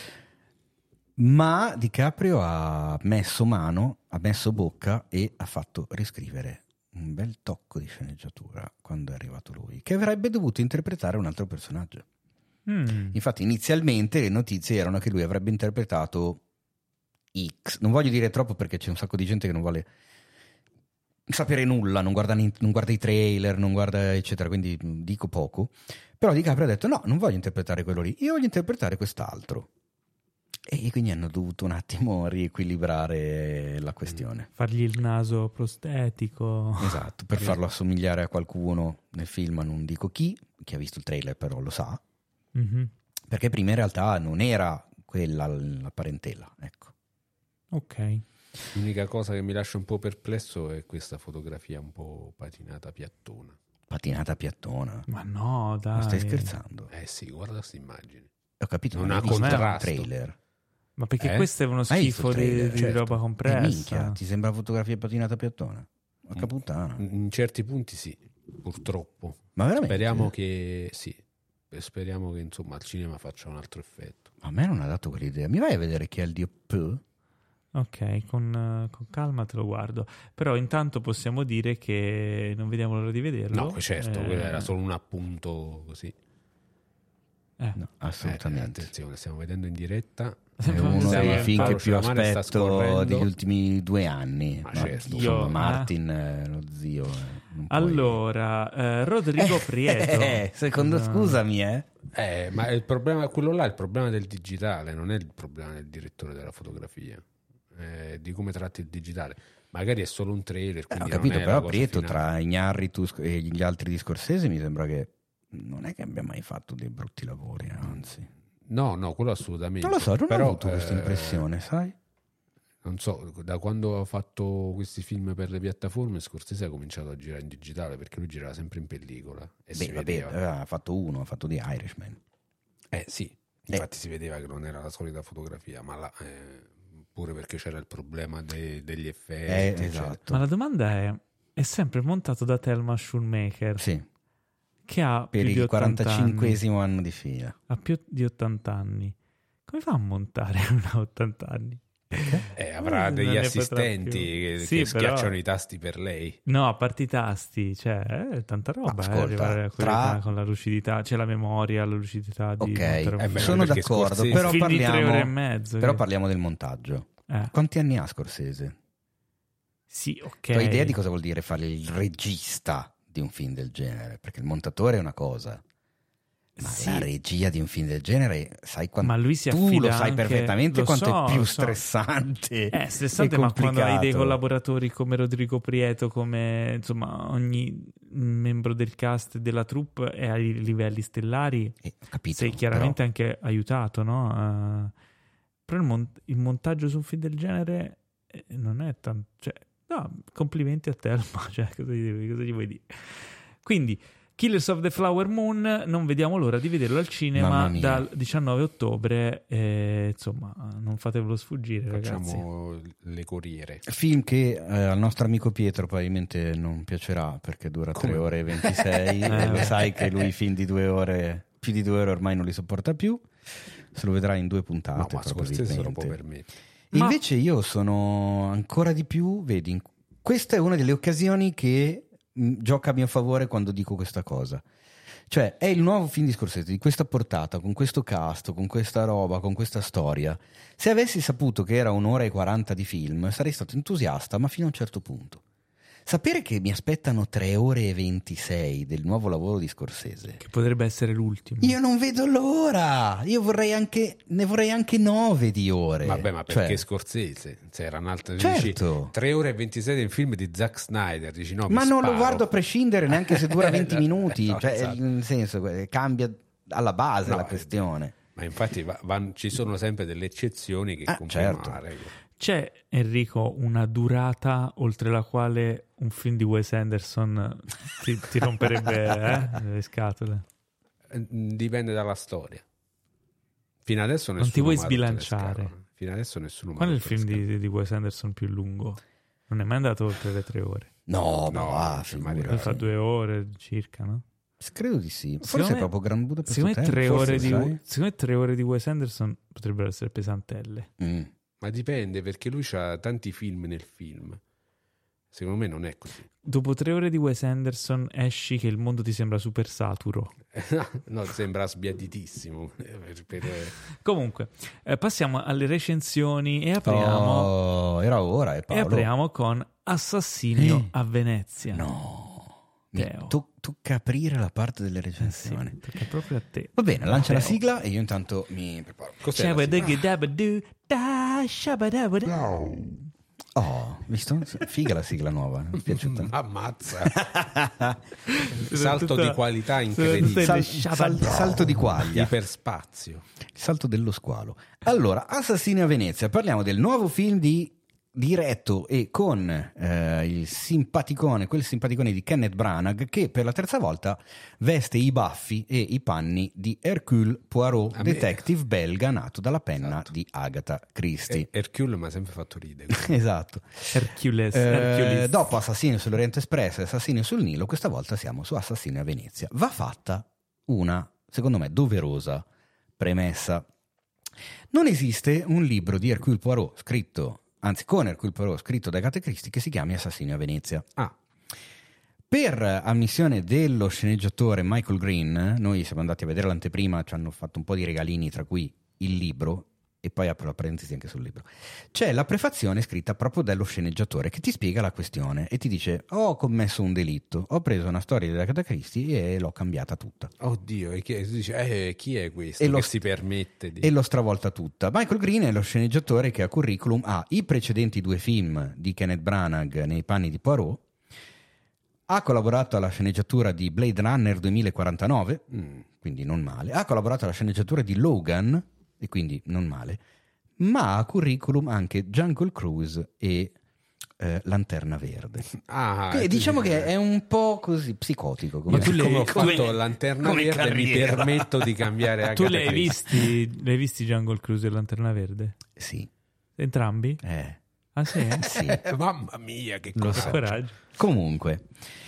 ma DiCaprio ha messo mano, ha messo bocca e ha fatto riscrivere un bel tocco di sceneggiatura quando è arrivato lui, che avrebbe dovuto interpretare un altro personaggio. Mm. Infatti inizialmente le notizie erano che lui avrebbe interpretato X, non voglio dire troppo perché c'è un sacco di gente che non vuole sapere nulla, non guarda, non guarda i trailer, non guarda eccetera, quindi dico poco. Però DiCaprio ha detto no, non voglio interpretare quello lì, io voglio interpretare quest'altro, e quindi hanno dovuto un attimo riequilibrare la questione, fargli il naso prostetico, esatto, per farlo assomigliare a qualcuno nel film, non dico chi, chi ha visto il trailer però lo sa, mm-hmm. perché prima in realtà non era quella la parentela, ecco. Ok. L'unica cosa che mi lascia un po' perplesso è questa fotografia un po' patinata piattona. Patinata piattona? Ma no, dai. Ma stai scherzando? Eh sì, guarda questa immagine. Ho capito, non non ha visto il contrasto. Trailer. Ma perché Eh? questo è uno schifo di, trailer, di certo. roba Eh, compressa. minchia, ti sembra fotografia patinata piattona? Porca puttana. In certi punti sì, purtroppo. Ma veramente? Speriamo che sì. Speriamo che insomma al cinema faccia un altro effetto. A me non ha dato quell'idea. Mi vai a vedere chi è il dio P? Ok, con, con calma te lo guardo. Però intanto possiamo dire che non vediamo l'ora di vederlo. No, certo, Eh, quello era solo un appunto così. eh. No, Eh, assolutamente. attenzione, stiamo vedendo in diretta. È uno Sì, dei eh, film che Paolo più Sciamane sta aspetto scorrendo. degli ultimi due anni. Ma No, certo. insomma, Io, Martin, eh, lo zio. eh, non puoi- Allora, eh, Rodrigo Prieto. Eh, secondo, No. scusami, eh. Eh, ma il problema, quello là è il problema del digitale, non è il problema del direttore della fotografia, eh, di come tratti il digitale. Magari è solo un trailer. Eh, ho quindi capito, non è la però cosa Prieto finale. tra Ignarritu e gli altri di Scorsese mi sembra che non è che abbia mai fatto dei brutti lavori, anzi. No, no, quello assolutamente. Non lo so, non però, ho avuto questa eh, impressione, sai? Non so, da quando ha fatto questi film per le piattaforme, Scorsese ha cominciato a girare in digitale, perché lui girava sempre in pellicola e si Beh, vabbè, vedeva. ha fatto uno, ha fatto di Irishman. Eh sì, infatti si vedeva che non era la solita fotografia, ma la, eh, pure perché c'era il problema de- degli effetti. Eh, eccetera. esatto. Ma la domanda è: è sempre montato da Thelma Schoonmaker, Sì, che ha per più di il ottanta anni. quarantacinquesimo anno di fila. Ha più di ottanta anni. Come fa a montare una a ottanta anni? Eh, avrà Eh, degli non ne potrà assistenti più. che, Sì, che però- schiacciano i tasti per lei. No, a parte i tasti, cioè, è tanta roba. Ma eh, ascolta, arrivare a tra- qualità con la lucidità, c'è la memoria, la lucidità di Ok, montare un eh beh, film. sono perché d'accordo, Scorsese- però film di tre parliamo, ore e mezzo. però che- parliamo del montaggio. eh, Quanti anni ha Scorsese? sì, ok. Tu hai idea di cosa vuol dire fare il regista di un film del genere? Perché il montatore è una cosa, ma Sì. la regia di un film del genere, sai quanto Ma lui si tu affida lo sai anche- perfettamente lo quanto so, è più lo so. stressante. È stressante, e ma quando hai dei complicato. collaboratori come Rodrigo Prieto, come insomma ogni membro del cast della troupe è ai livelli stellari, Eh, ho capito, sei chiaramente anche aiutato, no? Eh, però il, mon- il montaggio su un film del genere eh, non è tanto... Cioè, no, complimenti a Thelma, cioè, cosa gli, cosa gli vuoi dire? Quindi, Killers of the Flower Moon, non vediamo l'ora di vederlo al Mamma cinema mia. dal diciannove ottobre, eh, insomma, non fatevelo sfuggire, ragazzi. Facciamo le corriere. Film che eh, al nostro amico Pietro probabilmente non piacerà perché dura Come? tre ore e ventisei e Eh. lo sai che lui i film di due ore, più di due ore ormai non li sopporta più, se lo vedrà in due puntate No, ma Scorsese se lo può probabilmente. permettere. Ma- Invece io sono ancora di più, vedi, in- questa è una delle occasioni che mh, gioca a mio favore quando dico questa cosa. Cioè, è il nuovo film di Scorsese, di questa portata, con questo cast, con questa roba, con questa storia. Se avessi saputo che era un'ora e quaranta di film, sarei stato entusiasta, ma fino a un certo punto. Sapere che mi aspettano tre ore e ventisei del nuovo lavoro di Scorsese, Che potrebbe essere l'ultimo. io non vedo l'ora! Io vorrei anche, ne vorrei anche nove di ore. Vabbè, ma perché Cioè, Scorsese? Se era un'altra Certo. dici, tre ore e ventisei del film di Zack Snyder, dici no, ma mi non sparo. lo guardo a prescindere neanche se dura venti No, minuti, no, cioè, esatto. nel senso, eh, cambia alla base No, la eh, questione. Ma infatti va- van- ci sono sempre delle eccezioni che Ah, confermano certo. la regola. C'è, Enrico, una durata oltre la quale un film di Wes Anderson ti, ti romperebbe eh, le scatole? Eh, Dipende dalla storia. Fino adesso Non nessuno ti vuoi mi ha rotto le sbilanciare. scatole. Fino adesso nessuno mi ha Qual è il rotto le film di, scatole. di Wes Anderson più lungo? Non è mai andato oltre le tre ore. No, ma No, va, non c'è mai figurati. Lui fa due ore circa, no? Credo di sì. Forse Secondo è me- proprio Gran Budapest Secondo me, Hotel, tre forse, ore di, sai? secondo me tre ore di Wes Anderson potrebbero essere pesantelle. Mm. Ma dipende, perché lui ha tanti film nel film. Secondo me non è così. Dopo tre ore di Wes Anderson esci che il mondo ti sembra super saturo. No, sembra sbiaditissimo. Per- per- Comunque, eh, passiamo alle recensioni e apriamo, Oh, era ora, eh, e Paolo. apriamo con Assassinio Eh. a Venezia. No, mi Teo. to- tocca aprire la parte delle Eh sì, recensioni. tocca proprio a te. Va bene, lancia la Teo. sigla e io intanto mi preparo. Cos'è la sigla? Shabba-dabba-doo, da, shabba-dabba-doo. Oh, visto? Figa la sigla nuova, mi è piaciuta. Ammazza. Salto di qualità Tutte incredibile. le Sal- shabba- sal- salto di quaglia. Iperspazio. Il salto dello squalo. Allora, Assassini a Venezia, parliamo del nuovo film di diretto e con eh, il simpaticone, quel simpaticone di Kenneth Branagh, che per la terza volta veste i baffi e i panni di Hercule Poirot, a detective me... belga nato dalla penna esatto. di Agatha Christie. Er- Hercule mi ha sempre fatto ridere. Esatto. Hercules, eh, Hercules. Dopo Assassino sull'Oriente Express e Assassino sul Nilo, questa volta siamo su Assassino a Venezia. Va fatta una, secondo me, doverosa premessa. Non esiste un libro di Hercule Poirot scritto anzi con Hercule Poirot scritto da Agatha Christie che si chiami Assassino a Venezia. Ah. Per ammissione dello sceneggiatore Michael Green, noi siamo andati a vedere l'anteprima, ci hanno fatto un po' di regalini, tra cui il libro, e poi apro la parentesi anche sul libro. C'è la prefazione scritta proprio dallo sceneggiatore che ti spiega la questione e ti dice: ho commesso un delitto, ho preso una storia di Agatha Christie e l'ho cambiata tutta. Oddio, e chi, dice, eh, chi è questo e che lo, si permette di... E l'ho stravolta tutta. Michael Green è lo sceneggiatore che a curriculum ha i precedenti due film di Kenneth Branagh nei panni di Poirot, ha collaborato alla sceneggiatura di Blade Runner duemilaquarantanove, mm. quindi non male, ha collaborato alla sceneggiatura di Logan, e quindi non male, ma ha a curriculum anche Jungle Cruise e eh, Lanterna Verde. Ah, che diciamo che è un po' così psicotico. Come ma tu come ho come, fatto Lanterna come Verde carriera. Mi permetto di cambiare Agatha Tu l'hai Christie. visti, l'hai visti Jungle Cruise e Lanterna Verde? Sì. Entrambi? Eh. Ah sì? Sì. Mamma mia, che Lo cosa. so. Coraggio. Comunque,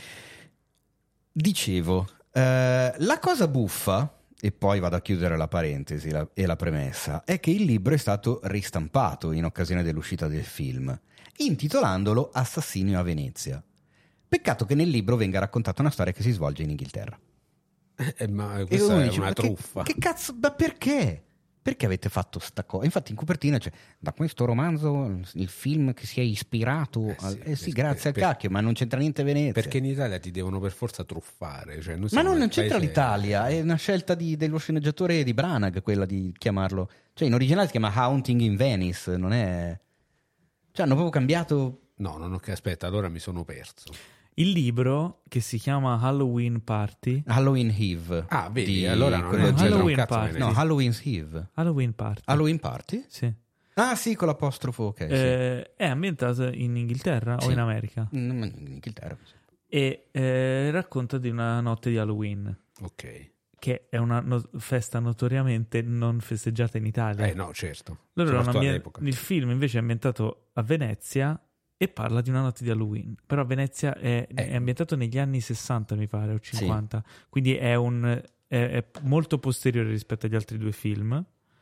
dicevo, eh, la cosa buffa, e poi vado a chiudere la parentesi la, e la premessa, è che il libro è stato ristampato in occasione dell'uscita del film, intitolandolo Assassino a Venezia. Peccato che nel libro venga raccontata una storia che si svolge in Inghilterra. Eh, ma E questa uno è dice, una ma truffa. Che, che cazzo, ma perché? Perché avete fatto sta cosa? Infatti in copertina c'è, da questo romanzo, il film che si è ispirato... Eh sì, al... eh sì per, grazie per, al cacchio, ma non c'entra niente Venezia. Perché in Italia ti devono per forza truffare. Cioè, ma non, non c'entra paese... l'Italia, è una scelta di, dello sceneggiatore di Branagh quella di chiamarlo... Cioè in originale si chiama Haunting in Venice, non è... Cioè hanno proprio cambiato... No, non ho che... Aspetta, allora mi sono perso. Il libro, che si chiama Halloween Party... Halloween Eve. Ah, vedi, di... allora non quello è di- Halloween un cazzo Party. me ne- No, Halloween's Eve. Halloween Party. Halloween Party? Sì. Ah sì, con l'apostrofo, ok. sì. Eh, è ambientato in Inghilterra Sì. o in America Mm, in Inghilterra. e eh, racconta di una notte di Halloween, Ok. che è una no- festa notoriamente non festeggiata in Italia. Eh no, certo. Loro erano Soprattutto ambien- all'epoca. il film invece è ambientato a Venezia e parla di una notte di Halloween, però Venezia è, Eh. è ambientato negli anni sessanta mi pare o cinquanta, quindi è, un, è, è molto posteriore rispetto agli altri due film,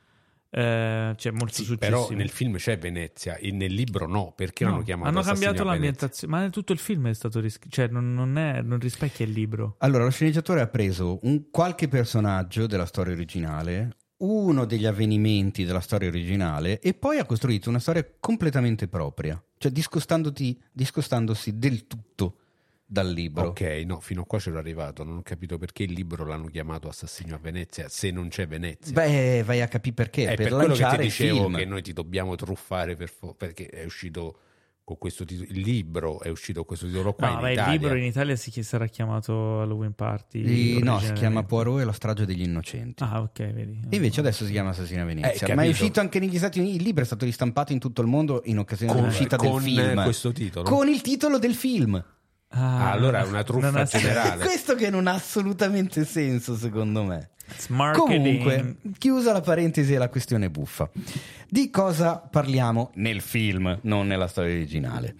eh, cioè molto Sì, successivo. però nel film c'è Venezia e nel libro no, perché No, l'hanno chiamato hanno Assassino cambiato a Venezia? l'ambientazione, ma tutto il film è stato ris- cioè non, non, è, non rispecchia il libro. Allora, lo sceneggiatore ha preso un qualche personaggio della storia originale, uno degli avvenimenti della storia originale e poi ha costruito una storia completamente propria, cioè discostandoti, discostandosi del tutto dal libro. Ok, no, fino a qua c'ero arrivato, non ho capito perché il libro l'hanno chiamato Assassino a Venezia se non c'è Venezia. Beh, vai a capire perché, è per, per, quello che ti lanciare il dicevo film. che noi ti dobbiamo truffare per fo- perché è uscito con questo titolo, il libro è uscito con questo titolo qua No, in ma il Italia. libro in Italia si sarà chiamato Halloween Party. E- no, si originariamente. chiama Poirot e la strage degli innocenti. Ah, ok, vedi. E invece adesso si chiama Assassino a Venezia. Eh, ma è capito. uscito anche negli Stati Uniti. Il libro è stato ristampato in tutto il mondo in occasione Con- dell'uscita con del film. questo titolo? Con il titolo del film. Ah, Ah, allora è una truffa non ha- generale. Questo che non ha assolutamente senso, secondo me. It's marketing. Comunque, chiusa la parentesi e la questione buffa. Di cosa parliamo nel film, non nella storia originale?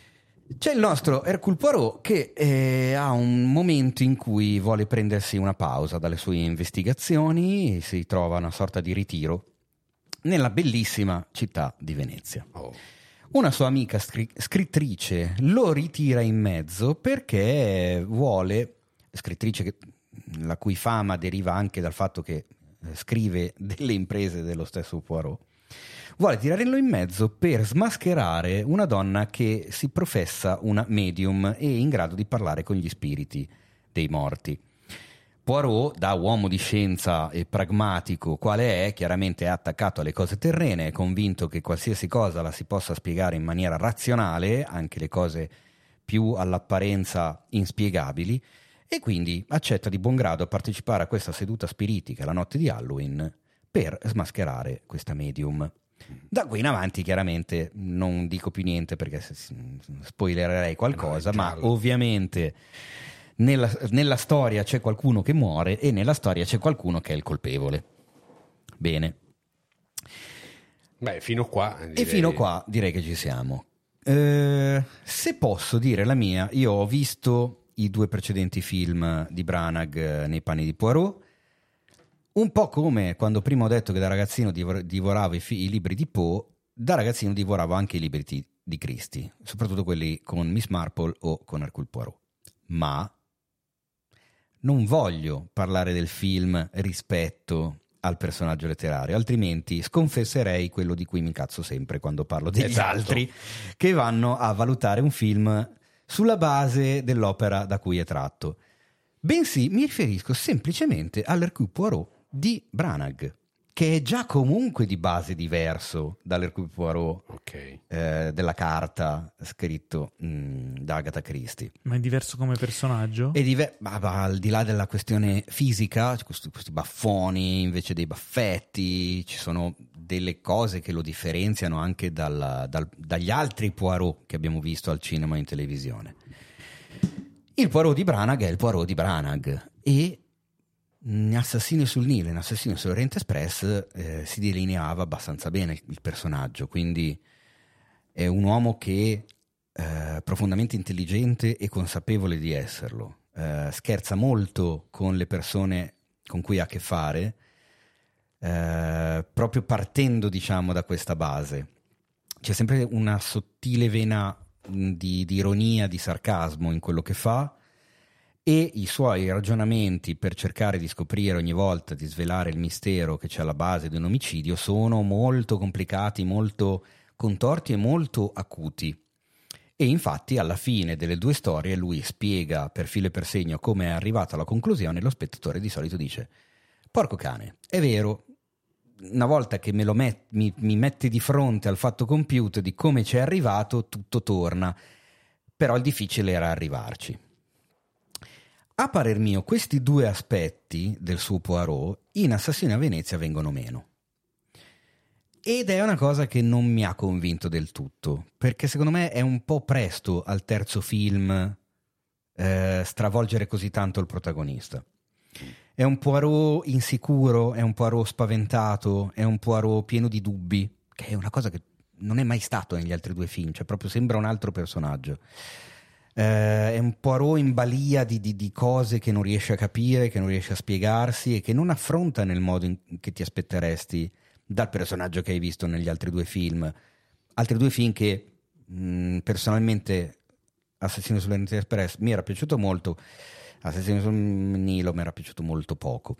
C'è il nostro Hercule Poirot che eh, ha un momento in cui vuole prendersi una pausa dalle sue investigazioni e si trova una sorta di ritiro nella bellissima città di Venezia. Oh. Una sua amica scri- scrittrice lo ritira in mezzo perché vuole, scrittrice che, la cui fama deriva anche dal fatto che eh, scrive delle imprese dello stesso Poirot, vuole tirarlo in mezzo per smascherare una donna che si professa una medium e in grado di parlare con gli spiriti dei morti. Poirot, da uomo di scienza e pragmatico quale è, chiaramente è attaccato alle cose terrene, è convinto che qualsiasi cosa la si possa spiegare in maniera razionale, anche le cose più all'apparenza inspiegabili, e quindi accetta di buon grado partecipare a questa seduta spiritica la notte di Halloween per smascherare questa medium. Da qui in avanti chiaramente non dico più niente perché spoilererei qualcosa, no, ma ovviamente nella, nella storia c'è qualcuno che muore e nella storia c'è qualcuno che è il colpevole. Bene. Beh, fino qua direi... E fino qua direi che ci siamo. Eh, se posso dire la mia, io ho visto i due precedenti film di Branagh nei panni di Poirot, un po' come quando prima ho detto che da ragazzino divor- divoravo i, fi- i libri di Poe, da ragazzino divoravo anche i libri di, di Christie, soprattutto quelli con Miss Marple o con Hercule Poirot. Ma non voglio parlare del film rispetto al personaggio letterario, altrimenti sconfesserei quello di cui mi incazzo sempre quando parlo degli esatto. altri, che vanno a valutare un film sulla base dell'opera da cui è tratto. Bensì mi riferisco semplicemente all'Hercule Poirot di Branagh, che è già comunque di base diverso dall'Hercule Poirot okay. eh, della carta scritto mh, da Agatha Christie. Ma è diverso come personaggio? È diver- ma, ma al di là della questione fisica, questi, questi baffoni invece dei baffetti, ci sono delle cose che lo differenziano anche dal, dal, dagli altri Poirot che abbiamo visto al cinema e in televisione. Il Poirot di Branagh è il Poirot di Branagh e in Assassino sul Nilo, in Assassino sull'Orient Express eh, si delineava abbastanza bene il, il personaggio, quindi è un uomo che è eh, profondamente intelligente e consapevole di esserlo, eh, scherza molto con le persone con cui ha a che fare, eh, proprio partendo diciamo da questa base. C'è sempre una sottile vena di, di ironia, di sarcasmo in quello che fa, e i suoi ragionamenti per cercare di scoprire ogni volta, di svelare il mistero che c'è alla base di un omicidio sono molto complicati, molto contorti e molto acuti. E infatti alla fine delle due storie lui spiega per filo e per segno come è arrivato alla conclusione e lo spettatore di solito dice: porco cane, è vero, una volta che me lo met- mi, mi mette di fronte al fatto compiuto di come ci è arrivato, tutto torna, però il difficile era arrivarci. A parer mio questi due aspetti del suo Poirot in Assassini a Venezia vengono meno. Ed è una cosa che non mi ha convinto del tutto, perché secondo me è un po' presto al terzo film eh, stravolgere così tanto il protagonista. È un Poirot insicuro, è un Poirot spaventato, è un Poirot pieno di dubbi, che è una cosa che non è mai stato negli altri due film, cioè proprio sembra un altro personaggio. Eh, è un Poirot in balia di, di, di cose che non riesce a capire, che non riesce a spiegarsi e che non affronta nel modo in che ti aspetteresti dal personaggio che hai visto negli altri due film. Altri due film che mh, personalmente Assassino sull'Orient Express mi era piaciuto molto, Assassino sul Nilo mi era piaciuto molto poco.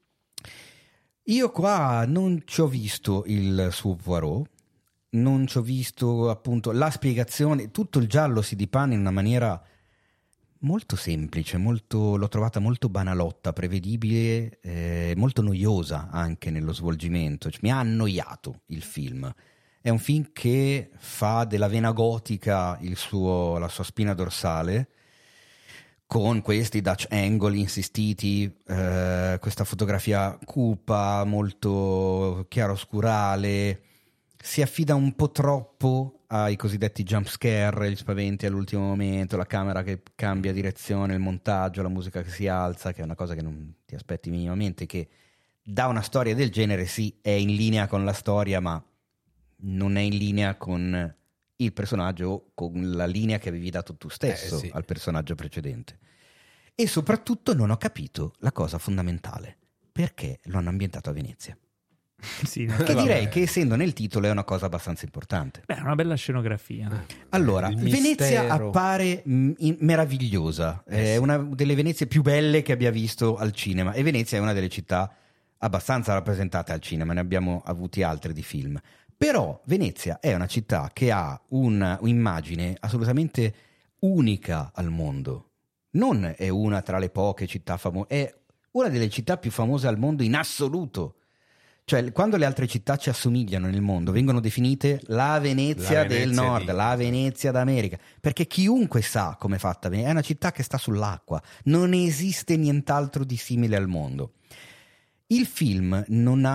Io qua non ci ho visto il suo Poirot, non ci ho visto appunto la spiegazione, tutto il giallo si dipana in una maniera molto semplice, molto, l'ho trovata molto banalotta, prevedibile, eh, molto noiosa anche nello svolgimento, cioè, mi ha annoiato il film. È un film che fa della vena gotica il suo, la sua spina dorsale, con questi Dutch angle insistiti, eh, questa fotografia cupa, molto chiaroscurale. Si affida un po' troppo ai cosiddetti jump scare, gli spaventi all'ultimo momento, la camera che cambia direzione, il montaggio, la musica che si alza, che è una cosa che non ti aspetti minimamente, che da una storia del genere sì, è in linea con la storia, ma non è in linea con il personaggio o con la linea che avevi dato tu stesso eh, sì. al personaggio precedente. E soprattutto non ho capito la cosa fondamentale, perché lo hanno ambientato a Venezia. Sì, che direi che essendo nel titolo è una cosa abbastanza importante. Beh, è una bella scenografia. Allora, Venezia appare mh, meravigliosa, è una delle Venezie più belle che abbia visto al cinema, e Venezia è una delle città abbastanza rappresentate al cinema, ne abbiamo avuti altre di film. Però Venezia è una città che ha una, un'immagine assolutamente unica al mondo. Non è una tra le poche città famose, è una delle città più famose al mondo in assoluto. Cioè, quando le altre città ci assomigliano nel mondo, vengono definite la Venezia, la Venezia del Nord, di... la Venezia d'America, perché chiunque sa come è fatta Venezia. È una città che sta sull'acqua, non esiste nient'altro di simile al mondo. Il film non ha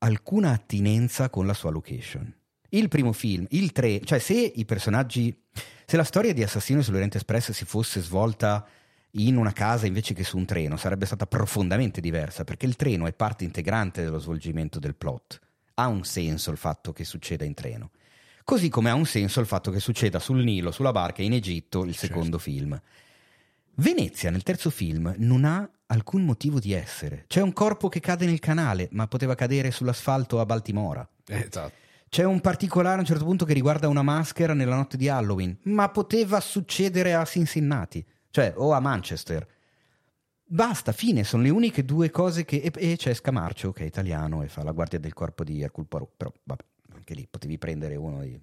alcuna attinenza con la sua location. Il primo film, il tre, cioè se i personaggi, se la storia di Assassino sull'Oriente Express si fosse svolta in una casa invece che su un treno, sarebbe stata profondamente diversa, perché il treno è parte integrante dello svolgimento del plot. Ha un senso il fatto che succeda in treno. Così come ha un senso il fatto che succeda sul Nilo, sulla barca, in Egitto, il secondo certo. film. Venezia, nel terzo film, non ha alcun motivo di essere. C'è un corpo che cade nel canale, ma poteva cadere sull'asfalto a Baltimora. Esatto. C'è un particolare a un certo punto che riguarda una maschera nella notte di Halloween, ma poteva succedere a Cincinnati, cioè o a Manchester. Basta, fine, sono le uniche due cose che... E, e c'è Scamarcio, che è italiano e fa la guardia del corpo di Hercule Poirot, però vabbè, anche lì potevi prendere uno di...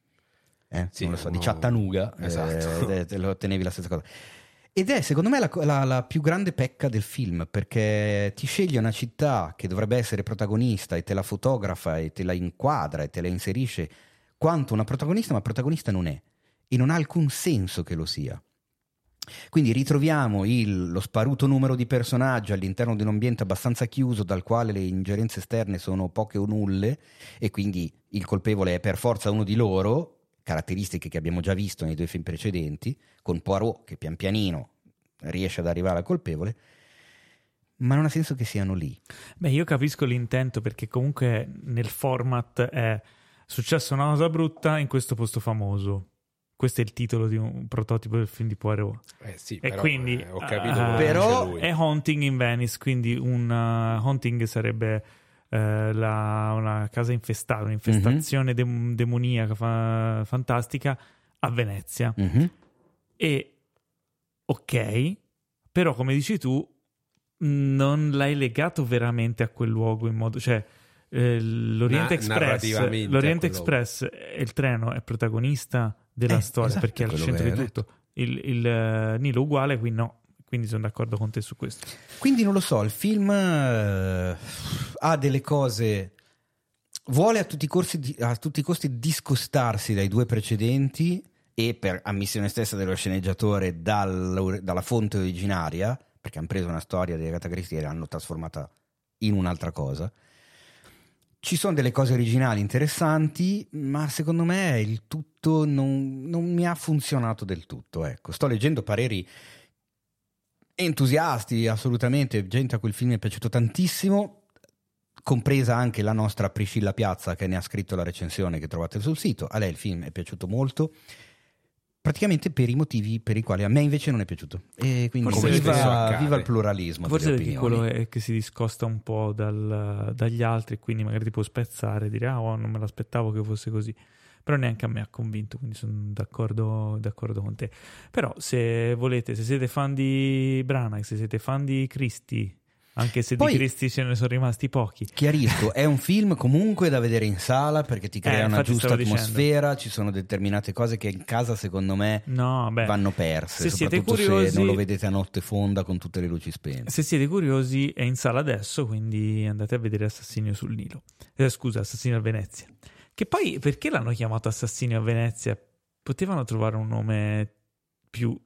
Eh, sì, non lo so, uno... di Chattanooga, esatto. eh, te lo ottenevi la stessa cosa. Ed è secondo me la, la, la più grande pecca del film, perché ti sceglie una città che dovrebbe essere protagonista e te la fotografa e te la inquadra e te la inserisce quanto una protagonista, ma protagonista non è e non ha alcun senso che lo sia. Quindi ritroviamo il, lo sparuto numero di personaggi all'interno di un ambiente abbastanza chiuso dal quale le ingerenze esterne sono poche o nulle e quindi il colpevole è per forza uno di loro, caratteristiche che abbiamo già visto nei due film precedenti, con Poirot che pian pianino riesce ad arrivare al colpevole, ma non ha senso che siano lì. Beh, io capisco l'intento, perché comunque nel format è successa una cosa brutta in questo posto famoso. Questo è il titolo di un prototipo del film di Poirot. Eh sì, e però, quindi eh, ho capito uh, però è Haunting in Venice, quindi un uh, haunting sarebbe uh, la, una casa infestata, un'infestazione mm-hmm. de- demoniaca fa- fantastica a Venezia. Mm-hmm. E ok, però come dici tu non l'hai legato veramente a quel luogo in modo, cioè eh, l'Oriente Na- Express l'Oriente Express è il treno, è protagonista della eh, storia, esatto, perché è al centro di tutto. Il, il uh, Nilo uguale, qui no, quindi sono d'accordo con te su questo. Quindi non lo so, il film uh, ha delle cose, vuole a tutti i corsi di, a tutti i costi discostarsi dai due precedenti e per ammissione stessa dello sceneggiatore dal, dalla fonte originaria, perché hanno preso una storia di Agatha Christie e l'hanno trasformata in un'altra cosa. Ci sono delle cose originali interessanti, ma secondo me il tutto non, non mi ha funzionato del tutto. Ecco, sto leggendo pareri entusiasti, assolutamente, gente a cui il film è piaciuto tantissimo, compresa anche la nostra Priscilla Piazza, che ne ha scritto la recensione che trovate sul sito. A lei il film è piaciuto molto, praticamente per i motivi per i quali a me invece non è piaciuto, e quindi viva, viva il pluralismo. Forse delle perché opinioni. quello è che si discosta un po' dal, dagli altri, quindi magari ti può spezzare e dire ah oh, non me l'aspettavo che fosse così, però neanche a me ha convinto, quindi sono d'accordo, d'accordo con te. Però se volete, se siete fan di Branagh, se siete fan di Christie, anche se Poi, di Christie ce ne sono rimasti pochi. Chiarisco, è un film comunque da vedere in sala perché ti crea eh, una giusta atmosfera, dicendo. Ci sono determinate cose che in casa secondo me no, beh, vanno perse, se soprattutto siete curiosi, se non lo vedete a notte fonda con tutte le luci spente. Se siete curiosi è in sala adesso, quindi andate a vedere Assassinio sul Nilo. Eh, scusa, Assassinio a Venezia. Che poi perché l'hanno chiamato Assassinio a Venezia? Potevano trovare un nome più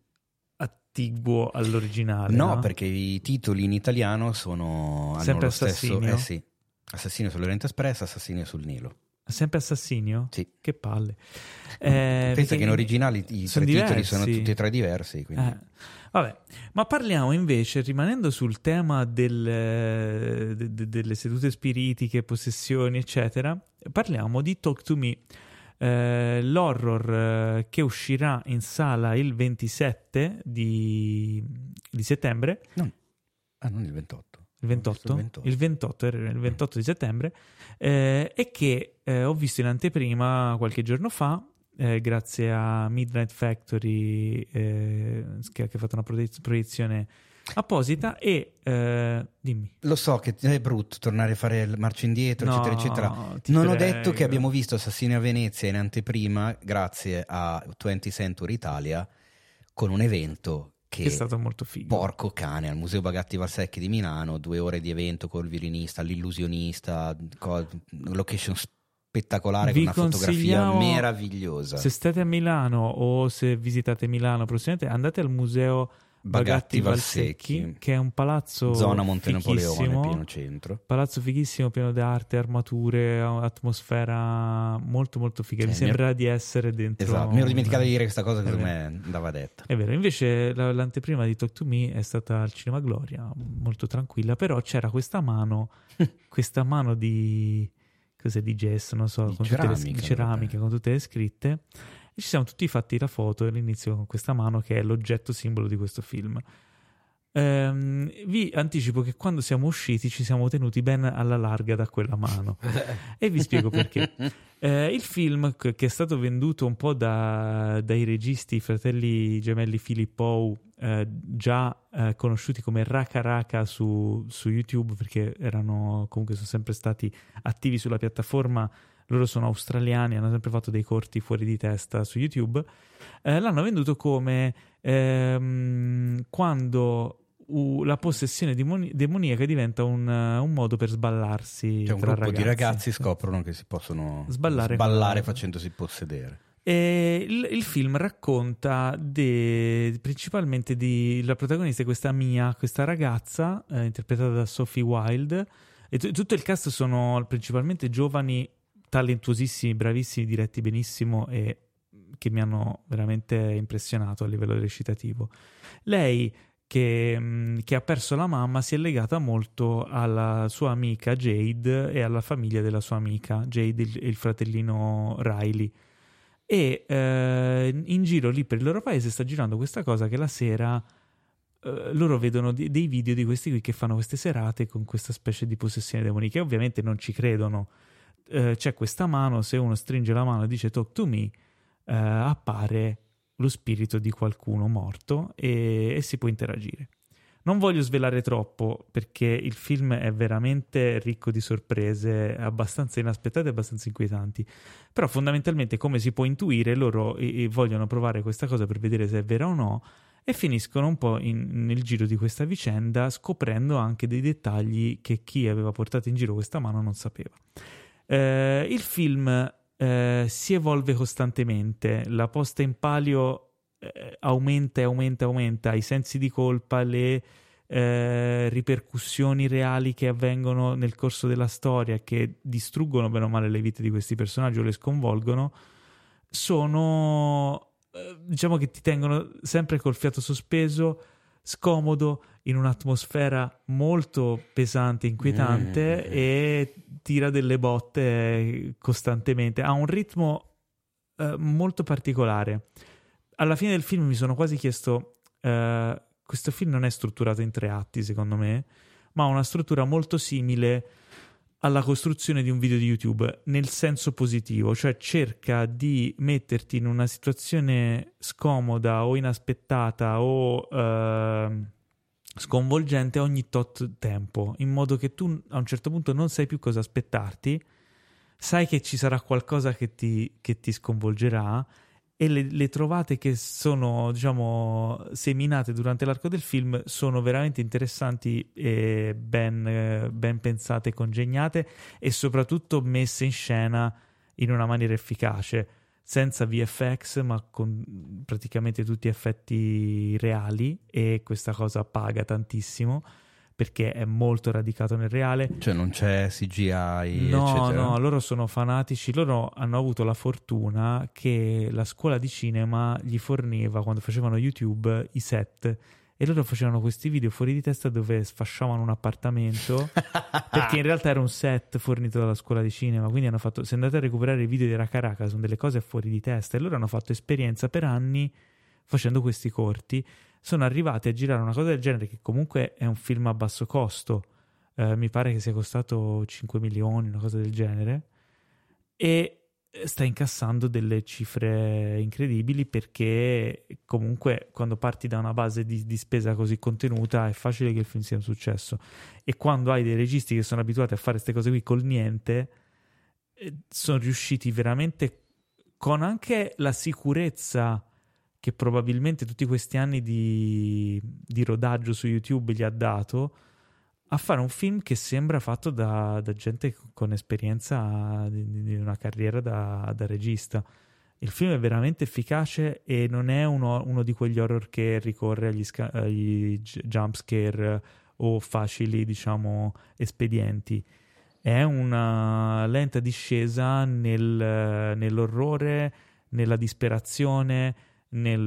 attiguo all'originale, no, no? Perché i titoli in italiano sono hanno sempre lo Assassinio? stesso, eh sì. Assassinio sull'Oriente Express, Assassinio sul Nilo. Sempre Assassinio? Sì. Che palle. Eh, Pensa che in originale i tre diversi. titoli sono tutti e tre diversi. Quindi. Eh. Vabbè, ma parliamo invece, rimanendo sul tema del, de, de, delle sedute spiritiche, possessioni, eccetera, parliamo di Talk to Me. Eh, l'horror eh, che uscirà in sala il ventisette di, di settembre. No. Ah, non il ventotto. Il ventotto? Il ventotto, il ventotto, il ventotto di settembre, eh, e che eh, ho visto in anteprima qualche giorno fa, eh, grazie a Midnight Factory, eh, che, che ha fatto una proiezione apposita. E eh, dimmi. Lo so che è brutto tornare a fare il marcia indietro, No, eccetera eccetera. Non prego. ho detto che abbiamo visto Assassini a Venezia in anteprima grazie a twentieth Century Italia, con un evento che, che è stato molto figo. Porco cane, al Museo Bagatti Valsecchi di Milano, due ore di evento col violinista, l'illusionista, co- location spettacolare. Vi con una fotografia meravigliosa. Se state a Milano o se visitate Milano prossimamente, andate al Museo Bagatti Valsecchi, che è un palazzo zona Monte Napoleone, pieno centro. Palazzo fighissimo, pieno di arte, armature, atmosfera molto molto figa. Cioè, mi sembra ero... di essere dentro. Esatto, mi ero dimenticato di dire questa cosa che per me andava detta. È vero, invece l'anteprima di Talk to Me è stata al Cinema Gloria, molto tranquilla, però c'era questa mano, questa mano di cos'è di gesso, non so, di con ceramica, tutte le, di ceramica con tutte le scritte. Ci siamo tutti fatti la foto all'inizio con questa mano che è l'oggetto simbolo di questo film. Ehm, vi anticipo che quando siamo usciti ci siamo tenuti ben alla larga da quella mano e vi spiego perché. Eh, il film, che è stato venduto un po' da, dai registi, i fratelli gemelli Filippo, eh, già eh, conosciuti come Raka Raka su, su YouTube, perché erano comunque sono sempre stati attivi sulla piattaforma. Loro sono australiani, hanno sempre fatto dei corti fuori di testa su YouTube. Eh, l'hanno venduto come ehm, quando uh, la possessione demoni- demoniaca diventa un, uh, un modo per sballarsi. Cioè un tra gruppo ragazzi. di ragazzi scoprono che si possono sballare, sballare facendosi possedere. E il, il film racconta de, principalmente di la protagonista è questa Mia, questa ragazza eh, interpretata da Sophie Wilde, e t- tutto il cast sono principalmente giovani, talentuosissimi, bravissimi, diretti benissimo e che mi hanno veramente impressionato a livello recitativo. Lei che, che ha perso la mamma si è legata molto alla sua amica Jade e alla famiglia della sua amica Jade e il fratellino Riley, e eh, in giro lì per il loro paese sta girando questa cosa che la sera eh, loro vedono di, dei video di questi qui che fanno queste serate con questa specie di possessione demonica e ovviamente non ci credono. Uh, c'è questa mano, se uno stringe la mano e dice talk to me, uh, appare lo spirito di qualcuno morto e, e si può interagire. Non voglio svelare troppo perché il film è veramente ricco di sorprese abbastanza inaspettate e abbastanza inquietanti, però fondamentalmente, come si può intuire, loro e, e vogliono provare questa cosa per vedere se è vera o no e finiscono un po' in, nel giro di questa vicenda scoprendo anche dei dettagli che chi aveva portato in giro questa mano non sapeva. Uh, il film uh, si evolve costantemente, la posta in palio uh, aumenta e aumenta e aumenta, i sensi di colpa, le uh, ripercussioni reali che avvengono nel corso della storia, che distruggono bene o male le vite di questi personaggi o le sconvolgono, sono uh, diciamo che ti tengono sempre col fiato sospeso, scomodo, in un'atmosfera molto pesante, inquietante mm. e tira delle botte costantemente. Ha un ritmo eh, molto particolare. Alla fine del film mi sono quasi chiesto eh, questo film non è strutturato in tre atti secondo me, ma ha una struttura molto simile alla costruzione di un video di YouTube, nel senso positivo, cioè cerca di metterti in una situazione scomoda o inaspettata o eh, sconvolgente ogni tot tempo, in modo che tu a un certo punto non sai più cosa aspettarti, sai che ci sarà qualcosa che ti, che ti sconvolgerà, e le, le trovate che sono, diciamo, seminate durante l'arco del film sono veramente interessanti e ben, ben pensate, congegnate e soprattutto messe in scena in una maniera efficace, senza V F X ma con praticamente tutti effetti reali, e questa cosa paga tantissimo perché è molto radicato nel reale. Cioè non c'è C G I, no, eccetera? No, loro sono fanatici, loro hanno avuto la fortuna che la scuola di cinema gli forniva, quando facevano YouTube, i set, e loro facevano questi video fuori di testa dove sfasciavano un appartamento perché in realtà era un set fornito dalla scuola di cinema, quindi hanno fatto, se andate a recuperare i video di Raka Raka, sono delle cose fuori di testa, e loro hanno fatto esperienza per anni facendo questi corti. Sono arrivati a girare una cosa del genere, che comunque è un film a basso costo, eh, mi pare che sia costato cinque milioni, una cosa del genere, e sta incassando delle cifre incredibili, perché comunque quando parti da una base di, di spesa così contenuta è facile che il film sia un successo, e quando hai dei registi che sono abituati a fare queste cose qui col niente, eh, sono riusciti veramente, con anche la sicurezza che probabilmente tutti questi anni di, di rodaggio su YouTube gli ha dato, a fare un film che sembra fatto da, da gente con esperienza di, di una carriera da, da regista. Il film è veramente efficace e non è uno, uno di quegli horror che ricorre agli, sca- agli jump scare o facili, diciamo, espedienti. È una lenta discesa nel, nell'orrore, nella disperazione, nel,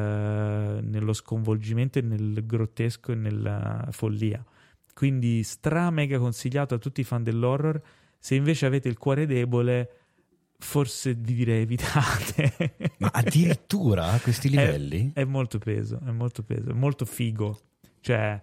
nello sconvolgimento e nel grottesco e nella follia. Quindi stra mega consigliato a tutti i fan dell'horror. Se invece avete il cuore debole, forse vi direi evitate. Ma addirittura a questi livelli? È, è molto peso, è molto peso, è molto figo. Cioè,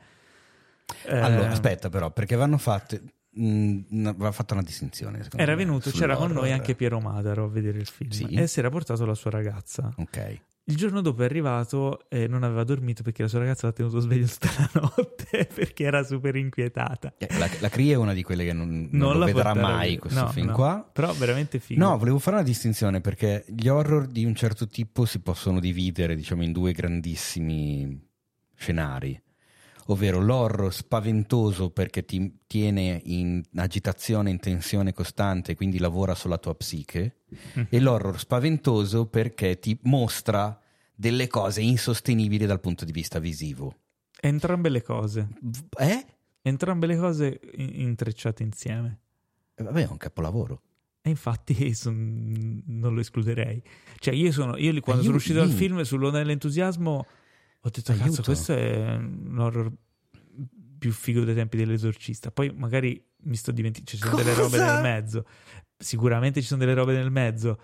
allora, eh, aspetta però, perché vanno fatte... Mh, va fatta una distinzione. Era me, venuto, c'era con noi anche Piero Madaro a vedere il film, sì? E si era portato la sua ragazza. Ok. Il giorno dopo è arrivato e non aveva dormito perché la sua ragazza l'ha tenuto sveglio tutta la notte perché era super inquietata. La, la Cree è una di quelle che non, non, non lo la vedrà porterà mai via. questo no, film no. qua. Però veramente figo. No, volevo fare una distinzione perché gli horror di un certo tipo si possono dividere, diciamo, in due grandissimi scenari. Ovvero l'horror spaventoso perché ti tiene in agitazione, in tensione costante, quindi lavora sulla tua psiche, mm. e l'horror spaventoso perché ti mostra delle cose insostenibili dal punto di vista visivo. Entrambe le cose. Eh? Entrambe le cose intrecciate insieme. Eh, vabbè, è un capolavoro. E infatti son, non lo escluderei. Cioè io sono io quando io, sono uscito io... dal film sull'onda dell'entusiasmo ho detto Aiuto. cazzo, questo è un horror più figo dei tempi dell'Esorcista. Poi magari mi sto dimenticando, ci sono Cosa? delle robe nel mezzo. Sicuramente ci sono delle robe nel mezzo.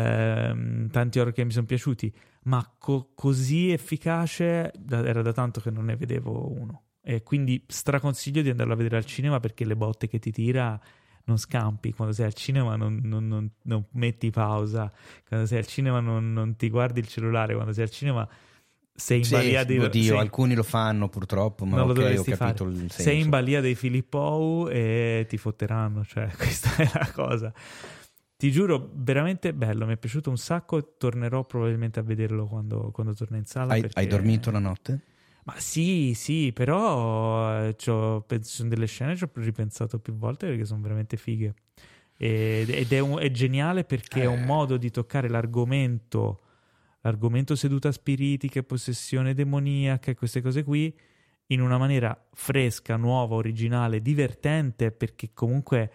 Ehm, tanti horror che mi sono piaciuti, ma co- così efficace da, era da tanto che non ne vedevo uno. E quindi straconsiglio di andarlo a vedere al cinema perché le botte che ti tira non scampi. Quando sei al cinema non, non, non, non metti pausa, quando sei al cinema non, non ti guardi il cellulare, quando sei al cinema sei in sì, balia dei... oddio, sei, alcuni lo fanno purtroppo, ma non lo ok, ho dovresti capito fare. il senso. Sei in balia dei Filippou e ti fotteranno, cioè questa è la cosa. Ti giuro, veramente bello, mi è piaciuto un sacco e tornerò probabilmente a vederlo quando, quando torno in sala. Hai, perché... hai dormito la notte? Ma sì, sì, però eh, c'ho, penso, sono delle scene che ci ho ripensato più volte perché sono veramente fighe. Ed, ed è, un, è geniale perché eh. è un modo di toccare l'argomento, l'argomento seduta spiritica, possessione demoniaca e queste cose qui in una maniera fresca, nuova, originale, divertente, perché comunque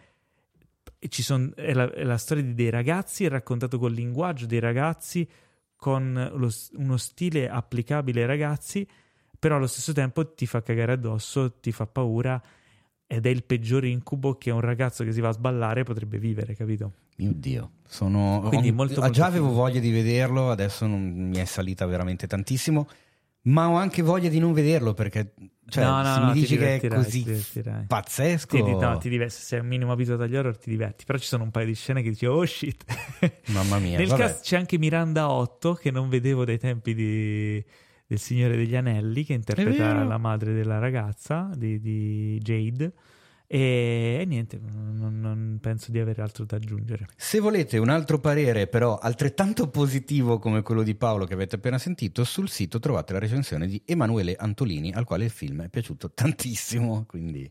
ci son, è, la, è la storia di dei ragazzi, è raccontato col linguaggio dei ragazzi, con lo, uno stile applicabile ai ragazzi, però allo stesso tempo ti fa cagare addosso, ti fa paura, ed è il peggiore incubo che un ragazzo che si va a sballare potrebbe vivere, capito? Mio Dio, sono... Quindi ho, molto, già molto avevo figo. voglia di vederlo, adesso non mi è salita veramente tantissimo, ma ho anche voglia di non vederlo perché cioè, no, no, se no, mi dici che è divertirai, così ti divertirai. pazzesco... Ti, no, ti diverti, se sei un minimo abituato agli horror ti diverti, però ci sono un paio di scene che dici oh shit. Mamma mia. Nel vabbè. cast c'è anche Miranda Otto che non vedevo dai tempi di... del Signore degli Anelli, che interpreta la madre della ragazza di, di Jade. E, e niente, non, non penso di avere altro da aggiungere. Se volete un altro parere però altrettanto positivo come quello di Paolo che avete appena sentito, sul sito trovate la recensione di Emanuele Antolini, al quale il film è piaciuto tantissimo, quindi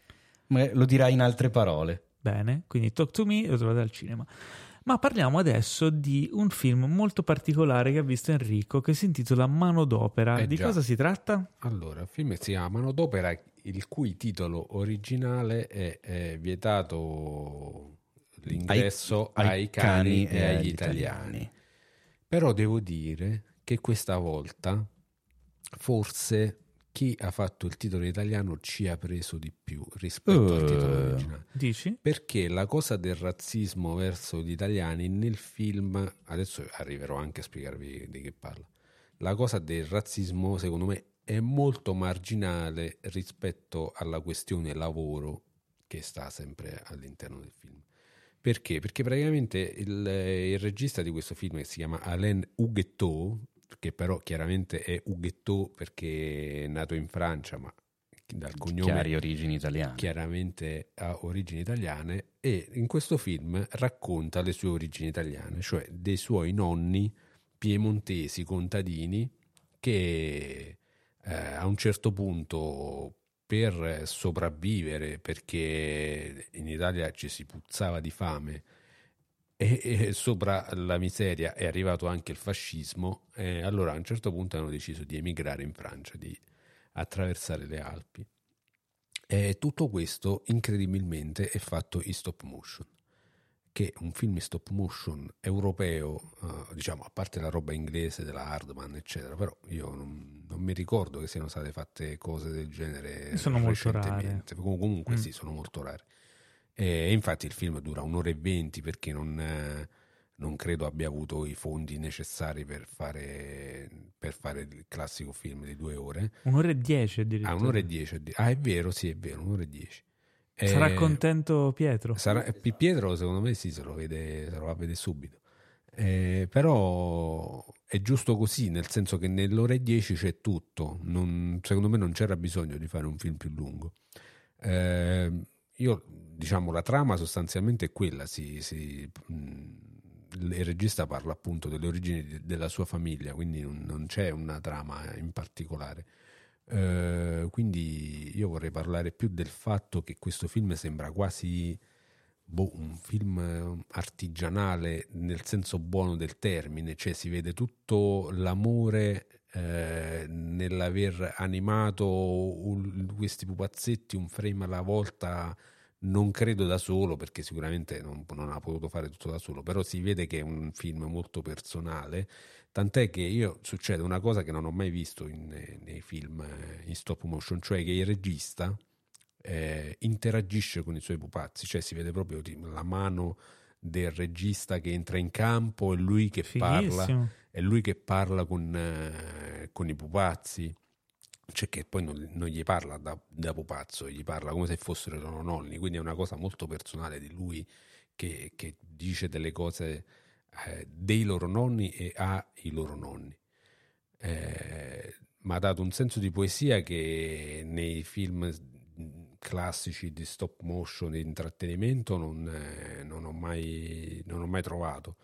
lo dirai in altre parole. Bene, quindi Talk to Me lo trovate al cinema. Ma parliamo adesso di un film molto particolare che ha visto Enrico, che si intitola Manodopera. Eh di già. cosa si tratta? Allora, il film si chiama Manodopera, il cui titolo originale è, è vietato l'ingresso ai, ai, ai cani, cani e agli italiani. italiani. Però devo dire che questa volta forse chi ha fatto il titolo italiano ci ha preso di più rispetto uh, al titolo originale. Dici? Perché la cosa del razzismo verso gli italiani nel film, adesso arriverò anche a spiegarvi di che parla, la cosa del razzismo secondo me è molto marginale rispetto alla questione lavoro che sta sempre all'interno del film. Perché? Perché praticamente il, il regista di questo film, che si chiama Alain Huguettot, che però chiaramente è Huguettot perché è nato in Francia, ma dal cognome Chiari origini italiane. Chiaramente ha origini italiane, e in questo film racconta le sue origini italiane, cioè dei suoi nonni piemontesi contadini che eh, a un certo punto, per sopravvivere, perché in Italia ci si puzzava di fame, e, e sopra la miseria è arrivato anche il fascismo, e allora a un certo punto hanno deciso di emigrare in Francia, di attraversare le Alpi. E tutto questo incredibilmente è fatto in stop motion, che un film in stop motion europeo, uh, diciamo, a parte la roba inglese della Hardman eccetera, però io non, non mi ricordo che siano state fatte cose del genere sono molto rare. Comunque mm. sì, sono molto rare. E infatti il film dura un'ora e venti perché non, eh, non credo abbia avuto i fondi necessari per fare, per fare il classico film di due ore. Un'ora e dieci addirittura. Ah, un'ora e dieci. Ah, è vero, sì, è vero, un'ora e dieci. Sarà eh, contento Pietro? Sarà, Pietro secondo me sì, se lo vede, se lo va a vedere subito. Eh, però è giusto così, nel senso che nell'ora e dieci c'è tutto. Non, secondo me non c'era bisogno di fare un film più lungo. Eh, io, diciamo, la trama sostanzialmente è quella. Si, si, mh, il regista parla appunto delle origini de, della sua famiglia, quindi non, non c'è una trama in particolare. Uh, quindi io vorrei parlare più del fatto che questo film sembra quasi boh, un film artigianale nel senso buono del termine, cioè si vede tutto l'amore eh, nell'aver animato un, questi pupazzetti un frame alla volta, non credo da solo, perché sicuramente non, non ha potuto fare tutto da solo, però si vede che è un film molto personale. Tant'è che io succede una cosa che non ho mai visto in, nei film in stop motion, cioè che il regista eh, interagisce con i suoi pupazzi, cioè si vede proprio la mano del regista che entra in campo e lui che Fighissimo. parla, è lui che parla con, eh, con i pupazzi, cioè che poi non, non gli parla da, da pupazzo, gli parla come se fossero i loro nonni, quindi è una cosa molto personale di lui che, che dice delle cose dei loro nonni e ai loro nonni. Eh, mi ha dato un senso di poesia che nei film classici di stop motion di intrattenimento non, eh, non, ho, mai, non ho mai trovato.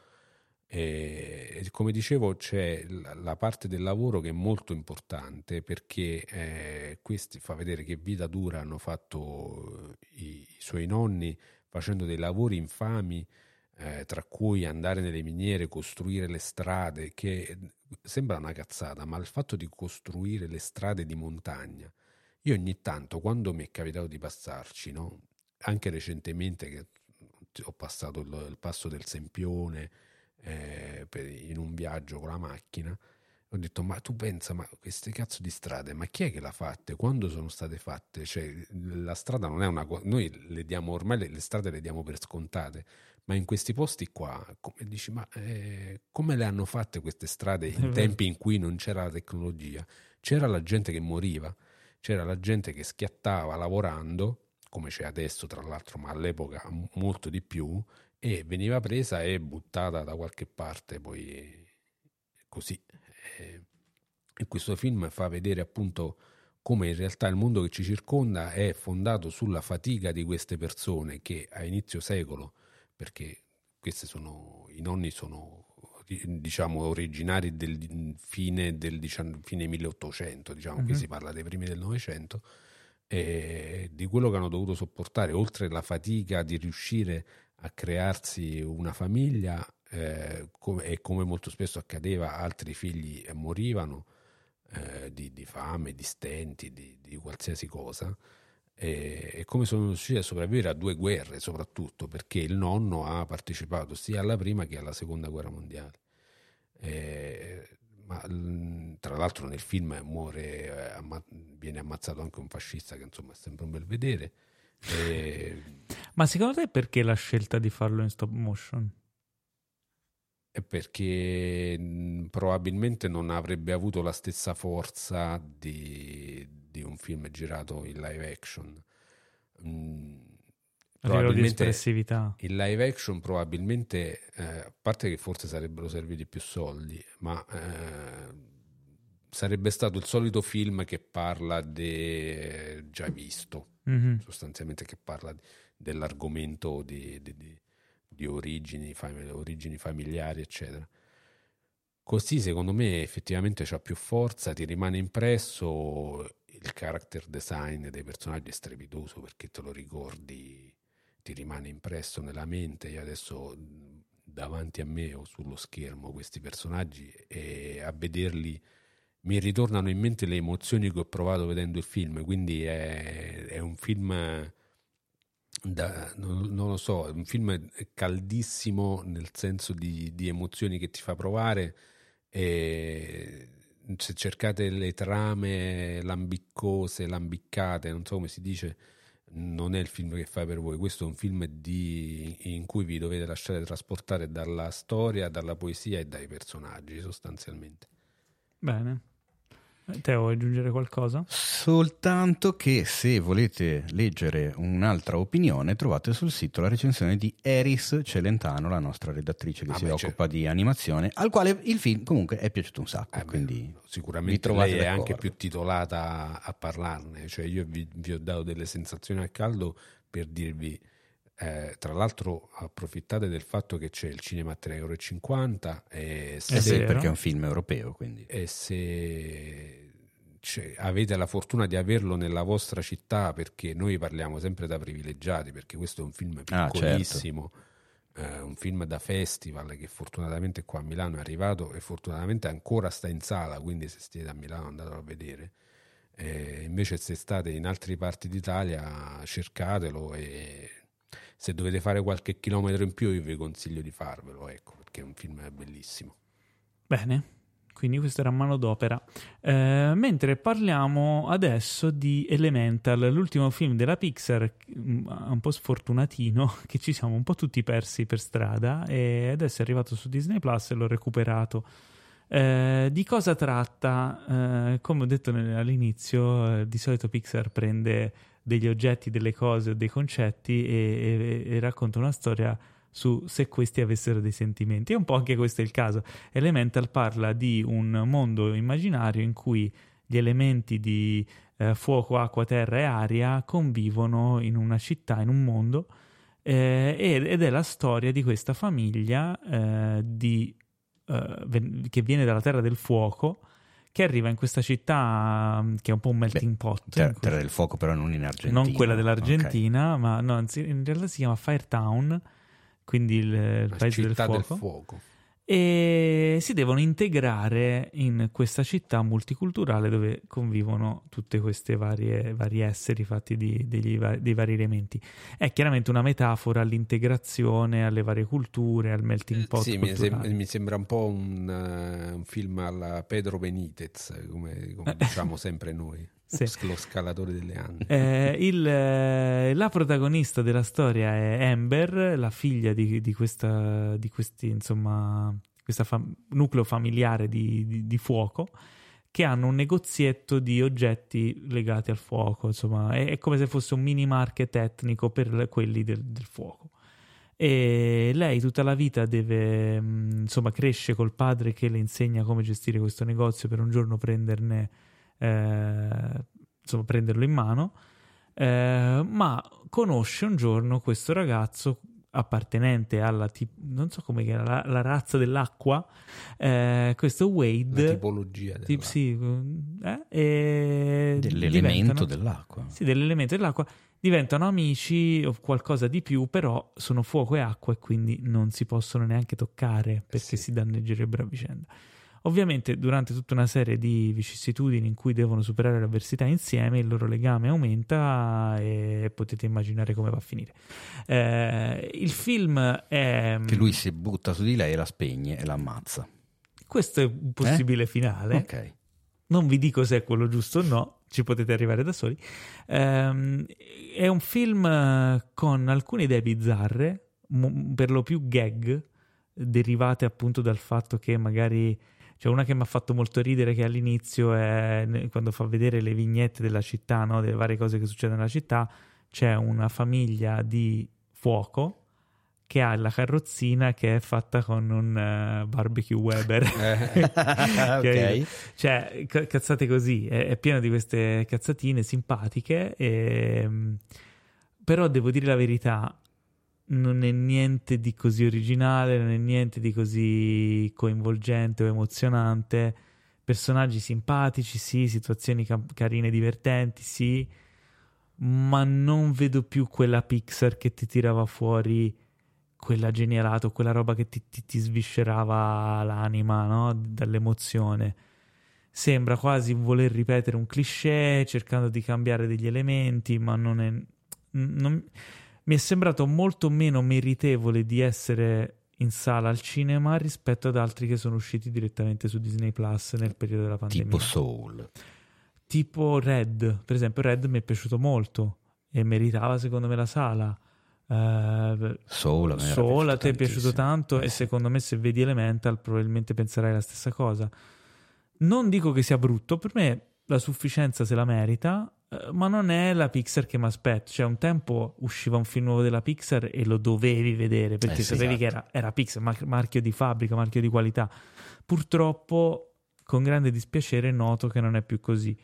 E, come dicevo, c'è la, la parte del lavoro che è molto importante, perché eh, questi fa vedere che vita dura hanno fatto i, i suoi nonni, facendo dei lavori infami, Eh, tra cui andare nelle miniere, costruire le strade, che sembra una cazzata, ma il fatto di costruire le strade di montagna, io ogni tanto quando mi è capitato di passarci, no? Anche recentemente che ho passato il, il passo del Sempione eh, per, in un viaggio con la macchina, ho detto, ma tu pensa, ma queste cazzo di strade, ma chi è che le ha fatte? Quando sono state fatte? Cioè, la strada non è una cosa, noi le diamo ormai, le, le strade le diamo per scontate, ma in questi posti qua, come dici, ma eh, come le hanno fatte queste strade in tempi in cui non c'era la tecnologia? C'era la gente che moriva, c'era la gente che schiattava lavorando, come c'è adesso tra l'altro, ma all'epoca molto di più, e veniva presa e buttata da qualche parte, poi così. E questo film fa vedere appunto come in realtà il mondo che ci circonda è fondato sulla fatica di queste persone che a inizio secolo, perché questi sono i nonni sono diciamo originari del fine del diciamo, fine milleottocento, diciamo, mm-hmm. Qui si parla dei primi del Novecento, e di quello che hanno dovuto sopportare, oltre la fatica di riuscire a crearsi una famiglia, eh, come, e come molto spesso accadeva, altri figli morivano eh, di, di fame, di stenti, di, di qualsiasi cosa. E come sono riusciti a sopravvivere a due guerre, soprattutto perché il nonno ha partecipato sia alla prima che alla seconda guerra mondiale. E, ma tra l'altro nel film muore, amma- viene ammazzato anche un fascista, che insomma è sempre un bel vedere. E... Ma secondo te perché la scelta di farlo in stop motion? È perché mh, probabilmente non avrebbe avuto la stessa forza di, di un film girato in live action. Mm, probabilmente di espressività. Il live action probabilmente, eh, a parte che forse sarebbero serviti più soldi, ma eh, sarebbe stato il solito film che parla di già visto, mm-hmm. sostanzialmente, che parla dell'argomento di, di, di di origini, fam- origini familiari, eccetera. Così secondo me effettivamente c'ha più forza, ti rimane impresso, il character design dei personaggi è strepitoso perché te lo ricordi, ti rimane impresso nella mente. Io adesso davanti a me o sullo schermo questi personaggi, e a vederli mi ritornano in mente le emozioni che ho provato vedendo il film, quindi è, è un film da, non, non lo so, è un film caldissimo nel senso di, di emozioni che ti fa provare, e se cercate le trame lambiccose, lambiccate, non so come si dice, non è il film che fa per voi. Questo è un film di, in cui vi dovete lasciare trasportare dalla storia, dalla poesia e dai personaggi, sostanzialmente. Bene. Teo, vuoi aggiungere qualcosa? Soltanto che se volete leggere un'altra opinione trovate sul sito la recensione di Eris Celentano, la nostra redattrice che ah si beh, occupa di animazione, al quale il film comunque è piaciuto un sacco, eh quindi beh, sicuramente lei è d'accordo. Anche più titolata a, a parlarne, cioè io vi, vi ho dato delle sensazioni al caldo per dirvi, eh, tra l'altro approfittate del fatto che c'è il cinema a tre euro e cinquanta e se, eh sì, perché è un film europeo, quindi. E se cioè, avete la fortuna di averlo nella vostra città, perché noi parliamo sempre da privilegiati, perché questo è un film piccolissimo, ah, certo. eh, un film da festival che fortunatamente qua a Milano è arrivato e fortunatamente ancora sta in sala, quindi se siete a Milano andatelo a vedere. Eh, invece se state in altre parti d'Italia cercatelo, e se dovete fare qualche chilometro in più io vi consiglio di farvelo, ecco, perché è un film bellissimo. Bene, quindi questo era manodopera. Eh, mentre parliamo adesso di Elemental, l'ultimo film della Pixar, un po' sfortunatino, che ci siamo un po' tutti persi per strada, e adesso è arrivato su Disney Plus e l'ho recuperato. Eh, di cosa tratta? Eh, come ho detto all'inizio, eh, di solito Pixar prende degli oggetti, delle cose o dei concetti e, e, e racconta una storia su se questi avessero dei sentimenti. E un po' anche questo è il caso. Elemental parla di un mondo immaginario in cui gli elementi di eh, fuoco, acqua, terra e aria convivono in una città, in un mondo, eh, ed è la storia di questa famiglia eh, di, eh, che viene dalla terra del fuoco, che arriva in questa città che è un po' un melting Beh, pot. Terra, terra del fuoco, però non in Argentina. Non quella dell'Argentina, okay. ma no, in realtà si chiama Firetown, quindi il, il paese del fuoco. del fuoco. E si devono integrare in questa città multiculturale dove convivono tutte queste varie vari esseri fatti di, degli, dei vari elementi. È chiaramente una metafora all'integrazione, alle varie culture, al melting pot. Sì, mi sembra, mi sembra un po' un, uh, un film alla Pedro Benitez, come, come diciamo sempre noi. Sì. Lo scalatore delle Ande. Eh, il, eh, la protagonista della storia è Amber, la figlia di, di questa di questi insomma questo fam- nucleo familiare di, di, di fuoco, che hanno un negozietto di oggetti legati al fuoco. Insomma, è, è come se fosse un mini market etnico per le, quelli del, del fuoco. E lei tutta la vita deve insomma cresce col padre che le insegna come gestire questo negozio per un giorno prenderne Eh, insomma prenderlo in mano, eh, ma conosce un giorno questo ragazzo appartenente alla tip- non so come era la, la razza dell'acqua, eh, questo Wade, la tipologia tip, sì, eh, e dell'elemento dell'acqua sì dell'elemento dell'acqua diventano amici o qualcosa di più, però sono fuoco e acqua e quindi non si possono neanche toccare perché sì. si danneggerebbero a vicenda. Ovviamente durante tutta una serie di vicissitudini in cui devono superare l'avversità insieme, il loro legame aumenta e potete immaginare come va a finire. Eh, il film è... Che lui si butta su di lei e la spegne e la ammazza. Questo è un possibile eh? finale. Ok. Non vi dico se è quello giusto o no, ci potete arrivare da soli. Eh, è un film con alcune idee bizzarre, per lo più gag, derivate appunto dal fatto che magari... C'è una che mi ha fatto molto ridere, che all'inizio è quando fa vedere le vignette della città, no? Delle varie cose che succedono nella città, c'è una famiglia di fuoco che ha la carrozzina che è fatta con un uh, barbecue Weber. Ok. Cioè, cazzate così, è, è pieno di queste cazzatine simpatiche, e, però devo dire la verità, non è niente di così originale, non è niente di così coinvolgente o emozionante. Personaggi simpatici, sì, situazioni ca- carine, divertenti, sì, ma non vedo più quella Pixar che ti tirava fuori quella genialato, quella roba che ti, ti, ti sviscerava l'anima, no? Dall'emozione. Sembra quasi voler ripetere un cliché cercando di cambiare degli elementi, ma non è non, mi è sembrato molto meno meritevole di essere in sala al cinema rispetto ad altri che sono usciti direttamente su Disney Plus nel periodo della pandemia. Tipo Soul. Tipo Red, per esempio. Red mi è piaciuto molto e meritava secondo me la sala. Uh, Soul, a, Soul a te è piaciuto tanto eh. E secondo me se vedi Elemental probabilmente penserai la stessa cosa. Non dico che sia brutto, per me la sufficienza se la merita, ma non è la Pixar che mi aspetto. Cioè, un tempo usciva un film nuovo della Pixar e lo dovevi vedere perché eh sì, sapevi esatto. che era, era Pixar, mar- marchio di fabbrica, marchio di qualità. Purtroppo, con grande dispiacere, noto che non è più così.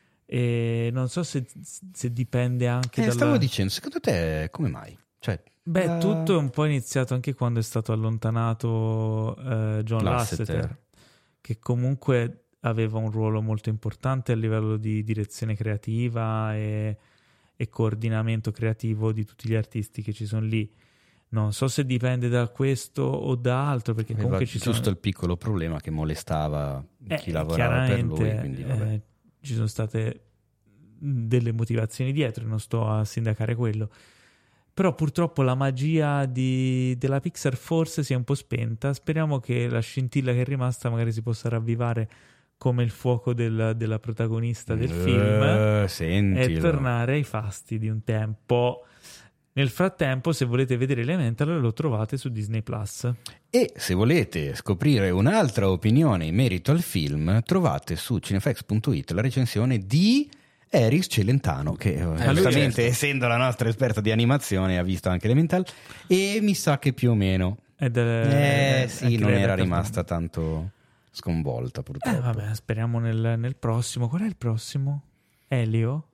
E non so se, se dipende anche eh, dalla... Stavo dicendo, secondo te come mai? Cioè, Beh, uh... tutto è un po' iniziato anche quando è stato allontanato uh, John Lasseter, Lasseter, che comunque aveva un ruolo molto importante a livello di direzione creativa e, e coordinamento creativo di tutti gli artisti che ci sono lì. Non so se dipende da questo o da altro, perché aveva comunque ci giusto sono... il piccolo problema che molestava eh, chi lavorava per lui, quindi vabbè. Eh, ci sono state delle motivazioni dietro, non sto a sindacare quello. Però purtroppo la magia di, della Pixar forse si è un po' spenta. Speriamo che la scintilla che è rimasta magari si possa ravvivare come il fuoco del, della protagonista del uh, film e tornare ai fasti di un tempo. Nel frattempo, se volete vedere Elemental, lo trovate su Disney Plus. E se volete scoprire un'altra opinione in merito al film, trovate su cinefx punto it la recensione di Eris Celentano, che eh, giustamente, certo. essendo la nostra esperta di animazione, ha visto anche Elemental e mi sa che più o meno Ed, eh, eh, sì, non era rimasta tanto sconvolta, purtroppo. Eh, vabbè, speriamo nel, nel prossimo. Qual è il prossimo? Elio?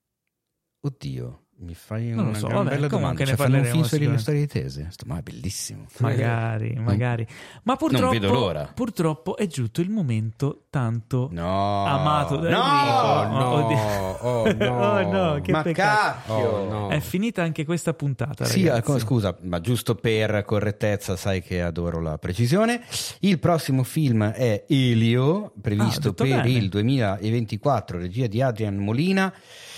Oddio, mi fai non una so, gran vabbè, bella domanda. Cioè, fanno un film sulle storie di tese? Sto, ma è bellissimo. Magari, magari. Ma purtroppo, non vedo l'ora. Purtroppo è giunto il momento tanto no, amato da no, Enrico. No, oh, oh no, oh, no, che ma peccato. cacchio. Oh, no. È finita anche questa puntata, sì, ragazzi. Scusa, ma giusto per correttezza, sai che adoro la precisione. Il prossimo film è Elio, previsto ah, per bene. il duemilaventiquattro, regia di Adrian Molina,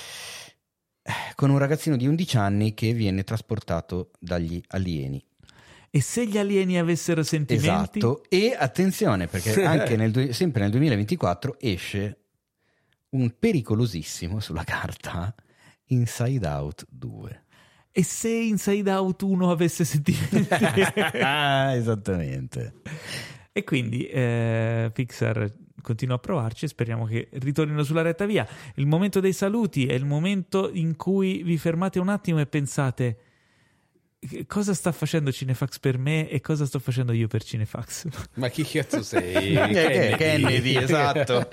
con un ragazzino di undici anni che viene trasportato dagli alieni. E se gli alieni avessero sentimenti? Esatto, e attenzione perché anche nel, sempre nel duemilaventiquattro esce un pericolosissimo sulla carta Inside Out due. E se Inside Out uno avesse sentimenti? Ah, esattamente. E quindi eh, Pixar continua a provarci e speriamo che ritornino sulla retta via. Il momento dei saluti è il momento in cui vi fermate un attimo e pensate: cosa sta facendo Cinefax per me e cosa sto facendo io per Cinefax? Ma chi cazzo sei? Kennedy, Kennedy, esatto.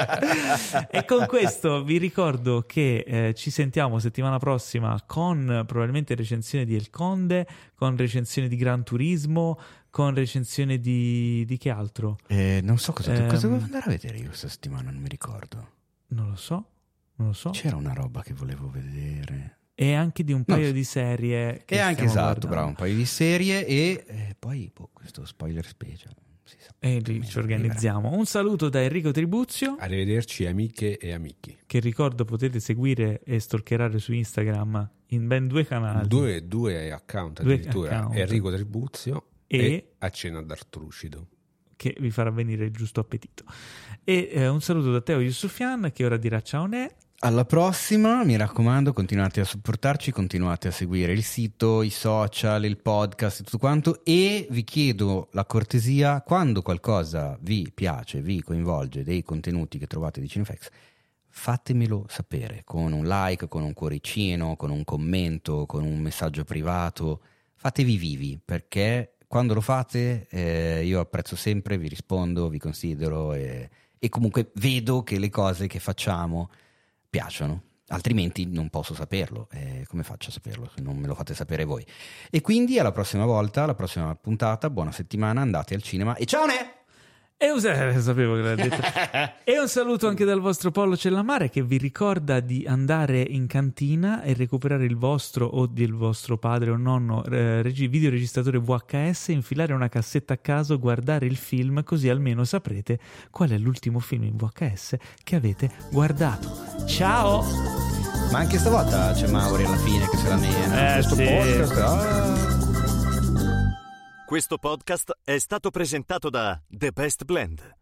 E con questo vi ricordo che eh, ci sentiamo settimana prossima con probabilmente recensione di El Conde, con recensione di Gran Turismo, con recensione di di che altro? Eh, non so cosa, eh, cosa devo andare a vedere io questa settimana, non mi ricordo. Non lo so, non lo so. C'era una roba che volevo vedere. E anche di un paio no. di serie che e anche esatto, guardando. bravo, un paio di serie e eh, poi boh, questo spoiler special si sa. E lì ci organizziamo. Un saluto da Enrico Tribuzio. Arrivederci amiche e amici. Che ricordo potete seguire e stalkerare su Instagram in ben due canali. Due, due account due addirittura. Account. Enrico Tribuzio e, e A Cena d'Artrucido, che vi farà venire il giusto appetito. E eh, un saluto da Teo Yusufian che ora dirà ciao ne. Alla prossima, mi raccomando, continuate a supportarci, continuate a seguire il sito, i social, il podcast e tutto quanto, e vi chiedo la cortesia, quando qualcosa vi piace, vi coinvolge, dei contenuti che trovate di Cinefx, fatemelo sapere con un like, con un cuoricino, con un commento, con un messaggio privato. Fatevi vivi, perché quando lo fate eh, io apprezzo sempre, vi rispondo, vi considero e, e comunque vedo che le cose che facciamo piacciono, altrimenti non posso saperlo. Eh, come faccio a saperlo se non me lo fate sapere voi? E quindi alla prossima volta, alla prossima puntata, buona settimana, andate al cinema e ciao ne! E un, eh, sapevo che l'ha detto. E un saluto anche dal vostro Pollo Cellamare, che vi ricorda di andare in cantina e recuperare il vostro o del vostro padre o nonno eh, regi- videoregistratore V H S, infilare una cassetta a caso, guardare il film, così almeno saprete qual è l'ultimo film in V H S che avete guardato. Ciao! Ma anche stavolta c'è Mauri alla fine che se la mena. Eh, Questo sì. podcast. Ah. Questo podcast è stato presentato da The Best Blend.